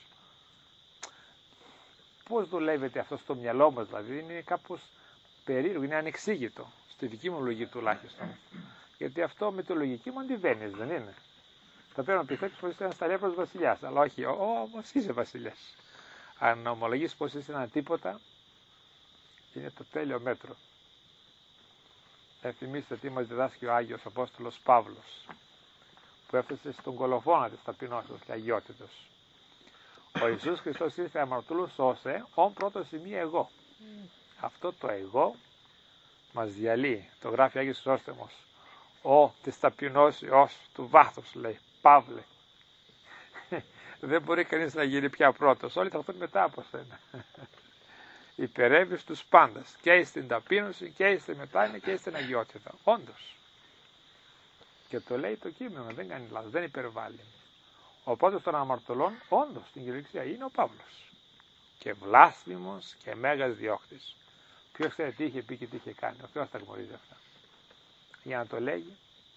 Πώς δουλεύεται αυτό στο μυαλό μας, δηλαδή, είναι κάπως περίεργο, είναι ανεξήγητο, στη δική μου λογική τουλάχιστον. Γιατί αυτό με τη λογική μου αντιβαίνει, δεν είναι. Θα πρέπει να πιστέψεις πως είσαι ένας ταλέπρος βασιλιάς, αλλά όχι, όμως είσαι βασιλιάς. Αν ομολογείς πως είσαι ένα τίποτα, είναι το τέλειο μέτρο. Ενθυμίστε τι μας διδάσκει ο Άγιος Απόστολος Παύλος, που έφτασε στον κολοφόνα της ταπεινώσεως και αγιότητος. Ο Ιησούς Χριστός ήρθε αμαρτωλούς σώσε, ον πρώτο σημείο εγώ. Mm. Αυτό το εγώ μας διαλύει, το γράφει Άγιος Χρυσόστομος. Ο της ταπεινώσεως του βάθους, λέει, Παύλε. Δεν μπορεί κανείς να γίνει πια πρώτος, όλοι θα έρθουν μετά από σένα. Υπερεύεις τους πάντας, και στην ταπείνωση, και στην μετάνοια, και στην αγιότητα. Όντως. Και το λέει το κείμενο, δεν κάνει λάθος, δεν υπερβάλλει. Ο πρώτος των αμαρτωλών, όντως, στην κυριολεξία είναι ο Παύλος. Και βλάσφημος και μέγας διώκτης. Ποιος ξέρει τι είχε πει και τι είχε κάνει, ο Θεός τα γνωρίζει αυτά. Για να το λέγει,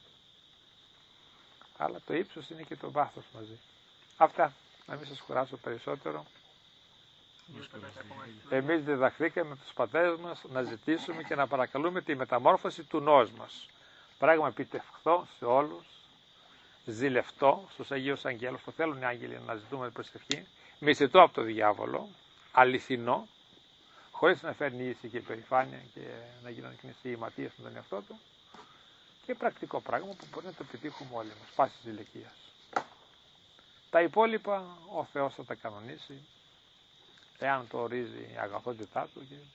αλλά το ύψος είναι και το βάθος μαζί. Αυτά, να μην σας κουράσω περισσότερο. Εμείς διδαχθήκαμε τους πατέρες μας να ζητήσουμε και να παρακαλούμε τη μεταμόρφωση του νόου μας. Πράγμα επιτευχθώ σε όλους, ζηλευτό στους Αγίους Αγγέλους, που θέλουν οι άγγελοι να ζητούμε προσευχή, μισητό από το διάβολο, αληθινό, χωρίς να φέρνει ίση και υπερηφάνεια και να γίνουν κνησιηματίες με τον εαυτό του, και πρακτικό πράγμα που μπορεί να το επιτύχουμε όλοι μας, πάσης ηλικίας. Τα υπόλοιπα ο Θεός θα τα κανονίσει, εάν το ορίζει η αγαθότητά του. Και...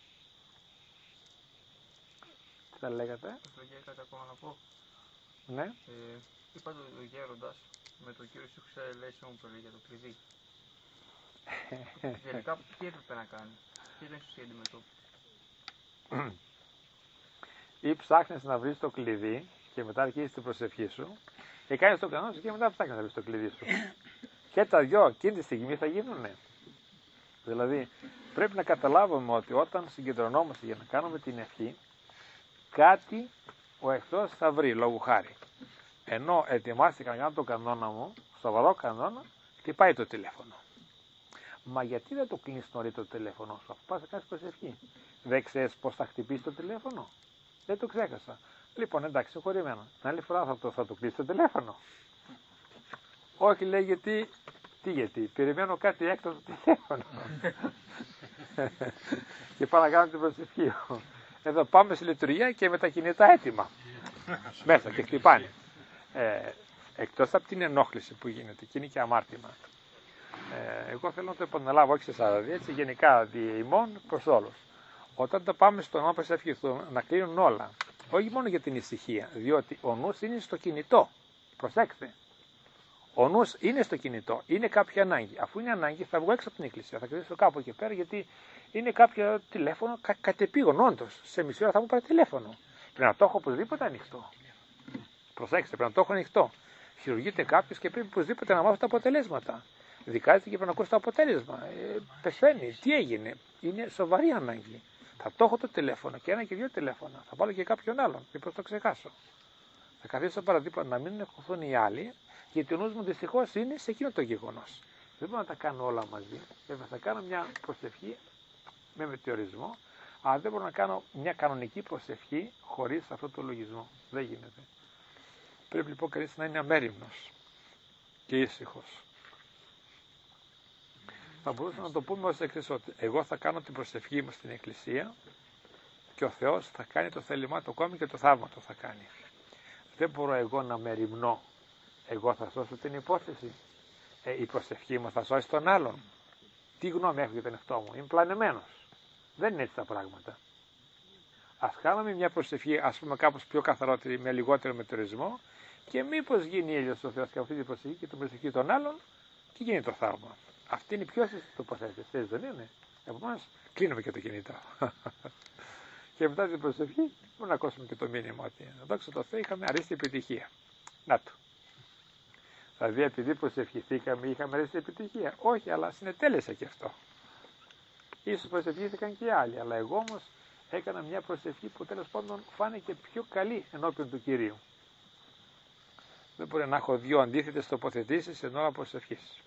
τι θα λέγατε? Αυτό και κάτι ακόμα να πω. Ναι. Ε, είπατε ο γέροντας με τον κύριο σου ξέρει μου προλήγει για το κλειδί. Τελικά τι έπρεπε να κάνει, τι δεν σου αντιμετώπισε? Ή ψάχνεις να βρεις το κλειδί και μετά αρχίζεις την προσευχή σου και κάνεις τον κανόνα σου και μετά ψάχνεις να βρεις το κλειδί σου. Και τα δυο εκείνη τη στιγμή θα γίνουνε. Δηλαδή πρέπει να καταλάβουμε ότι όταν συγκεντρωνόμαστε για να κάνουμε την ευχή, κάτι ο εχθρός θα βρει λόγου χάρη. Ενώ ετοιμάστηκα να κάνω τον κανόνα μου, σοβαρό κανόνα, χτυπάει το τηλέφωνο. Μα γιατί δεν το κλείνεις νωρίτερα το τηλέφωνο σου, αφού πας να κάνεις προσευχή? Δεν ξέρεις πώς θα χτυπήσει το τηλέφωνο? Δεν το ξέχασα. Λοιπόν, εντάξει, συγχωρημένα. Την άλλη φορά θα το, θα το κλείσει το τηλέφωνο. Όχι, λέει, γιατί, τι γιατί, περιμένω κάτι έκτο στο τηλέφωνο. Και πάω να κάνω την προσευχή. Εδώ πάμε στη λειτουργία και με τα κινητά έτοιμα. Μέσα και χτυπάνε. Ε, εκτός από την ενόχληση που γίνεται, και είναι και αμάρτημα. Ε, εγώ θέλω να το επαναλάβω, όχι σε εσάς, έτσι γενικά δι' ημών προς όλους. Όταν τα πάμε στο νου να ευχηθούμε, να κλείνουν όλα. Όχι μόνο για την ησυχία, διότι ο νους είναι στο κινητό. Προσέξτε. Ο νους είναι στο κινητό, είναι κάποια ανάγκη. Αφού είναι ανάγκη, θα βγω έξω από την εκκλησία, θα κρατήσω κάπου εκεί πέρα, γιατί είναι κάποιο τηλέφωνο κα, κατεπήγον, όντως. Σε μισή ώρα θα μου πάρει τηλέφωνο. Πρέπει να το έχω οπωσδήποτε ανοιχτό. Προσέξτε, πρέπει να το έχω ανοιχτό. Χειρουργείται κάποιο και πρέπει οπωσδήποτε να μάθω τα αποτελέσματα. Δικάζεται και πρέπει να ακούσει το αποτέλεσμα. Ε, πεθαίνει. Τι έγινε. Είναι σοβαρή ανάγκη. Θα το έχω το τηλέφωνο και ένα και δύο τηλέφωνα. Θα βάλω και κάποιον άλλον. Μήπως το ξεχάσω. Θα καθίσω παραδίπλα να μην εκχωθούν οι άλλοι, γιατί ο νους μου δυστυχώς είναι σε εκείνο το γεγονός. Δεν μπορώ να τα κάνω όλα μαζί. Βέβαια θα κάνω μια προσευχή με μετεωρισμό, αλλά δεν μπορώ να κάνω μια κανονική προσευχή χωρίς αυτό το λογισμό. Δεν γίνεται. Πρέπει λοιπόν κανείς να είναι αμέριμνος και ήσυχος. Θα μπορούσαμε να το πούμε ως εξής, ότι εγώ θα κάνω την προσευχή μου στην εκκλησία και ο Θεός θα κάνει το θέλημά του ακόμη και το θαύμα το θα κάνει. Δεν μπορώ εγώ να μεριμνώ. Εγώ θα σώσω την υπόθεση. Ε, η προσευχή μου θα σώσει τον άλλον. Τι γνώμη έχω για τον εαυτό μου. Είμαι πλανεμένος. Δεν είναι έτσι τα πράγματα. Ας κάνουμε μια προσευχή, ας πούμε, κάπως πιο καθαρότερη, με λιγότερο μετεωρισμό, και μήπως γίνει ήλιος ο Θεός και αυτή την προσευχή και την προσευχή των άλλων και γίνει το θαύμα. Αυτή είναι η πιο σωστή τοποθέτηση, έτσι δεν είναι? Επομένως, κλείνουμε και το κινητό. Και μετά την προσευχή, μπορούμε να ακούσουμε και το μήνυμα ότι δόξα τω Θεώ είχαμε αρίστη επιτυχία. Να το. Δηλαδή, επειδή προσευχηθήκαμε, είχαμε αρίστη επιτυχία. Όχι, αλλά συνετέλεσε και αυτό. Ίσως προσευχήθηκαν και οι άλλοι, αλλά εγώ όμως έκανα μια προσευχή που τέλος πάντων φάνηκε πιο καλή ενώπιον του Κυρίου. Δεν μπορεί να έχω δύο αντίθετες τοποθετήσεις εν ώρα προσευχής.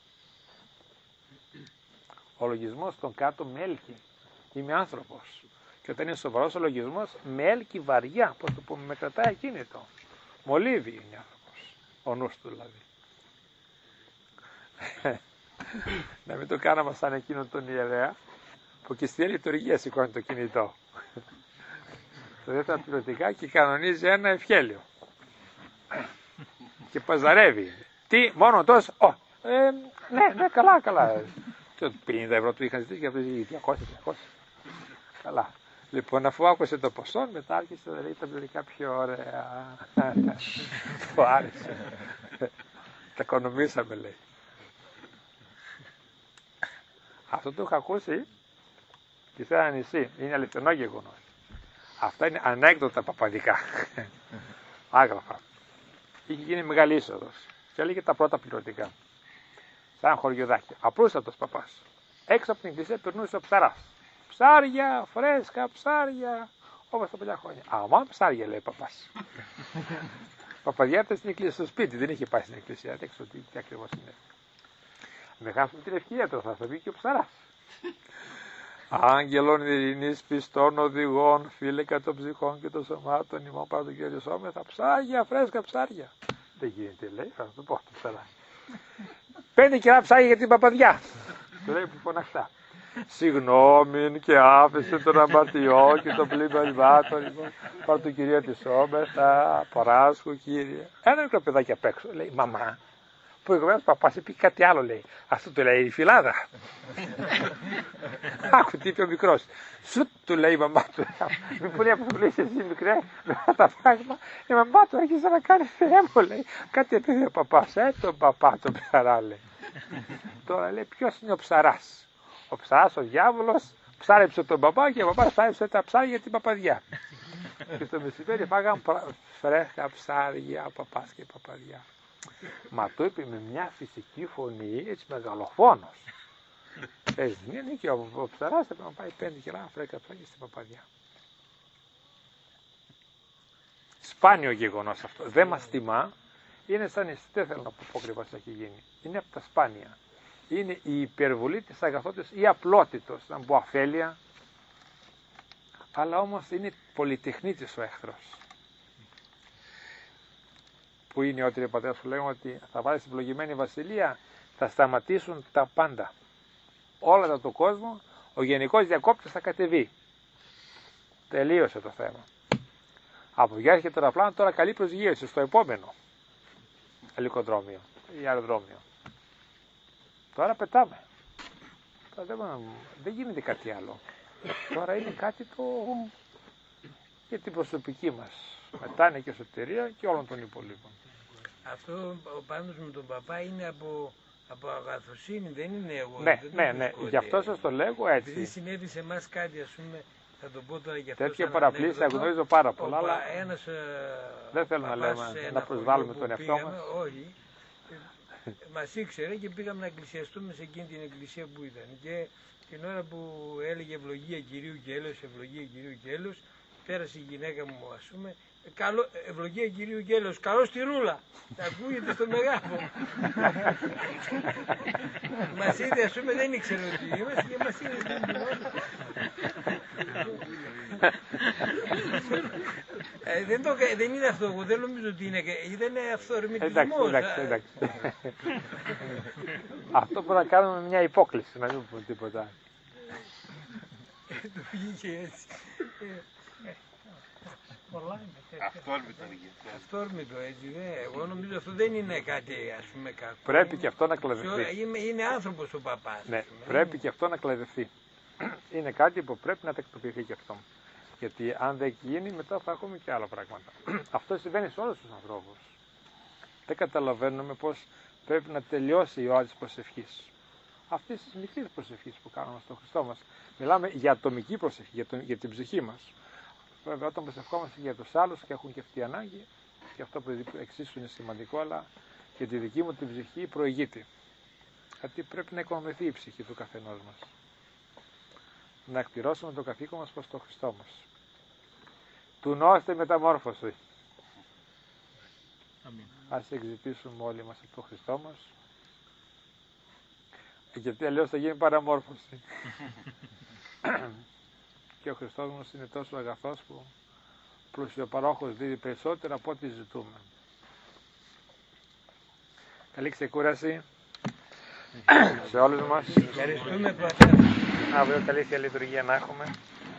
Ο λογισμός των κάτω με έλκει. Είμαι άνθρωπος. Και όταν είναι σοβαρός ο λογισμός, με έλκει βαριά. Πώς το πούμε, με κρατάει ακίνητο. Μολύβι είναι άνθρωπος. Ο νους του δηλαδή. Να μην το κάναμε σαν εκείνον τον ιερέα, που και στη λειτουργία σηκώνει το κινητό. Το δεύτερο πιλωτικά και κανονίζει ένα ευχέλιο. Και παζαρεύει. Τι, μόνο τόσο. Ω, ε, ναι, ναι, καλά, καλά. Και πενήντα ευρώ του είχαν ζητήσει και αυτό διακόσια διακόσια. Καλά. Λοιπόν, αφού άκουσε το ποσό, μετά άρχισε να λέει τα πληρικά πιο ωραία. Το άρεσε. Τα οικονομήσαμε, λέει. Αυτό το είχα ακούσει και σε ένα νησί. Είναι αληθινό γεγονός. Αυτά είναι ανέκδοτα παπαδικά. Άγραφα. Είχε γίνει μεγάλη είσοδος και έλεγε τα πρώτα πληρωτικά. Σαν χωριοδάκι. Απλούστατος παπάς. Έξω από την εκκλησία περνούσε ο ψαράς. Ψάρια, φρέσκα, ψάρια. Όπως τα παλιά χρόνια. Αμά ψάρια, λέει ο παπάς. Παπαδιά ήταν στην εκκλησία, στο σπίτι, δεν είχε πάει στην εκκλησία. Δεν ξέρω τι, τι ακριβώς είναι. Με χάσουμε την ευκαιρία τώρα, θα βγει και ο ψαράς. Άγγελων ειρηνής πιστών οδηγών, φίλικα των ψυχών και των σωμάτων, ημών παρά τον Κύριο σώμεθα, ψάρια, φρέσκα ψάρια. Δεν γίνεται, λέει, θα το πω το ψαρά. Πέντε κιλά ψάρια για την παπαδιά. Του λέει που φωναχτά. Συγγνώμη και άφησε τον αμαρτιό και τον πλήμα λιβάτων, λοιπόν, παρά τον Κύριο τη σώμεθα, παράσχου Κύριε. Ένα μικρό παιδάκι απ' έξω, λέει, μαμά. Που εγωμένως παπάς είπε κάτι άλλο, λέει. Αυτό του λέει η φυλάδα. Άκου τι είπε ο μικρός. Σου του λέει η μαμά του. Μην πολύ από το λέει εσύ μικρέ, με αυτά τα πράγματα. Η μαμά του άρχισε να κάνει Θεέ μου, λέει. Κάτι επίθεε ο παπάς. Ε, τον παπά, τον ψαρά, λέει. Τώρα λέει ποιος είναι ο ψαράς. Ο ψαράς, ο διάβολος, ψάρεψε τον παπά και ο παπάς ψάρεψε τα ψάρια για την παπαδιά. Και στο μεσημέρι φάγαν φρέσκα ψάρια, ο παπάς και η παπαδιά. Μα το είπε με μια φυσική φωνή, έτσι μεγαλοφόνος. Έτσι δεν είναι, και ο, ο ψαράς έπρεπε να πάει πέντε κιλά φρέσκα ψάρια στην παπαδιά. Σπάνιο γεγονός αυτό. Δεν μας τιμά. Είναι σαν εσύ, δεν θέλω να πω ακριβώς έχει γίνει. Είναι από τα σπάνια. Είναι η υπερβολή της αγαθότητας ή απλότητος, να πω αφέλεια. Αλλά όμως είναι πολυτεχνίτης ο εχθρός. Που είναι ότι οι πατέρες που λέγουν ότι θα βάλει στην ευλογημένη βασιλεία, θα σταματήσουν τα πάντα. Όλα τα του κόσμου, ο γενικός διακόπτης θα κατεβεί. Τελείωσε το θέμα. Από εκεί έρχεται το αεροπλάνο, τώρα καλή προσγείωση στο επόμενο ελικοδρόμιο ή αεροδρόμιο. Τώρα πετάμε. Τώρα δεν, δεν γίνεται κάτι άλλο. Τώρα είναι κάτι το για την προσωπική μας. Μετά είναι και σωτηρία και όλων των υπολείπων. Αυτό ο πάντως με τον παπά είναι από, από αγαθοσύνη, δεν είναι εγώ. Ναι, δεν ναι, ναι. Γι' αυτό σας το λέγω έτσι. Επειδή συνέβη σε εμάς κάτι, ας πούμε, θα το πω τώρα για αυτό. Τέτοια παραπλήσια γνωρίζω πάρα πολλά, αλλά ένας, δεν θέλω να λέμε, να προσβάλλουμε τον εαυτό μας. Όχι. Μας ήξερε και πήγαμε να εκκλησιαστούμε σε εκείνη την εκκλησία που ήταν. Και την ώρα που έλεγε ευλογία Κυρίου Γέλος, ευλογία Κυρίου Γέλος, πέρασε η γυναίκα μου, ας πούμε, καλό, ευλογία Κυρίου Γέλος, καλώς τη ρούλα. Τα ακούγεται στο μεγάλο. Μας είδε, ας πούμε, δεν ήξερε ότι είμαστε και μας είδε στην κοινότητα. Ε, δεν, το, δεν είναι αυτό, εγώ δεν νομίζω ότι είναι, ήταν αυθορμητισμός. Εντάξει, εντάξει, εντάξει. Αυτό που να κάνουμε μια υπόκληση, να μην πούμε τίποτα. Του βγήκε έτσι. Αυθόρμητο είναι. Αυθόρμητο έτσι, δε. Εγώ νομίζω αυτό δεν είναι κάτι, ας πούμε, κακό. Πρέπει και αυτό να κλαδευτεί. Είναι, είναι άνθρωπος ο παπάς. Ναι, πρέπει και αυτό να κλαδευτεί. Είναι κάτι που πρέπει να τακτοποιηθεί και αυτό. Γιατί αν δεν γίνει, μετά θα έχουμε και άλλα πράγματα. Αυτό συμβαίνει σε όλους τους ανθρώπους. Δεν καταλαβαίνουμε πώς πρέπει να τελειώσει η ώρα της προσευχής. Αυτή τη μικρή προσευχή που κάνουμε στον Χριστό μας. Μιλάμε για ατομική προσευχή, για, τον, για την ψυχή μας. Βέβαια, όταν προσευχόμαστε για τους άλλους και έχουν και αυτή ανάγκη, και αυτό που εξίσου είναι σημαντικό, αλλά για τη δική μου την ψυχή προηγείται. Γιατί πρέπει να οικονομηθεί η ψυχή του καθενός μας. Να εκπληρώσουμε το καθήκον μας προς τον Χριστό μας. Του νόστε μεταμόρφωση. Αμήν. Ας εξητήσουμε όλοι μας από τον Χριστό μας. Γιατί αλλιώς θα γίνει παραμόρφωση. Και ο Χριστός μας είναι τόσο αγαθός που πλουσιοπαρόχος δίδει περισσότερα από ό,τι ζητούμε. Καλή ξεκούραση σε όλους μας. Ευχαριστούμε, Πατέρα. Αύριο καλή Θεία Λειτουργία να έχουμε.